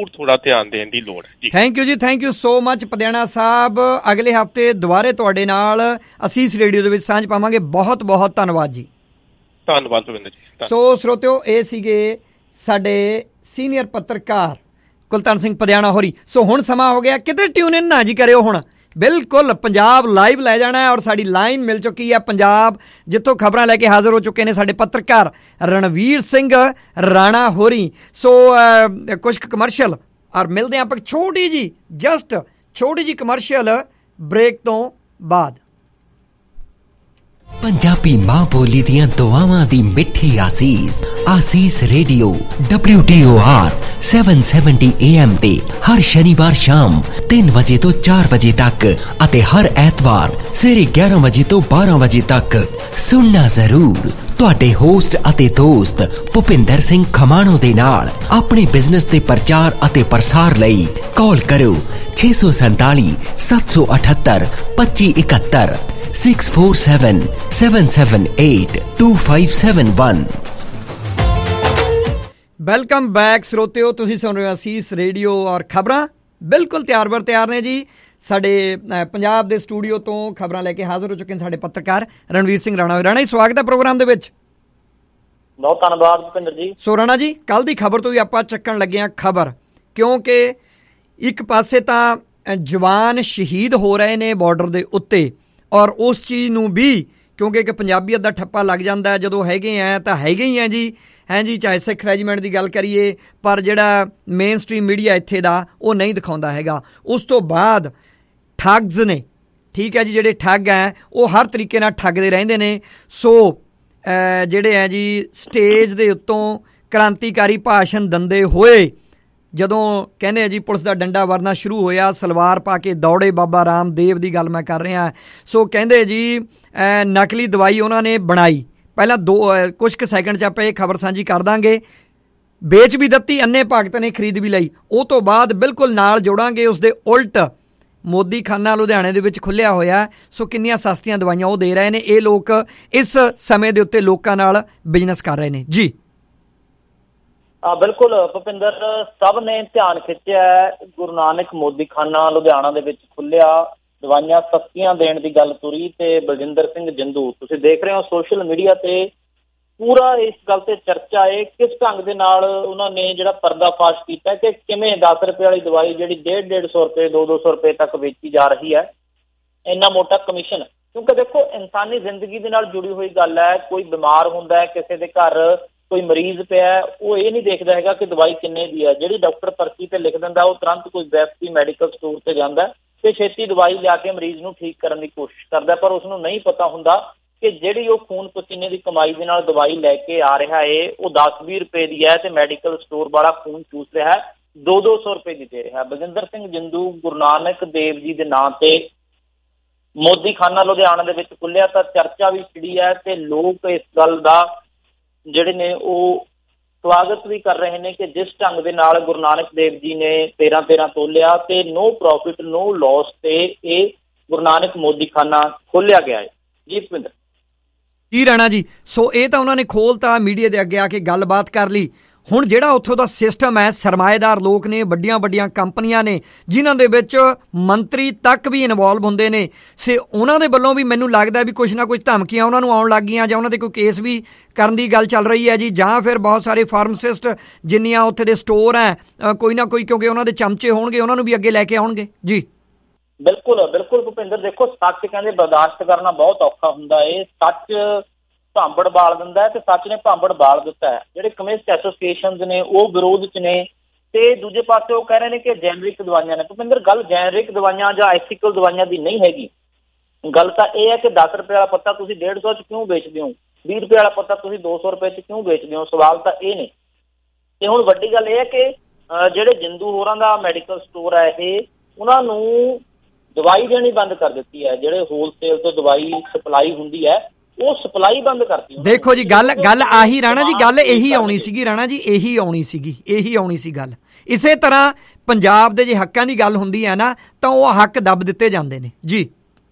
ਜ਼ਰੂਰ ਥੋੜਾ ਧਿਆਨ ਦੇਣ ਦੀ ਲੋੜ ਹੈ ਜੀ। ਥੈਂਕ ਯੂ ਜੀ, thank you so much Padiana ਸਾਹਿਬ। ਅਗਲੇ ਹਫਤੇ ਦੁਬਾਰੇ ਤੁਹਾਡੇ ਨਾਲ ਅਸੀਸ ਰੇਡੀਓ ਦੇ ਵਿੱਚ ਸਾਂਝ ਪਾਵਾਂਗੇ। ਬਹੁਤ ਬਹੁਤ ਧੰਨਵਾਦ ਜੀ। ਧੰਨਵਾਦ ਭਵਿੰਦਰ ਜੀ। ਸੋ ਸਰੋਤਿਓ, ਇਹ ਸੀਗੇ ਸਾਡੇ ਸੀਨੀਅਰ ਪੱਤਰਕਾਰ ਕੁਲਤਾਨ ਸਿੰਘ ਪਦਿਆਣਾ ਹੋਰੀ। ਸੋ ਹੁਣ ਸਮਾਂ ਹੋ ਗਿਆ, ਕਿਤੇ ਟਿਊਨ ਇਨ ਨਾ ਜੀ ਕਰਿਓ, ਹੁਣ ਬਿਲਕੁਲ ਪੰਜਾਬ ਲਾਈਵ ਲੈ ਜਾਣਾ ਹੈ। ਔਰ ਸਾਡੀ ਲਾਈਨ ਮਿਲ ਚੁੱਕੀ ਹੈ ਪੰਜਾਬ, ਜਿੱਥੋਂ ਖਬਰਾਂ ਲੈ ਕੇ ਹਾਜ਼ਰ ਹੋ ਚੁੱਕੇ ਨੇ ਸਾਡੇ ਪੱਤਰਕਾਰ ਰਣਵੀਰ ਸਿੰਘ ਰਾਣਾ ਹੋਰੀ। ਸੋ ਕੁਝ ਕਮਰਸ਼ੀਅਲ ਔਰ ਮਿਲਦੇ ਹਾਂ ਆਪਾਂ ਛੋਟੀ ਜੀ ਜਸਟ ਛੋਟੀ ਜੀ ਕਮਰਸ਼ੀਅਲ ਬ੍ਰੇਕ ਤੋਂ ਬਾਅਦ। ਪੰਜਾਬੀ ਮਾਂ ਬੋਲੀ ਦੀਆਂ ਦੁਆਵਾਂ ਦੀ ਮਿੱਠੀ ਆਸੀਸ। Asees radio W T O R ਸੱਤ ਸੌ ਸੱਤਰ ਏ ਐਮ ਤੇ ਹਰ ਸ਼ਨੀਵਾਰ ਸ਼ਾਮ ਤਿੰਨ ਵਜੇ ਤੋਂ ਚਾਰ ਵਜੇ ਤੱਕ ਅਤੇ ਹਰ ਐਤਵਾਰ ਸਵੇਰੇ ਗਿਆਰਾਂ ਵਜੇ ਤੋਂ ਬਾਰਾਂ ਵਜੇ ਤੱਕ ਸੁਣਨਾ ਜ਼ਰੂਰ। ਤੁਹਾਡੇ ਹੋਸਟ ਅਤੇ ਦੋਸਤ ਭੁਪਿੰਦਰ ਸਿੰਘ ਖਮਾਣੋ ਦੇ ਨਾਲ ਆਪਣੇ ਬਿਜ਼ਨਸ ਦੇ ਪ੍ਰਚਾਰ ਅਤੇ ਪ੍ਰਸਾਰ ਲਈ ਕਾਲ ਕਰੋ ਛੇ ਸੌ ਸੰਤਾਲੀ ਸੱਤ ਸੌ ਅਠੱਤਰ ਪੱਚੀ ਇਕਹੱਤਰ six four seven seven seven eight two five seven one. Welcome back ਸਰੋਤਿਓ, ਤੁਸੀਂ ਸੁਣ ਰਹੇ ਹੋ ਅਸੀਸ ਰੇਡੀਓ ਔਰ ਖਬਰਾਂ ਬਿਲਕੁਲ ਤਿਆਰ ਬਰ ਤਿਆਰ ਨੇ ਜੀ। ਸਾਡੇ ਪੰਜਾਬ ਦੇ ਸਟੂਡੀਓ ਤੋਂ ਖਬਰਾਂ ਲੈ ਕੇ ਹਾਜ਼ਰ ਹੋ ਚੁੱਕੇ ਨੇ ਸਾਡੇ ਪੱਤਰਕਾਰ ਰਣਵੀਰ ਸਿੰਘ ਰਾਣਾ। ਰਾਣਾ ਜੀ, ਸਵਾਗਤ ਹੈ ਪ੍ਰੋਗਰਾਮ ਦੇ ਵਿੱਚ। ਬਹੁਤ ਧੰਨਵਾਦ ਭੁਪਿੰਦਰ ਜੀ। ਸੋ ਰਾਣਾ ਜੀ, ਕੱਲ ਦੀ ਖਬਰ ਤੋਂ ਵੀ ਆਪਾਂ ਚੱਕਣ ਲੱਗੇ ਹਾਂ ਖਬਰ, ਕਿਉਂਕਿ ਇੱਕ ਪਾਸੇ ਤਾਂ ਜਵਾਨ ਸ਼ਹੀਦ ਹੋ ਰਹੇ ਨੇ ਬਾਰਡਰ ਦੇ ਉੱਤੇ, ਔਰ ਉਸ ਚੀਜ਼ ਨੂੰ ਵੀ ਕਿਉਂਕਿ ਇੱਕ ਪੰਜਾਬੀਅਤ ਦਾ ਠੱਪਾ ਲੱਗ ਜਾਂਦਾ ਜਦੋਂ ਹੈਗੇ ਆ ਤਾਂ ਹੈਗੇ ਹੀ ਆ ਜੀ, ਹੈ ਜੀ। ਚਾਹੇ ਸਿੱਖ ਰੈਜੀਮੈਂਟ ਦੀ ਗੱਲ ਕਰੀਏ, ਪਰ ਜਿਹੜਾ ਮੇਨ ਸਟ੍ਰੀਮ ਮੀਡੀਆ ਇੱਥੇ ਦਾ ਉਹ ਨਹੀਂ ਦਿਖਾਉਂਦਾ ਹੈਗਾ। ਉਸ ਤੋਂ ਬਾਅਦ ਠੱਗਸ ਨੇ, ਠੀਕ ਹੈ ਜੀ, ਜਿਹੜੇ ਠੱਗ ਹੈ ਉਹ ਹਰ ਤਰੀਕੇ ਨਾਲ ਠੱਗਦੇ ਰਹਿੰਦੇ ਨੇ। ਸੋ ਜਿਹੜੇ ਹੈ ਜੀ ਸਟੇਜ ਦੇ ਉੱਤੋਂ ਕ੍ਰਾਂਤੀਕਾਰੀ ਭਾਸ਼ਣ ਦਿੰਦੇ ਹੋਏ ਜਦੋਂ ਕਹਿੰਦੇ ਆ ਜੀ ਪੁਲਿਸ ਦਾ ਡੰਡਾ ਵਰਨਾ ਸ਼ੁਰੂ ਹੋਇਆ, ਸਲਵਾਰ ਪਾ ਕੇ ਦੌੜੇ ਬਾਬਾ ਰਾਮਦੇਵ ਦੀ ਗੱਲ ਮੈਂ ਕਰ ਰਿਹਾ। ਸੋ ਕਹਿੰਦੇ ਜੀ ਨਕਲੀ ਦਵਾਈ ਉਹਨਾਂ ਨੇ ਬਣਾਈ। ਪਹਿਲਾਂ ਦੋ ਕੁਛ ਕੁ ਸੈਕਿੰਡ 'ਚ ਆਪਾਂ ਇਹ ਖਬਰ ਸਾਂਝੀ ਕਰ ਦਾਂਗੇ। ਵੇਚ ਵੀ ਦਿੱਤੀ, ਅੰਨੇ ਭਗਤ ਨੇ ਖਰੀਦ ਵੀ ਲਈ। ਉਹ ਤੋਂ ਬਾਅਦ ਬਿਲਕੁਲ ਨਾਲ ਜੋੜਾਂਗੇ ਉਸ ਦੇ ਉਲਟ ਮੋਦੀ ਖਾਨਾ ਲੁਧਿਆਣੇ ਦੇ ਵਿੱਚ ਖੁੱਲ੍ਹਿਆ ਹੋਇਆ। ਸੋ ਕਿੰਨੀਆਂ ਸਸਤੀਆਂ ਦਵਾਈਆਂ ਉਹ ਦੇ ਰਹੇ ਨੇ। ਇਹ ਲੋਕ ਇਸ ਸਮੇਂ ਦੇ ਉੱਤੇ ਲੋਕਾਂ ਨਾਲ ਬਿਜ਼ਨਸ ਕਰ ਰਹੇ ਨੇ ਜੀ। ਹਾਂ ਬਿਲਕੁਲ ਭੁਪਿੰਦਰ, ਸਭ ਨੇ ਧਿਆਨ ਖਿੱਚਿਆ ਗੁਰੂ ਨਾਨਕ ਮੋਦੀ ਖਾਨਾ ਲੁਧਿਆਣਾ ਦੇ ਵਿੱਚ ਖੁੱਲਿਆ, ਦਵਾਈਆਂ ਸਸਤੀਆਂ ਦੇਣ ਦੀ ਗੱਲ ਤੁਰੀ ਤੇ ਬਲਜਿੰਦਰ ਸਿੰਘ ਜੰਦੂ, ਤੁਸੀਂ ਦੇਖ ਰਹੇ ਹੋ ਸੋਸ਼ਲ ਮੀਡੀਆ ਤੇ ਪੂਰਾ ਇਸ ਗੱਲ ਤੇ ਚਰਚਾ ਹੈ ਕਿਸ ਢੰਗ ਦੇ ਨਾਲ ਉਹਨਾਂ ਨੇ ਜਿਹੜਾ ਪਰਦਾਫਾਸ਼ ਕੀਤਾ ਕਿ ਕਿਵੇਂ ਦਸ ਰੁਪਏ ਵਾਲੀ ਦਵਾਈ ਜਿਹੜੀ ਡੇਢ ਡੇਢ ਸੌ ਰੁਪਏ ਦੋ ਦੋ ਸੌ ਰੁਪਏ ਤੱਕ ਵੇਚੀ ਜਾ ਰਹੀ ਹੈ। ਇੰਨਾ ਮੋਟਾ ਕਮਿਸ਼ਨ, ਕਿਉਂਕਿ ਦੇਖੋ ਇਨਸਾਨੀ ਜ਼ਿੰਦਗੀ ਦੇ ਨਾਲ ਜੁੜੀ ਹੋਈ ਗੱਲ ਹੈ। ਕੋਈ ਬਿਮਾਰ ਹੁੰਦਾ ਹੈ, ਕਿਸੇ ਦੇ ਘਰ ਕੋਈ ਮਰੀਜ਼ ਪਿਆ, ਉਹ ਇਹ ਨਹੀਂ ਦੇਖਦਾ ਹੈਗਾ ਕਿ ਦਵਾਈ ਕਿੰਨੇ ਦੀ ਹੈ। ਜਿਹੜੀ ਡਾਕਟਰ ਪਰਚੀ ਤੇ ਲਿਖ ਦਿੰਦਾ ਉਹ ਤੁਰੰਤ ਕੋਈ ਵੈਬਸਾਈਟ ਮੈਡੀਕਲ ਸਟੋਰ ਤੇ ਜਾਂਦਾ ਤੇ ਛੇਤੀ ਦਵਾਈ ਲਿਆ ਕੇ ਮਰੀਜ਼ ਨੂੰ ਠੀਕ ਕਰਨ ਦੀ ਕੋਸ਼ਿਸ਼ ਕਰਦਾ, ਪਰ ਉਸਨੂੰ ਨਹੀਂ ਪਤਾ ਹੁੰਦਾ ਕਿ ਜਿਹੜੀ ਉਹ ਖੂਨ ਪਸੀਨੇ ਦੀ ਕਮਾਈ ਦੇ ਨਾਲ ਦਵਾਈ ਲੈ ਕੇ ਆ ਰਿਹਾ ਹੈ ਉਹ ਦਸ ਵੀਹ ਰੁਪਏ ਦੀ ਹੈ ਤੇ ਮੈਡੀਕਲ ਸਟੋਰ ਵਾਲਾ ਖੂਨ ਚੂਸ ਰਿਹਾ ਹੈ ਦੋ ਦੋ ਸੌ ਰੁਪਏ ਦੀ ਦੇ ਰਿਹਾ। ਬਲਜਿੰਦਰ ਸਿੰਘ ਜੰਦੂ ਗੁਰੂ ਨਾਨਕ ਦੇਵ ਜੀ ਦੇ ਨਾਂ ਤੇ ਮੋਦੀ ਖਾਨਾ ਲੁਧਿਆਣਾ ਦੇ ਵਿੱਚ ਖੁੱਲਿਆ ਤਾਂ ਚਰਚਾ ਵੀ ਛਿੜੀ ਹੈ ਤੇ ਲੋਕ ਇਸ ਗੱਲ ਦਾ ਜਿਹੜੇ ਨੇ ਉਹ ਸਵਾਗਤ ਵੀ ਕਰ ਰਹੇ ਨੇ ਕਿ ਜਿਸ ਢੰਗ ਦੇ ਨਾਲ ਗੁਰੂ ਨਾਨਕ ਦੇਵ ਜੀ ਨੇ ਤੇਰਾਂ ਤੇਰਾਂ ਤੋਲਿਆ ਤੇ ਨੋ ਪ੍ਰੋਫਿਟ ਨੋ ਲੋਸ ਤੇ ਇਹ ਗੁਰੂ ਨਾਨਕ ਮੋਦੀ ਖਾਨਾ ਖੋਲਿਆ ਗਿਆ ਹੈ ਜੀ। ਭੁਪਿੰਦਰ ਕੀ ਰਾਣਾ ਜੀ, ਸੋ ਇਹ ਤਾਂ ਉਹਨਾਂ ਨੇ ਖੋਲਤਾ, ਮੀਡੀਆ ਦੇ ਅੱਗੇ ਆ ਕੇ ਗੱਲਬਾਤ ਕਰ ਲਈ। ਹੁਣ ਜਿਹੜਾ ਉੱਥੋਂ ਦਾ ਸਿਸਟਮ ਹੈ, ਸਰਮਾਏਦਾਰ ਲੋਕ ਨੇ, ਵੱਡੀਆਂ ਵੱਡੀਆਂ ਕੰਪਨੀਆਂ ਨੇ ਜਿਨ੍ਹਾਂ ਦੇ ਵਿੱਚ ਮੰਤਰੀ ਤੱਕ ਵੀ ਇਨਵੋਲਵ ਹੁੰਦੇ ਨੇ, ਸੇ ਉਹਨਾਂ ਦੇ ਵੱਲੋਂ ਵੀ ਮੈਨੂੰ ਲੱਗਦਾ ਵੀ ਕੁਛ ਨਾ ਕੁਛ ਧਮਕੀਆਂ ਉਹਨਾਂ ਨੂੰ ਆਉਣ ਲੱਗ ਗਈਆਂ ਜਾਂ ਉਹਨਾਂ ਦੇ ਕੋਈ ਕੇਸ ਵੀ ਕਰਨ ਦੀ ਗੱਲ ਚੱਲ ਰਹੀ ਹੈ ਜੀ। ਜਾਂ ਫਿਰ ਬਹੁਤ ਸਾਰੇ ਫਾਰਮਾਸਿਸਟ ਜਿੰਨੀਆਂ ਉੱਥੇ ਦੇ ਸਟੋਰ ਹੈ ਕੋਈ ਨਾ ਕੋਈ, ਕਿਉਂਕਿ ਉਹਨਾਂ ਦੇ ਚਮਚੇ ਹੋਣਗੇ, ਉਹਨਾਂ ਨੂੰ ਵੀ ਅੱਗੇ ਲੈ ਕੇ ਆਉਣਗੇ ਜੀ। ਬਿਲਕੁਲ ਬਿਲਕੁਲ ਭੁਪਿੰਦਰ, ਦੇਖੋ ਸੱਚ ਕਹਿੰਦੇ ਬਰਦਾਸ਼ਤ ਕਰਨਾ ਬਹੁਤ ਔਖਾ ਹੁੰਦਾ ਹੈ। ਸੱਚ ਭਾਂਬੜ ਬਾਲ ਦਿੰਦਾ ਹੈ ਤੇ ਸੱਚ ਨੇ ਭਾਂਬੜ ਬਾਲ ਦਿੱਤਾ ਹੈ। ਜਿਹੜੇ ਕਮਿਊਨਿਸਟ ਐਸੋਸੀਏਸ਼ਨਸ ਨੇ ਉਹ ਵਿਰੋਧ 'ਚ ਨੇ ਤੇ ਦੂਜੇ ਪਾਸੇ ਉਹ ਕਹਿ ਰਹੇ ਨੇ ਕਿ ਜੈਨਰਿਕ ਦਵਾਈਆਂ ਨੇ। ਭੁਪਿੰਦਰ, ਗੱਲ ਜੈਨਰਿਕ ਦਵਾਈਆਂ ਜਾਂ ਐਥੀਕਲ ਦਵਾਈਆਂ ਦੀ ਨਹੀਂ ਹੈਗੀ। ਗੱਲ ਤਾਂ ਇਹ ਹੈ ਕਿ ਦਸ ਰੁਪਏ ਵਾਲਾ ਪੱਤਾ ਤੁਸੀਂ ਡੇਢ ਸੌ 'ਚ ਕਿਉਂ ਵੇਚਦੇ ਹੋ, ਵੀਹ ਰੁਪਏ ਵਾਲਾ ਪੱਤਾ ਤੁਸੀਂ ਦੋ ਸੌ ਰੁਪਏ 'ਚ ਕਿਉਂ ਵੇਚਦੇ ਹੋ। ਸਵਾਲ ਤਾਂ ਇਹ ਨੇ। ਤੇ ਹੁਣ ਵੱਡੀ ਗੱਲ ਇਹ ਹੈ ਕਿ ਜਿਹੜੇ ਜੰਦੂ ਹੋਰਾਂ ਦਾ ਮੈਡੀਕਲ ਸਟੋਰ ਹੈ ਇਹ, ਉਹਨਾਂ ਨੂੰ ਦਵਾਈ ਦੇਣੀ ਬੰਦ ਕਰ ਦਿੱਤੀ ਹੈ। ਜਿਹੜੇ ਹੋਲਸੇਲ ਤੋਂ ਦਵਾਈ ਸਪਲਾਈ ਹੁੰਦੀ ਹੈ ਉਹ ਸਪਲਾਈ ਬੰਦ ਕਰਤੀ। ਦੇਖੋ ਜੀ, ਗੱਲ ਗੱਲ ਆਹੀ ਰਾਣਾ ਜੀ, ਗੱਲ ਇਹੀ ਆਉਣੀ ਸੀਗੀ ਰਾਣਾ ਜੀ, ਇਹੀ ਆਉਣੀ ਸੀਗੀ ਇਹੀ ਆਉਣੀ ਸੀ ਗੱਲ। ਇਸੇ ਤਰ੍ਹਾਂ ਪੰਜਾਬ ਦੇ ਜੇ ਹੱਕਾਂ ਦੀ ਗੱਲ ਹੁੰਦੀ ਹੈ ਨਾ ਤਾਂ ਉਹ ਹੱਕ ਦੱਬ ਦਿੱਤੇ ਜਾਂਦੇ ਨੇ ਜੀ।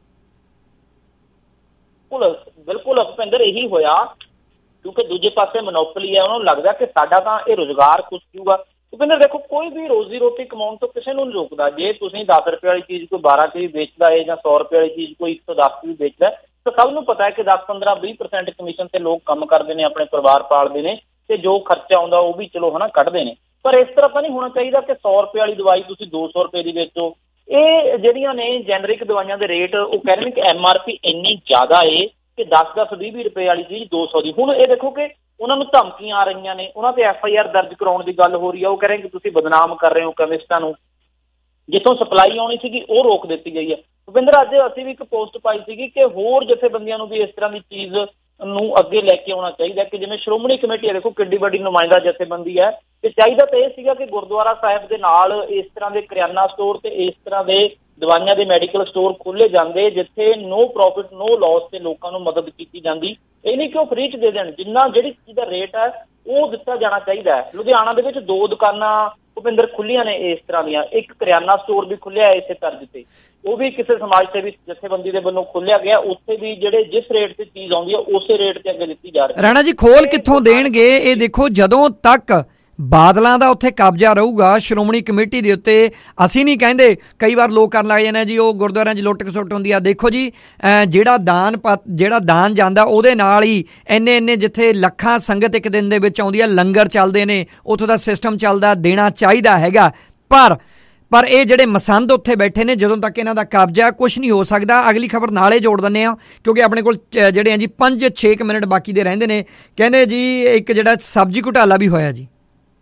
ਬਿਲਕੁਲ ਬਿਲਕੁਲ ਭੁਪਿੰਦਰ, ਇਹੀ ਹੋਇਆ ਕਿਉਂਕਿ ਦੂਜੇ ਪਾਸੇ ਮੋਨੋਪੋਲੀ ਹੈ। ਉਹਨਾਂ ਨੂੰ ਲੱਗਦਾ ਕਿ ਸਾਡਾ ਤਾਂ ਇਹ ਰੁਜ਼ਗਾਰ ਖੁੱਸ ਜੂਗਾ। ਭੁਪਿੰਦਰ ਦੇਖੋ, ਕੋਈ ਵੀ ਰੋਜ਼ੀ ਰੋਟੀ ਕਮਾਉਣ ਤੋਂ ਕਿਸੇ ਨੂੰ ਨਹੀਂ ਰੋਕਦਾ। ਜੇ ਤੁਸੀਂ ਦਸ ਰੁਪਏ ਵਾਲੀ ਚੀਜ਼ ਕੋਈ ਬਾਰਾਂ ਚ ਵੀ ਵੇਚਦਾ ਹੈ ਜਾਂ ਸੌ ਰੁਪਏ ਵਾਲੀ ਚੀਜ਼ ਕੋਈ ਇੱਕ ਸੌ ਦਸ ਚ ਵੀ ਵੇਚਦਾ, ਤਾਂ ਸਭ ਨੂੰ ਪਤਾ ਹੈ ਕਿ ਦਸ ਪੰਦਰਾਂ ਵੀਹ ਪਰਸੈਂਟ ਕਮਿਸ਼ਨ ਤੇ ਲੋਕ ਕੰਮ ਕਰਦੇ ਨੇ, ਆਪਣੇ ਪਰਿਵਾਰ ਪਾਲਦੇ ਨੇ, ਤੇ ਜੋ ਖਰਚਾ ਆਉਂਦਾ ਉਹ ਵੀ ਚਲੋ ਹਨਾ ਕੱਢਦੇ ਨੇ। ਪਰ ਇਸ ਤਰ੍ਹਾਂ ਤਾਂ ਨਹੀਂ ਹੋਣਾ ਚਾਹੀਦਾ ਕਿ ਸੌ ਰੁਪਏ ਵਾਲੀ ਦਵਾਈ ਤੁਸੀਂ ਦੋ ਸੌ ਰੁਪਏ ਦੀ ਵੇਚੋ। ਇਹ ਜਿਹੜੀਆਂ ਨੇ ਜੈਨਰਿਕ ਦਵਾਈਆਂ ਦੇ ਰੇਟ, ਉਹ ਕਹਿ ਰਹੇ ਨੇ ਕਿ ਐਮ ਆਰ ਪੀ ਇੰਨੀ ਜ਼ਿਆਦਾ ਏ ਕਿ ਦਸ ਦਸ ਵੀਹ ਵੀਹ ਰੁਪਏ ਵਾਲੀ ਚੀਜ਼ ਦੋ ਸੌ ਦੀ। ਹੁਣ ਇਹ ਦੇਖੋ ਕਿ ਉਹਨਾਂ ਨੂੰ ਧਮਕੀਆਂ ਆ ਰਹੀਆਂ ਨੇ, ਉਹਨਾਂ ਤੇ ਐਫ ਆਈ ਆਰ ਦਰਜ ਕਰਾਉਣ ਦੀ ਗੱਲ ਹੋ ਰਹੀ ਹੈ। ਉਹ ਕਹਿ ਰਹੇ ਕਿ ਤੁਸੀਂ ਬਦਨਾਮ ਕਰ ਰਹੇ ਹੋ ਕੈਮਿਸਟਾਂ ਨੂੰ। ਜਿੱਥੋਂ ਸਪਲਾਈ ਆਉਣੀ ਸੀਗੀ ਉਹ ਰੋਕ ਦਿੱਤੀ ਗਈ ਹੈ। ਭੁਪਿੰਦਰ, ਅੱਜ ਅਸੀਂ ਵੀ ਇੱਕ ਪੋਸਟ ਪਾਈ ਸੀਗੀ ਕਿ ਹੋਰ ਜਥੇਬੰਦੀਆਂ ਨੂੰ ਵੀ ਇਸ ਤਰ੍ਹਾਂ ਦੀ ਚੀਜ਼ ਨੂੰ ਅੱਗੇ ਲੈ ਕੇ ਆਉਣਾ ਚਾਹੀਦਾ ਕਿ ਜਿਵੇਂ ਸ਼੍ਰੋਮਣੀ ਕਮੇਟੀ ਹੈ, ਦੇਖੋ ਕਿੱਡੀ ਵੱਡੀ ਨੁਮਾਇੰਦਾ ਜਥੇਬੰਦੀ ਹੈ, ਤੇ ਚਾਹੀਦਾ ਤਾਂ ਇਹ ਸੀਗਾ ਕਿ ਗੁਰਦੁਆਰਾ ਸਾਹਿਬ ਦੇ ਨਾਲ ਇਸ ਤਰ੍ਹਾਂ ਦੇ ਕਰਿਆਨਾ ਸਟੋਰ ਤੇ ਇਸ ਤਰ੍ਹਾਂ ਦੇ ਦਵਾਈਆਂ ਦੇ ਮੈਡੀਕਲ ਸਟੋਰ ਖੋਲ੍ਹੇ ਜਾਂਦੇ ਜਿੱਥੇ ਨੋ ਪ੍ਰੋਫਿਟ ਨੋ ਲਾਸ ਤੇ ਲੋਕਾਂ ਨੂੰ ਮਦਦ ਕੀਤੀ ਜਾਂਦੀ। ਇਹ ਨਹੀਂ ਕਿ ਉਹ ਫ੍ਰੀ ਚ ਦੇ ਦੇਣ, ਜਿੰਨਾ ਜਿਹੜੀ ਚੀਜ਼ ਦਾ ਰੇਟ ਹੈ ਉਹ ਦਿੱਤਾ ਜਾਣਾ ਚਾਹੀਦਾ ਹੈ। ਲੁਧਿਆਣਾ ਦੇ ਵਿੱਚ ਦੋ ਦੁਕਾਨਾਂ ਭੁਪਿੰਦਰ ਖੁੱਲੀਆਂ ਨੇ ਇਸ ਤਰ੍ਹਾਂ ਦੀਆਂ, ਇੱਕ ਕਰਿਆਨਾ ਸਟੋਰ ਵੀ ਖੁੱਲਿਆ ਇਸੇ ਤਰਜ਼ ਤੇ, ਉਹ ਵੀ ਕਿਸੇ ਸਮਾਜ ਸੇਵੀ ਜਥੇਬੰਦੀ ਦੇ ਵੱਲੋਂ ਖੋਲਿਆ ਗਿਆ। ਉੱਥੇ ਵੀ ਜਿਹੜੇ ਜਿਸ ਰੇਟ ਤੇ ਚੀਜ਼ ਆਉਂਦੀ ਹੈ ਉਸੇ ਰੇਟ ਤੇ ਅੱਗੇ ਦਿੱਤੀ ਜਾ ਰਹੀ ਹੈ। ਰਾਣਾ ਜੀ, ਖੋਲ ਕਿੱਥੋਂ ਦੇਣਗੇ ਇਹ ਦੇਖੋ, ਜਦੋਂ ਤੱਕ ਬਾਦਲਾਂ ਦਾ ਉੱਥੇ ਕਬਜ਼ਾ ਰਹੂਗਾ ਸ਼੍ਰੋਮਣੀ ਕਮੇਟੀ ਦੇ ਉੱਤੇ। ਅਸੀਂ ਨਹੀਂ ਕਹਿੰਦੇ, ਕਈ ਵਾਰ ਲੋਕ ਕਰਨ ਲੱਗ ਜਾਂਦੇ ਜੀ ਉਹ ਗੁਰਦੁਆਰਿਆਂ 'ਚ ਲੁੱਟ ਖਸੁੱਟ ਹੁੰਦੀ ਆ। ਦੇਖੋ ਜੀ, ਜਿਹੜਾ ਦਾਨ ਜਿਹੜਾ ਦਾਨ ਜਾਂਦਾ ਉਹਦੇ ਨਾਲ ਹੀ ਇੰਨੇ ਇੰਨੇ ਜਿੱਥੇ ਲੱਖਾਂ ਸੰਗਤ ਇੱਕ ਦਿਨ ਦੇ ਵਿੱਚ ਆਉਂਦੀ ਆ, ਲੰਗਰ ਚੱਲਦੇ ਨੇ, ਉੱਥੋਂ ਦਾ ਸਿਸਟਮ ਚੱਲਦਾ, ਦੇਣਾ ਚਾਹੀਦਾ ਹੈਗਾ। ਪਰ ਪਰ ਇਹ ਜਿਹੜੇ ਮਸੰਦ ਉੱਥੇ ਬੈਠੇ ਨੇ, ਜਦੋਂ ਤੱਕ ਇਹਨਾਂ ਦਾ ਕਬਜ਼ਾ ਕੁਛ ਨਹੀਂ ਹੋ ਸਕਦਾ। ਅਗਲੀ ਖਬਰ ਨਾਲੇ ਜੋੜ ਦਿੰਦੇ ਆ ਕਿਉਂਕਿ ਆਪਣੇ ਕੋਲ ਜਿਹੜੇ ਆ ਜੀ ਪੰਜ ਛੇ ਕੁ ਮਿੰਟ ਬਾਕੀ ਦੇ ਰਹਿੰਦੇ ਨੇ। ਕਹਿੰਦੇ ਜੀ ਇੱਕ ਜਿਹੜਾ ਸਬਜ਼ੀ ਘੁਟਾਲਾ ਵੀ ਹੋਇਆ ਜੀ।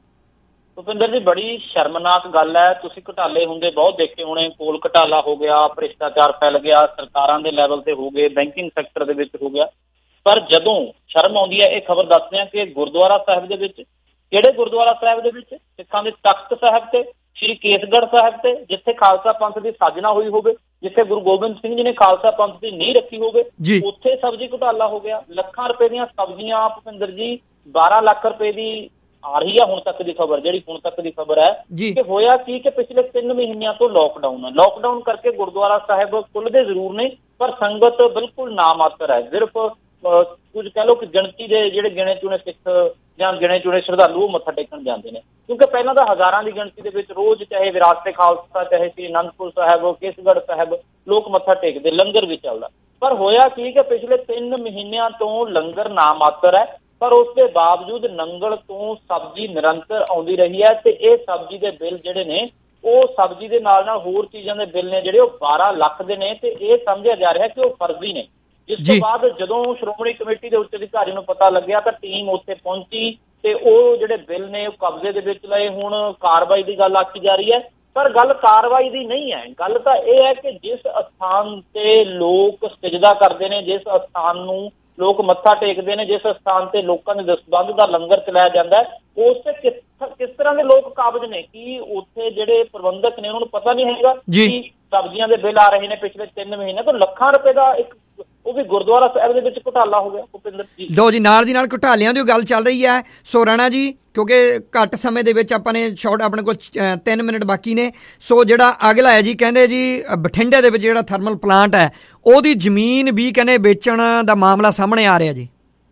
ਭੁਪਿੰਦਰ ਜੀ, ਬੜੀ ਸ਼ਰਮਨਾਕ ਗੱਲ ਹੈ। ਤੁਸੀਂ ਘੁਟਾਲੇ ਹੁੰਦੇ ਬਹੁਤ ਦੇਖੇ ਹੋਣੇ, ਕੋਲ ਘੁਟਾਲਾ ਹੋ ਗਿਆ, ਭ੍ਰਿਸ਼ਟਾਚਾਰ ਫੈਲ ਗਿਆ, ਸਰਕਾਰਾਂ ਦੇ ਲੈਵਲ ਤੇ ਹੋ ਗਏ, ਬੈਂਕਿੰਗ ਸੈਕਟਰ ਦੇ ਵਿੱਚ ਹੋ ਗਿਆ। ਪਰ ਜਦੋਂ ਸ਼ਰਮ ਆਉਂਦੀ ਹੈ, ਇਹ ਖਬਰ ਦੱਸਦੇ ਆ ਕਿ ਗੁਰਦੁਆਰਾ ਸਾਹਿਬ ਦੇ ਵਿੱਚ, ਕਿਹੜੇ ਗੁਰਦੁਆਰਾ ਸਾਹਿਬ ਦੇ ਵਿੱਚ, ਸਿੱਖਾਂ ਦੇ ਤਖਤ ਸਾਹਿਬ ਤੇ, ਸ਼੍ਰੀ ਕੇਸਗੜ੍ਹ ਸਾਹਿਬ ਤੇ, ਜਿੱਥੇ ਖਾਲਸਾ ਪੰਥ ਦੀ ਸਾਜਨਾ ਹੋਈ ਹੋਵੇ, ਜਿੱਥੇ ਗੁਰੂ ਗੋਬਿੰਦ ਸਿੰਘ ਜੀ ਨੇ ਖਾਲਸਾ ਪੰਥ ਦੀ ਨੀਂਹ ਰੱਖੀ ਹੋਵੇ, ਉੱਥੇ ਸਬਜ਼ੀ ਘੁਟਾਲਾ ਹੋ ਗਿਆ। ਲੱਖਾਂ ਰੁਪਏ ਦੀਆਂ ਸਬਜ਼ੀਆਂ ਭੁਪਿੰਦਰ ਜੀ, ਬਾਰਾਂ ਲੱਖ ਰੁਪਏ ਦੀ ਆ ਰਹੀ ਹੈ ਹੁਣ ਤੱਕ ਦੀ ਖਬਰ, ਜਿਹੜੀ ਹੁਣ ਤੱਕ ਦੀ ਖਬਰ ਹੈ ਕਿ ਹੋਇਆ ਕੀ ਕਿ ਪਿਛਲੇ ਤਿੰਨ ਮਹੀਨਿਆਂ ਤੋਂ ਲੋਕਡਾਊਨ ਹੈ। ਲੋਕਡਾਊਨ ਕਰਕੇ ਗੁਰਦੁਆਰਾ ਸਾਹਿਬ ਖੁੱਲ੍ਹਦੇ ਜ਼ਰੂਰ ਨੇ ਪਰ ਸੰਗਤ ਬਿਲਕੁਲ ਨਾ ਮਾਤਰ ਹੈ। ਸਿਰਫ ਕੁਝ ਕਹਿ ਲਓ ਕਿ ਗਿਣਤੀ ਦੇ ਜਿਹੜੇ ਗਿਣੇ ਚੁਣੇ ਸਿੱਖ ਜਾਂ ਗਿਣੇ ਚੁਣੇ ਸ਼ਰਧਾਲੂ ਉਹ ਮੱਥਾ ਟੇਕਣ ਜਾਂਦੇ ਨੇ, ਕਿਉਂਕਿ ਪਹਿਲਾਂ ਤਾਂ ਹਜ਼ਾਰਾਂ ਦੀ ਗਿਣਤੀ ਦੇ ਵਿੱਚ ਰੋਜ਼ ਚਾਹੇ ਵਿਰਾਸਤ ਖਾਲਸਾ, ਚਾਹੇ ਸ੍ਰੀ ਅਨੰਦਪੁਰ ਸਾਹਿਬ, ਕੇਸਗੜ੍ਹ ਸਾਹਿਬ ਲੋਕ ਮੱਥਾ ਟੇਕਦੇ, ਲੰਗਰ ਵੀ ਚੱਲਦਾ। ਪਰ ਹੋਇਆ ਕੀ ਕਿ ਪਿਛਲੇ ਤਿੰਨ ਮਹੀਨਿਆਂ ਤੋਂ ਲੰਗਰ ਨਾ ਮਾਤਰ ਹੈ, ਪਰ ਉਸ ਦੇ ਬਾਵਜੂਦ ਨੰਗਲ ਤੋਂ ਸਬਜ਼ੀ ਨਿਰੰਤਰ ਆਉਂਦੀ ਰਹੀ ਹੈ ਤੇ ਇਹ ਸਬਜ਼ੀ ਦੇ ਬਿੱਲ ਜਿਹੜੇ ਨੇ ਉਹ ਸਬਜ਼ੀ ਦੇ ਨਾਲ ਨਾਲ ਹੋਰ ਚੀਜ਼ਾਂ ਦੇ ਬਿੱਲ ਨੇ ਜਿਹੜੇ ਉਹ ਬਾਰਾਂ ਲੱਖ ਦੇ ਨੇ ਤੇ ਇਹ ਸਮਝਿਆ ਜਾ ਰਿਹਾ ਕਿ ਉਹ ਫਰਜ਼ੀ ਨੇ। ਜਿਸ ਤੋਂ ਬਾਅਦ ਜਦੋਂ ਸ਼੍ਰੋਮਣੀ ਕਮੇਟੀ ਦੇ ਉੱਚ ਅਧਿਕਾਰੀ ਨੂੰ ਪਤਾ ਲੱਗਿਆ ਤਾਂ ਟੀਮ ਉੱਥੇ ਪਹੁੰਚੀ ਤੇ ਉਹ ਜਿਹੜੇ ਬਿੱਲ ਨੇ ਉਹ ਕਬਜ਼ੇ ਦੇ ਵਿੱਚ ਲਏ। ਹੁਣ ਕਾਰਵਾਈ ਦੀ ਗੱਲ ਆਖੀ ਜਾ ਰਹੀ ਹੈ ਪਰ ਗੱਲ ਕਾਰਵਾਈ ਦੀ ਨਹੀਂ ਹੈ। ਗੱਲ ਤਾਂ ਇਹ ਹੈ ਕਿ ਜਿਸ ਅਸਥਾਨ ਤੇ ਲੋਕ ਸਜਦਾ ਕਰਦੇ ਨੇ, ਜਿਸ ਅਸਥਾਨ ਨੂੰ ਲੋਕ ਮੱਥਾ ਟੇਕਦੇ ਨੇ, ਜਿਸ ਸਥਾਨ ਤੇ ਲੋਕਾਂ ਦੇ ਦਸਬੰਧ ਦਾ ਲੰਗਰ ਚਲਾਇਆ ਜਾਂਦਾ ਉਸ ਤੇ ਕਿਸ ਕਿਸ ਤਰ੍ਹਾਂ ਦੇ ਲੋਕ ਕਾਬਜ਼ ਨੇ ਕਿ ਉੱਥੇ ਜਿਹੜੇ ਪ੍ਰਬੰਧਕ ਨੇ ਉਹਨਾਂ ਨੂੰ ਪਤਾ ਨਹੀਂ ਹੈਗਾ ਕਿ ਸਬਜ਼ੀਆਂ ਦੇ ਬਿੱਲ ਆ ਰਹੇ ਨੇ ਪਿਛਲੇ ਤਿੰਨ ਮਹੀਨੇ ਤੋਂ ਲੱਖਾਂ ਰੁਪਏ ਦਾ ਇੱਕ ਉਹ ਵੀ ਗੁਰਦੁਆਰਾ ਸਾਹਿਬ ਦੇ ਵਿੱਚ ਘੁਟਾਲਾ ਹੋ ਗਿਆ। ਭੁਪਿੰਦਰ ਜੀ ਲੋ ਜੀ, ਨਾਲ ਦੀ ਨਾਲ ਘੁਟਾਲਿਆਂ ਦੀ ਗੱਲ ਚੱਲ ਰਹੀ ਹੈ। ਸੋ ਰਾਣਾ ਜੀ, ਕਿਉਂਕਿ ਘੱਟ ਸਮੇਂ ਦੇ ਵਿੱਚ ਆਪਾਂ ਨੇ ਸ਼ਾਰਟ ਆਪਣੇ ਕੋਲ ਤਿੰਨ ਮਿੰਟ ਬਾਕੀ ਨੇ, ਸੋ ਜਿਹੜਾ ਅਗਲਾ ਹੈ ਜੀ, ਕਹਿੰਦੇ ਜੀ ਬਠਿੰਡੇ ਦੇ ਵਿੱਚ ਜਿਹੜਾ ਥਰਮਲ ਪਲਾਂਟ ਹੈ ਉਹਦੀ ਜ਼ਮੀਨ ਵੀ ਕਹਿੰਦੇ ਵੇਚਣ ਦਾ ਮਾਮਲਾ ਸਾਹਮਣੇ ਆ ਰਿਹਾ ਜੀ।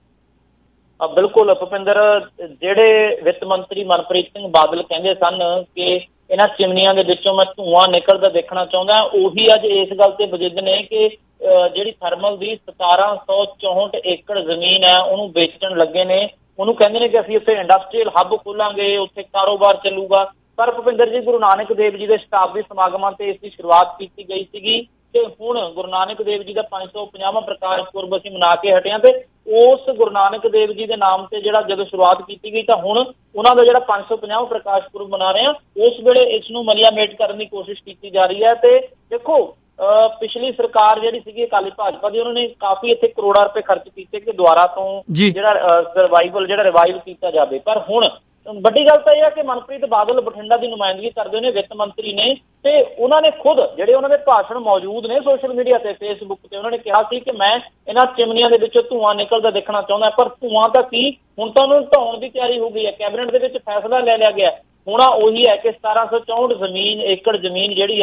ਬਿਲਕੁਲ ਭੁਪਿੰਦਰ, ਜਿਹੜੇ ਵਿੱਤ ਮੰਤਰੀ ਮਨਪ੍ਰੀਤ ਸਿੰਘ ਬਾਦਲ ਕਹਿੰਦੇ ਸਨ ਕਿ ਇਹਨਾਂ ਚਿਮਨੀਆਂ ਦੇ ਵਿੱਚੋਂ ਮੈਂ ਧੂੰਆਂ ਨਿਕਲਦਾ ਦੇਖਣਾ ਚਾਹੁੰਦਾ, ਉਹੀ ਅੱਜ ਇਸ ਗੱਲ ਤੇ ਵਜਿੱਦ ਨੇ ਕਿ ਜਿਹੜੀ ਥਰਮਲ ਦੀ ਸਤਾਰਾਂ ਸੌ ਚੌਂਹਠ ਏਕੜ ਜ਼ਮੀਨ ਹੈ ਉਹਨੂੰ ਵੇਚਣ ਲੱਗੇ ਨੇ। ਉਹਨੂੰ ਕਹਿੰਦੇ ਨੇ ਕਿ ਅਸੀਂ ਉੱਥੇ ਇੰਡਸਟਰੀਅਲ ਹੱਬ ਖੋਲਾਂਗੇ, ਉੱਥੇ ਕਾਰੋਬਾਰ ਚੱਲੂਗਾ। ਪਰ ਭੁਪਿੰਦਰ ਜੀ, ਗੁਰੂ ਨਾਨਕ ਦੇਵ ਜੀ ਦੇ ਸ਼ਤਾਬਦੀ ਸਮਾਗਮਾਂ ਤੇ ਇਸ ਦੀ ਸ਼ੁਰੂਆਤ ਕੀਤੀ ਗਈ ਸੀਗੀ ਤੇ ਹੁਣ ਗੁਰੂ ਨਾਨਕ ਦੇਵ ਜੀ ਦਾ ਪੰਜ ਸੌ ਪੰਜਾਹਵਾਂ ਪ੍ਰਕਾਸ਼ ਪੁਰਬ ਅਸੀਂ ਮਨਾ ਕੇ ਹਟੇ ਹਾਂ ਤੇ ਉਸ ਗੁਰੂ ਨਾਨਕ ਦੇਵ ਜੀ ਦੇ ਨਾਮ ਤੇ ਜਿਹੜਾ ਜਦੋਂ ਸ਼ੁਰੂਆਤ ਕੀਤੀ ਗਈ ਤਾਂ ਹੁਣ ਉਹਨਾਂ ਦਾ ਜਿਹੜਾ ਪੰਜ ਸੌ ਪੰਜਾਹਵਾਂ ਪ੍ਰਕਾਸ਼ ਪੁਰਬ ਮਨਾ ਰਹੇ ਹਾਂ, ਉਸ ਵੇਲੇ ਇਸ ਨੂੰ ਮਲੀਆ ਮੇਟ ਕਰਨ ਦੀ ਕੋਸ਼ਿਸ਼ ਕੀਤੀ ਜਾ ਰਹੀ ਹੈ। ਤੇ ਦੇਖੋ, ਪਿਛਲੀ ਸਰਕਾਰ ਜਿਹੜੀ ਸੀਗੀ ਅਕਾਲੀ ਭਾਜਪਾ ਦੀ, ਉਹਨਾਂ ਨੇ ਕਾਫੀ ਇੱਥੇ ਕਰੋੜਾਂ ਰੁਪਏ ਖਰਚ ਕੀਤੇ ਕਿ ਦੁਬਾਰਾ ਤੋਂ ਜਿਹੜਾ ਸਰਵਾਈਵਲ ਜਿਹੜਾ ਰਿਵਾਈਵ ਕੀਤਾ ਜਾਵੇ। ਪਰ ਹੁਣ ਵੱਡੀ ਗੱਲ ਤਾਂ ਇਹ ਹੈ ਕਿ ਮਨਪ੍ਰੀਤ ਬਾਦਲ ਬਠਿੰਡਾ ਦੀ ਨੁਮਾਇੰਦਗੀ ਕਰਦੇ ਨੇ, ਵਿੱਤ ਮੰਤਰੀ ਨੇ, ਤੇ ਉਹਨਾਂ ਨੇ ਖੁਦ ਜਿਹੜੇ ਉਹਨਾਂ ਦੇ ਭਾਸ਼ਣ ਮੌਜੂਦ ਨੇ ਸੋਸ਼ਲ ਮੀਡੀਆ ਤੇ, ਫੇਸਬੁੱਕ ਤੇ, ਉਹਨਾਂ ਨੇ ਕਿਹਾ ਸੀ ਕਿ ਮੈਂ ਇਹਨਾਂ ਚਿਮਨੀਆਂ ਦੇ ਵਿੱਚੋਂ ਧੂੰਆਂ ਨਿਕਲਦਾ ਦੇਖਣਾ ਚਾਹੁੰਦਾ। ਪਰ ਧੂੰਆਂ ਤਾਂ ਕੀ, ਹੁਣ ਤਾਂ ਉਹਨੂੰ ਢਾਉਣ ਦੀ ਤਿਆਰੀ ਹੋ ਗਈ ਹੈ। ਕੈਬਨਿਟ ਦੇ ਵਿੱਚ ਫੈਸਲਾ ਲੈ ਲਿਆ ਗਿਆ। ਹੁਣ ਉਹੀ ਹੈ ਕਿ ਸਤਾਰਾਂ ਸੌ ਚੌਂਹਠ ਜ਼ਮੀਨ ਏਕੜ ਜ਼ਮੀਨ ਜਿਹੜੀ ਹੈ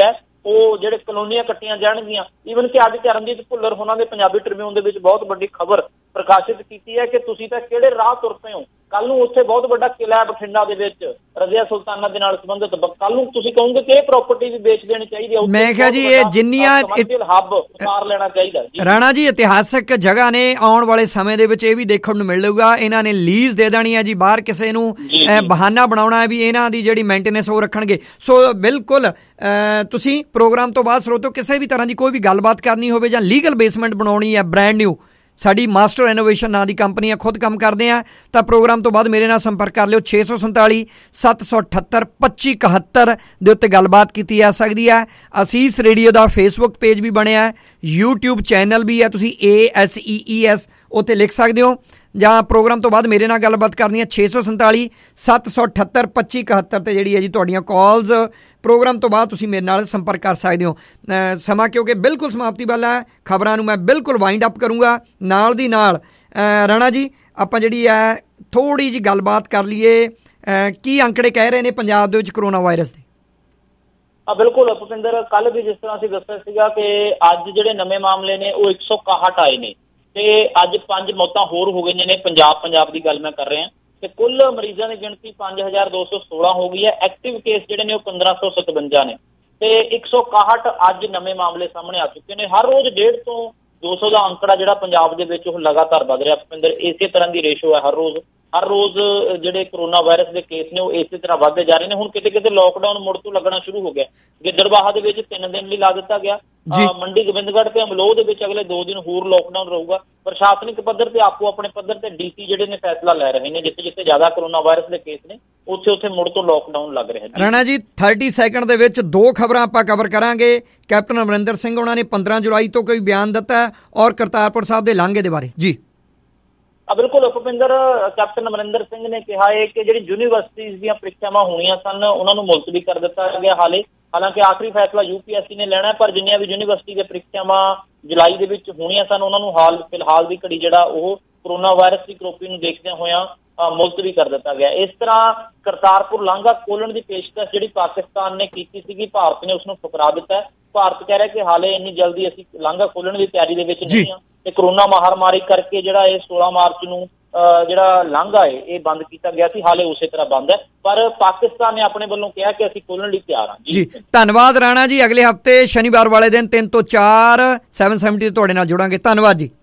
ਉਹ ਜਿਹੜੇ ਕਲੋਨੀਆਂ ਕੱਟੀਆਂ ਜਾਣਗੀਆਂ। ਈਵਨ ਕਿ ਅੱਜ ਚਰਨਜੀਤ ਭੁੱਲਰ ਉਹਨਾਂ ਦੇ ਪੰਜਾਬੀ ਟ੍ਰਿਬਿਊਨ ਦੇ ਵਿੱਚ ਬਹੁਤ ਵੱਡੀ ਖਬਰ ਪ੍ਰਕਾਸ਼ਿਤ ਕੀਤੀ ਹੈ ਕਿ ਤੁਸੀਂ ਤਾਂ ਕਿਹੜੇ ਰਾਹ ਤੁਰ ਪਏ ਹੋ। ਕੱਲ ਨੂੰ ਉੱਥੇ ਬਹੁਤ ਵੱਡਾ ਕਿਲ੍ਹਾ ਹੈ ਬਠਿੰਡਾ ਦੇ ਵਿੱਚ ਰਜ਼ੀਆ ਸੁਲਤਾਨਾ ਦੇ ਨਾਲ ਸੰਬੰਧਿਤ, ਕੱਲ ਨੂੰ ਤੁਸੀਂ ਕਹੋਗੇ ਕਿ ਇਹ ਪ੍ਰਾਪਰਟੀ ਵੀ ਵੇਚ ਦੇਣੀ ਚਾਹੀਦੀ ਹੈ। ਮੈਂ ਕਿਹਾ ਜੀ ਇਹ ਜਿੰਨੀਆਂ ਹੱਬ ਉਤਾਰ ਲੈਣਾ ਚਾਹੀਦਾ ਰਾਣਾ ਜੀ, ਇਤਿਹਾਸਕ ਜਗ੍ਹਾ ਨੇ, ਆਉਣ ਵਾਲੇ ਸਮੇਂ ਦੇ ਵਿੱਚ ਇਹ ਵੀ ਦੇਖਣ ਨੂੰ ਮਿਲੇਗਾ। ਇਹਨਾਂ ਨੇ ਲੀਜ਼ ਦੇ ਦੇਣੀ ਹੈ ਜੀ, ਬਾਹਰ ਕਿਸੇ ਨੂੰ ਬਹਾਨਾ ਬਣਾਉਣਾ ਹੈ ਵੀ ਇਹਨਾਂ ਦੀ ਜਿਹੜੀ ਮੇਨਟੇਨੈਂਸ ਉਹ ਰੱਖਣਗੇ। ਸੋ ਬਿਲਕੁਲ ਤੁਸੀਂ ਪ੍ਰੋਗਰਾਮ ਤੋਂ ਬਾਅਦ ਸਰੋਤੋ ਕਿਸੇ ਵੀ ਤਰ੍ਹਾਂ ਦੀ ਕੋਈ ਵੀ ਗੱਲਬਾਤ ਕਰਨੀ ਹੋਵੇ ਜਾਂ ਲੀਗਲ ਬੇਸਮੈਂਟ ਬਣਾਉਣੀ ਹੈ ਬ੍ਰੈਂਡ ਨਿਊ, ਸਾਡੀ ਮਾਸਟਰ ਇਨੋਵੇਸ਼ਨ ਨਾਂ ਦੀ ਕੰਪਨੀ ਆ, ਖੁਦ ਕੰਮ ਕਰਦੇ ਆ, ਤਾਂ ਪ੍ਰੋਗਰਾਮ ਤੋਂ ਬਾਅਦ ਮੇਰੇ ਨਾਲ ਸੰਪਰਕ ਕਰ ਲਿਓ। ਛੇ ਸੌ ਸੰਤਾਲੀ ਸੱਤ ਸੌ ਅਠੱਤਰ ਪੱਚੀ ਇਕਹੱਤਰ ਦੇ ਉੱਤੇ ਗੱਲਬਾਤ ਕੀਤੀ ਜਾ ਸਕਦੀ ਹੈ। ਅਸੀਸ ਰੇਡੀਓ ਦਾ ਫੇਸਬੁੱਕ ਪੇਜ ਵੀ ਬਣਿਆ, ਯੂਟਿਊਬ ਚੈਨਲ ਵੀ ਹੈ, ਤੁਸੀਂ A S E E S ਉੱਥੇ ਲਿਖ ਸਕਦੇ ਹੋ, ਜਾਂ ਪ੍ਰੋਗਰਾਮ ਤੋਂ ਬਾਅਦ ਮੇਰੇ ਨਾਲ ਗੱਲਬਾਤ ਕਰਨੀ ਹੈ ਛੇ ਸੌ ਸੰਤਾਲੀ ਸੱਤ ਸੌ ਅਠੱਤਰ ਪੱਚੀ ਇਕਹੱਤਰ 'ਤੇ ਜਿਹੜੀ ਹੈ ਜੀ ਤੁਹਾਡੀਆਂ ਕਾਲਸ ਪ੍ਰੋਗਰਾਮ ਤੋਂ ਬਾਅਦ ਤੁਸੀਂ ਮੇਰੇ ਨਾਲ ਸੰਪਰਕ ਕਰ ਸਕਦੇ ਹੋ। ਸਮਾਂ ਕਿਉਂਕਿ ਬਿਲਕੁਲ ਸਮਾਪਤੀ ਵਾਲਾ ਹੈ, ਖਬਰਾਂ ਨੂੰ ਮੈਂ ਬਿਲਕੁਲ ਵਾਈਂਡ ਅਪ ਕਰੂੰਗਾ। ਨਾਲ ਦੀ ਨਾਲ ਰਾਣਾ ਜੀ ਆਪਾਂ ਜਿਹੜੀ ਹੈ ਥੋੜ੍ਹੀ ਜਿਹੀ ਗੱਲਬਾਤ ਕਰ ਲਈਏ, ਕੀ ਅੰਕੜੇ ਕਹਿ ਰਹੇ ਨੇ ਪੰਜਾਬ ਦੇ ਵਿੱਚ ਕਰੋਨਾ ਵਾਇਰਸ ਦੇ? ਹਾਂ ਬਿਲਕੁਲ ਭੁਪਿੰਦਰ, ਕੱਲ੍ਹ ਵੀ ਜਿਸ ਤਰ੍ਹਾਂ ਅਸੀਂ ਦੱਸਿਆ ਸੀਗਾ ਕਿ ਅੱਜ ਜਿਹੜੇ ਨਵੇਂ ਮਾਮਲੇ ਨੇ ਉਹ ਇੱਕ ਸੌ ਇਕਾਹਠ ਆਏ ਨੇ ਤੇ ਅੱਜ ਪੰਜ ਮੌਤਾਂ ਹੋਰ ਹੋ ਗਈਆਂ ਨੇ। ਪੰਜਾਬ ਪੰਜਾਬ ਦੀ ਗੱਲ ਮੈਂ ਕਰ ਰਿਹਾ ਤੇ ਕੁੱਲ ਮਰੀਜ਼ਾਂ ਦੀ ਗਿਣਤੀ ਪੰਜ ਹਜ਼ਾਰ ਦੋ ਸੌ ਸੋਲਾਂ ਹੋ ਗਈ ਹੈ। ਐਕਟਿਵ ਕੇਸ ਜਿਹੜੇ ਨੇ ਉਹ ਪੰਦਰਾਂ ਸੌ ਸਤਵੰਜਾ ਨੇ ਤੇ ਇੱਕ ਸੌ ਇਕਾਹਠ ਅੱਜ ਨਵੇਂ ਮਾਮਲੇ ਸਾਹਮਣੇ ਆ ਚੁੱਕੇ ਨੇ। ਹਰ ਰੋਜ਼ ਡੇਢ ਤੋਂ ਦੋ ਸੌ ਦਾ ਅੰਕੜਾ ਜਿਹੜਾ ਪੰਜਾਬ ਦੇ ਵਿੱਚ ਉਹ ਲਗਾਤਾਰ ਵੱਧ ਰਿਹਾ ਭੁਪਿੰਦਰ। ਇਸੇ ਤਰ੍ਹਾਂ ਦੀ ਰੇਸ਼ੋ ਹੈ ਹਰ ਰੋਜ਼ ਹਰ ਰੋਜ਼ ਜਿਹੜੇ ਕਰੋਨਾ ਵਾਇਰਸ ਦੇ ਕੇਸ ਨੇ ਉਹ ਇਸੇ ਤਰ੍ਹਾਂ ਵੱਧਦੇ ਜਾ ਰਹੇ ਨੇ। ਹੁਣ ਕਿਤੇ ਕਿਤੇ ਲੋਕਡਾਊਨ ਮੁੜ ਤੋਂ ਲੱਗਣਾ ਸ਼ੁਰੂ ਹੋ ਗਿਆ। ਗਿੱਦੜਬਾਹਾ ਦੇ ਵਿੱਚ ਤਿੰਨ ਦਿਨ ਲਈ ਲਾ ਦਿੱਤਾ ਗਿਆ, ਮੰਡੀ ਗੋਬਿੰਦਗੜ੍ਹ ਤੇ ਅਮਲੋਹ ਦੇ ਵਿੱਚ ਅਗਲੇ ਦੋ ਦਿਨ ਹੋਰ ਲੋਕਡਾਊਨ ਰਹੂਗਾ। ਪ੍ਰਸ਼ਾਸਨਿਕ ਪੱਧਰ ਤੇ ਆਪੋ ਆਪਣੇ ਪੱਧਰ ਤੇ ਡੀਸੀ ਜਿਹੜੇ ਨੇ ਫੈਸਲਾ ਲੈ ਰਹੇ ਨੇ, ਜਿੱਥੇ ਜਿੱਥੇ ਜ਼ਿਆਦਾ ਕਰੋਨਾ ਵਾਇਰਸ ਦੇ ਕੇਸ ਨੇ ਉੱਥੇ ਉੱਥੇ ਮੁੜ ਤੋਂ ਲੋਕਡਾਊਨ ਲੱਗ ਰਿਹਾ ਹੈ। ਰਾਣਾ ਜੀ ਤੀਹ ਸੈਕਿੰਡ ਦੇ ਵਿੱਚ ਦੋ ਖਬਰਾਂ ਆਪਾਂ ਕਵਰ ਕਰਾਂਗੇ। ਕੈਪਟਨ ਅਮਰਿੰਦਰ ਸਿੰਘ ਉਹਨਾਂ ਨੇ ਪੰਦਰਾਂ ਜੁਲਾਈ ਤੋਂ ਕੋਈ ਬਿਆਨ ਦਿੱਤਾ ਔਰ ਕਰਤਾਰਪੁਰ ਸਾਹਿਬ ਦੇ ਲਾਂਘੇ ਦੇ ਬਾਰੇ ਜੀ। ਆ ਬਿਲਕੁਲ ਭੁਪਿੰਦਰ, ਕੈਪਟਨ ਅਮਰਿੰਦਰ ਸਿੰਘ ਨੇ ਕਿਹਾ ਹੈ ਕਿ ਜਿਹੜੀ ਯੂਨੀਵਰਸਿਟੀਜ਼ ਦੀਆਂ ਪ੍ਰੀਖਿਆਵਾਂ ਹੋਣੀਆਂ ਸਨ ਉਹਨਾਂ ਨੂੰ ਮੁਲਤਵੀ ਕਰ ਦਿੱਤਾ ਗਿਆ। ਹਾਲੇ ਹਾਲਾਂਕਿ ਆਖਰੀ ਫੈਸਲਾ ਯੂ ਪੀ ਐਸ ਸੀ ਨੇ ਲੈਣਾ, ਪਰ ਜਿੰਨੀਆਂ ਵੀ ਯੂਨੀਵਰਸਿਟੀ ਦੇ ਪ੍ਰੀਖਿਆਵਾਂ ਜੁਲਾਈ ਦੇ ਵਿੱਚ ਹੋਣੀਆਂ ਸਨ ਉਹਨਾਂ ਨੂੰ ਹਾਲ ਫਿਲਹਾਲ ਦੀ ਘੜੀ ਜਿਹੜਾ ਉਹ ਕਰੋਨਾ ਵਾਇਰਸ ਦੀ ਕਰੋਪੀ ਨੂੰ ਦੇਖਦਿਆਂ ਹੋਇਆਂ ਮੁਲਤਵੀ ਕਰ ਦਿੱਤਾ ਗਿਆ। ਇਸ ਤਰ੍ਹਾਂ ਕਰਤਾਰਪੁਰ ਲਾਂਘਾ ਖੋਲ੍ਹਣ ਦੀ ਪੇਸ਼ਕਸ਼ ਜਿਹੜੀ ਪਾਕਿਸਤਾਨ ਨੇ ਕੀਤੀ ਸੀਗੀ, ਭਾਰਤ ਨੇ ਉਸਨੂੰ ਠੁਕਰਾ ਦਿੱਤਾ। ਭਾਰਤ ਕਹਿ ਰਿਹਾ ਕਿ ਹਾਲੇ ਇੰਨੀ ਜਲਦੀ ਅਸੀਂ ਲਾਂਘਾ ਖੋਲ੍ਹਣ ਦੀ ਤਿਆਰੀ ਦੇ ਵਿੱਚ ਨਹੀਂ ਹਾਂ ਤੇ ਕਰੋਨਾ ਮਹਾਮਾਰੀ ਕਰਕੇ ਜਿਹੜਾ ਇਹ ਸੋਲਾਂ ਮਾਰਚ ਨੂੰ ਜਿਹੜਾ ਲਾਂਘਾ ਹੈ ਇਹ ਬੰਦ ਕੀਤਾ ਗਿਆ ਸੀ, ਹਾਲੇ ਉਸੇ ਤਰ੍ਹਾਂ ਬੰਦ ਹੈ। ਪਰ ਪਾਕਿਸਤਾਨ ਨੇ ਆਪਣੇ ਵੱਲੋਂ ਕਿਹਾ ਕਿ ਅਸੀਂ ਖੋਲ੍ਹਣ ਲਈ ਤਿਆਰ ਹਾਂ। ਜੀ ਧੰਨਵਾਦ ਰਾਣਾ ਜੀ। ਅਗਲੇ ਹਫ਼ਤੇ ਸ਼ਨੀਵਾਰ ਵਾਲੇ ਦਿਨ ਤਿੰਨ ਤੋਂ ਚਾਰ ਸੈਵਨ ਸੈਵਨਟੀ ਤੁਹਾਡੇ ਨਾਲ ਜੁੜਾਂਗੇ। ਧੰਨਵਾਦ ਜੀ।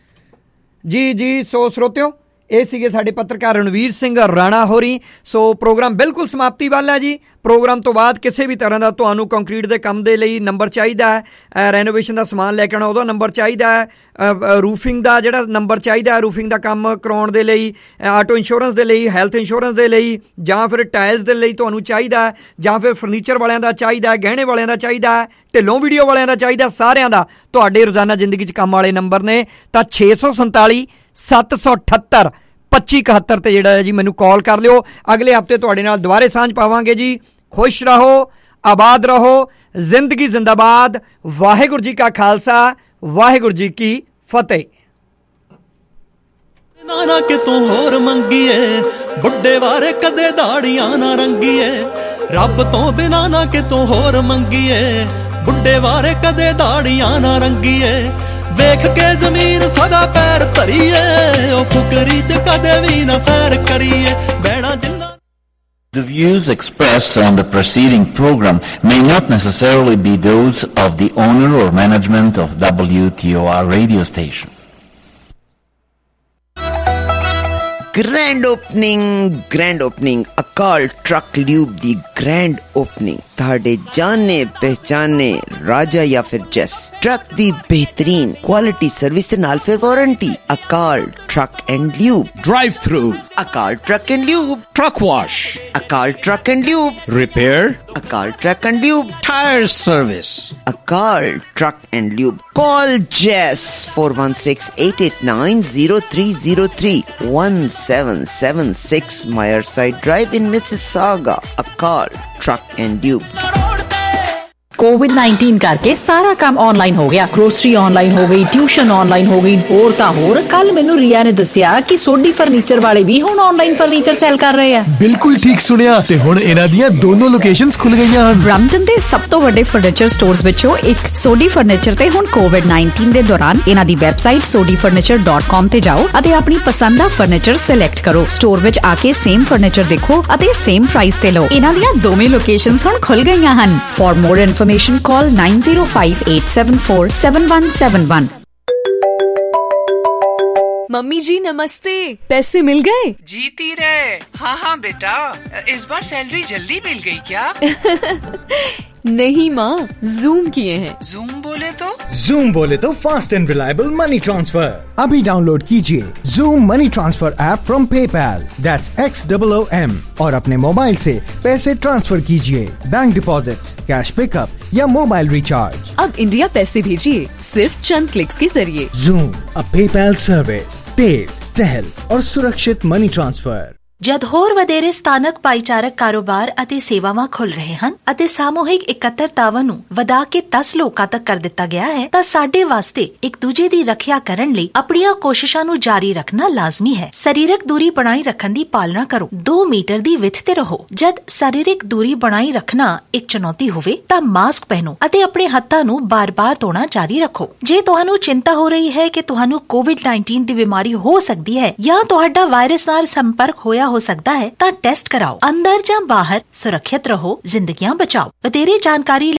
ਜੀ ਜੀ ਸੋ ਸਰੋਤਿਓ, ਇਹ ਸੀਗੇ ਸਾਡੇ ਪੱਤਰਕਾਰ ਰਣਵੀਰ ਸਿੰਘ ਰਾਣਾ ਹੋਰੀ। ਸੋ ਪ੍ਰੋਗਰਾਮ ਬਿਲਕੁਲ ਸਮਾਪਤੀ ਵੱਲ ਹੈ ਜੀ। ਪ੍ਰੋਗਰਾਮ ਤੋਂ ਬਾਅਦ ਕਿਸੇ ਵੀ ਤਰ੍ਹਾਂ ਦਾ ਤੁਹਾਨੂੰ ਕੰਕਰੀਟ ਦੇ ਕੰਮ ਦੇ ਲਈ ਨੰਬਰ ਚਾਹੀਦਾ ਹੈ, ਰੈਨੋਵੇਸ਼ਨ ਦਾ ਸਮਾਨ ਲੈ ਕੇ ਆਉਣਾ ਉਹਦਾ ਨੰਬਰ ਚਾਹੀਦਾ ਹੈ, ਰੂਫਿੰਗ ਦਾ ਜਿਹੜਾ ਨੰਬਰ ਚਾਹੀਦਾ ਹੈ ਰੂਫਿੰਗ ਦਾ ਕੰਮ ਕਰਾਉਣ ਦੇ ਲਈ, ਆਟੋ ਇੰਸ਼ੋਰੈਂਸ ਦੇ ਲਈ, ਹੈਲਥ ਇੰਸ਼ੋਰੈਂਸ ਦੇ ਲਈ, ਜਾਂ ਫਿਰ ਟਾਇਲਸ ਦੇ ਲਈ ਤੁਹਾਨੂੰ ਚਾਹੀਦਾ, ਜਾਂ ਫਿਰ ਫਰਨੀਚਰ ਵਾਲਿਆਂ ਦਾ ਚਾਹੀਦਾ, ਗਹਿਣੇ ਵਾਲਿਆਂ ਦਾ ਚਾਹੀਦਾ, ਢਿੱਲੋਂ ਵੀਡੀਓ ਵਾਲਿਆਂ ਦਾ ਚਾਹੀਦਾ, ਸਾਰਿਆਂ ਦਾ ਤੁਹਾਡੇ ਰੋਜ਼ਾਨਾ ਜ਼ਿੰਦਗੀ 'ਚ ਕੰਮ ਵਾਲੇ ਨੰਬਰ ਨੇ। ਤਾਂ ਛੇ ਸੌ ਸੰਤਾਲੀ ਸੱਤ ਸੌ ਅਠੱਤਰ ਪੱਚੀ ਇਕਹੱਤਰ 'ਤੇ ਜਿਹੜਾ ਹੈ ਜੀ ਮੈਨੂੰ ਕਾਲ ਕਰ ਲਿਓ। ਅਗਲੇ ਹਫ਼ਤੇ ਤੁਹਾਡੇ ਨਾਲ ਦੁਬਾਰੇ ਸਾਂਝ ਪਾਵਾਂਗੇ ਜੀ। ਖੁਸ਼ ਰਹੋ, ਆਬਾਦ ਰਹੋ, ਜ਼ਿੰਦਗੀ ਜ਼ਿੰਦਾਬਾਦ। ਵਾਹਿਗੁਰੂ ਜੀ ਕਾ ਖਾਲਸਾ, ਵਾਹਿਗੁਰੂ ਜੀ ਕੀ ਫਤਿਹ। ਨਾ ਕਿਤੋਂ ਹੋਰ ਮੰਗੀਏ, ਬੁੱਢੇ ਵਾਰੇ ਕਦੇ ਦਾੜੀਆਂ ਨਾ ਰੰਗੀਏ, ਰੱਬ ਤੋਂ ਬਿਨਾਂ ਨਾ ਕਿਤੋਂ ਹੋਰ ਮੰਗੀਏ, ਬੁੱਢੇ ਵਾਰੇ ਕਦੇ ਦਾੜੀਆਂ ਨਾ ਰੰਗੀਏ, ਵੇਖ ਕੇ ਜ਼ਮੀਨ ਸਦਾ ਪੈਰ ਧਰੀਏ, ਉਹ ਫੁਕਰੀ ਚ ਕਦੇ ਵੀ ਨਾ ਫੈਰ ਕਰੀਏ, ਬਹਿਣਾ ਜਿੰਨਾ। The views expressed on the preceding program may not necessarily be those of the owner or management of W T O R radio station. Grand opening, grand opening. Akal Truck Lube the grand opening. ਤੁਹਾਡੇ ਜਾਣੇ ਪਹਿਚਾਨੇ ਰਾਜਾ ਜਾਂ ਫਿਰ ਜੈਸ ਟਰੱਕ ਦੀ ਬਿਹਤਰੀਨ ਕੁਆਲਿਟੀ ਸਰਵਿਸ ਦੇ ਨਾਲ ਫਿਰ warranty. Akal truck and lube drive through, Akal truck and lube truck wash, Akal truck and lube repair, Akal truck and lube tyre service, Akal truck and lube. Call Jess four one six, eight eight nine, zero three zero three, one seven seven six Myerside Drive in Mississauga. Akal Truck and Lube. COVID nineteen ਕਰਕੇ ਸਾਰਾ ਕੰਮ ਆਨਲਾਈਨ ਹੋ ਗਿਆ। ਗਰੋਸਰੀ ਆਨਲਾਈਨ ਹੋ ਗਈ, ਟਿਊਸ਼ਨ ਆਨਲਾਈਨ ਹੋ ਗਈ, ਹੋਰ ਤਾਂ ਹੋਰ। ਕੱਲ ਮੈਨੂੰ ਰੀਆ ਨੇ ਦੱਸਿਆ ਕਿ ਸੋਢੀ ਫਰਨੀਚਰ ਵਾਲੇ ਵੀ ਹੁਣ ਆਨਲਾਈਨ ਫਰਨੀਚਰ ਸੇਲ ਕਰ ਰਹੇ ਆ। ਬਿਲਕੁਲ ਠੀਕ ਸੁਣਿਆ, ਤੇ ਹੁਣ ਇਹਨਾਂ ਦੀਆਂ ਦੋਨੋਂ ਲੋਕੇਸ਼ਨਸ ਖੁੱਲ ਗਈਆਂ ਹਨ। ਬ੍ਰੈਂਪਟਨ ਦੇ ਸਭ ਤੋਂ ਵੱਡੇ ਫਰਨੀਚਰ ਸਟੋਰਸ ਵਿੱਚੋਂ ਇੱਕ ਸੋਢੀ ਫਰਨੀਚਰ ਤੇ ਹੁਣ ਕੋਵਿਡ ਨਾਈਨਟੀਨ ਦੇ ਦੌਰਾਨ ਇਹਨਾਂ ਦੀ website Sodhi furniture dot com ਤੇ ਜਾਓ ਅਤੇ ਆਪਣੀ ਪਸੰਦ ਦਾ ਫਰਨੀਚਰ ਸਿਲੈਕਟ ਕਰੋ। ਸਟੋਰ ਵਿੱਚ ਆ ਕੇ ਸੇਮ ਫਰਨੀਚਰ ਦੇਖੋ ਅਤੇ ਸੇਮ ਪ੍ਰਾਈਸ ਤੇ ਲਓ। ਇਹਨਾਂ ਦੀਆਂ ਦੋਵੇਂ ਲੋਕੇਸ਼ਨਸ ਹੁਣ ਖੁੱਲ ਗਈਆਂ ਹਨ। For more information call nine zero five eight seven four seven one seven one. Mummy जी नमस्ते, पैसे मिल गए? जीती रहे। हाँ हाँ बेटा, इस बार सैलरी जल्दी मिल गई क्या? नहीं माँ, जूम किए हैं। जूम बोले तो? जूम बोले तो fast and reliable money transfer. अभी डाउनलोड कीजिए Xoom money transfer app from PayPal, that's X double O M, और अपने मोबाइल से पैसे ट्रांसफर कीजिए। बैंक डिपॉजिट्स, कैश पिकअप या मोबाइल रिचार्ज। अब इंडिया पैसे भेजिए सिर्फ चंद क्लिक्स के जरिए। जूम, अ पेपैल सर्विस, तेज, सहल और सुरक्षित मनी ट्रांसफर। ਜਦ ਹੋਰ ਵਧੇਰੇ ਸਥਾਨਕ ਭਾਈਚਾਰਕ ਕਾਰੋਬਾਰ ਅਤੇ ਸੇਵਾਵਾਂ ਖੁੱਲ ਰਹੇ ਹਨ ਅਤੇ ਸਾਮੂਹਿਕ ਇਕੱਤਰਤਾਵਾਂ ਨੂੰ ਵਧਾ ਕੇ ਦਸ ਲੋਕਾਂ ਤੱਕ ਕਰ ਦਿੱਤਾ ਗਿਆ ਹੈ, ਤਾਂ ਸਾਡੇ ਵਾਸਤੇ ਇੱਕ ਦੂਜੇ ਦੀ ਰੱਖਿਆ ਕਰਨ ਲਈ ਆਪਣੀਆਂ ਕੋਸ਼ਿਸ਼ਾਂ ਨੂੰ ਜਾਰੀ ਰੱਖਣਾ ਲਾਜ਼ਮੀ ਹੈ। ਸਰੀਰਕ ਦੂਰੀ ਬਣਾਈ ਰੱਖਣ ਦੀ ਪਾਲਣਾ ਕਰੋ। ਦੋ ਮੀਟਰ ਦੀ ਵਿੱਥ ਤੇ ਰਹੋ। ਜਦ ਸਰੀਰਕ ਦੂਰੀ ਬਣਾਈ ਰੱਖਣਾ ਇੱਕ ਚੁਣੌਤੀ ਹੋਵੇ ਤਾਂ ਮਾਸਕ ਪਹਿਨੋ ਅਤੇ ਆਪਣੇ ਹੱਥਾਂ ਨੂੰ ਬਾਰ-ਬਾਰ ਧੋਣਾ ਜਾਰੀ ਰੱਖੋ। ਜੇ ਤੁਹਾਨੂੰ ਚਿੰਤਾ ਹੋ ਰਹੀ ਹੈ ਕਿ ਤੁਹਾਨੂੰ ਕੋਵਿਡ ਨਾਈਨਟੀਨ ਦੀ ਬਿਮਾਰੀ ਹੋ ਸਕਦੀ ਹੈ ਜਾਂ ਤੁਹਾਡਾ ਵਾਇਰਸ ਨਾਲ ਸੰਪਰਕ ਹੋਇਆ ਹੋ ਸਕਦਾ ਹੈ, ਤਾਂ ਟੈਸਟ ਕਰਾਓ। ਅੰਦਰ ਜਾਂ ਬਾਹਰ ਸੁਰੱਖਿਅਤ ਰਹੋ, ਜ਼ਿੰਦਗੀਆਂ ਬਚਾਓ। ਵਧੇਰੇ ਜਾਣਕਾਰੀ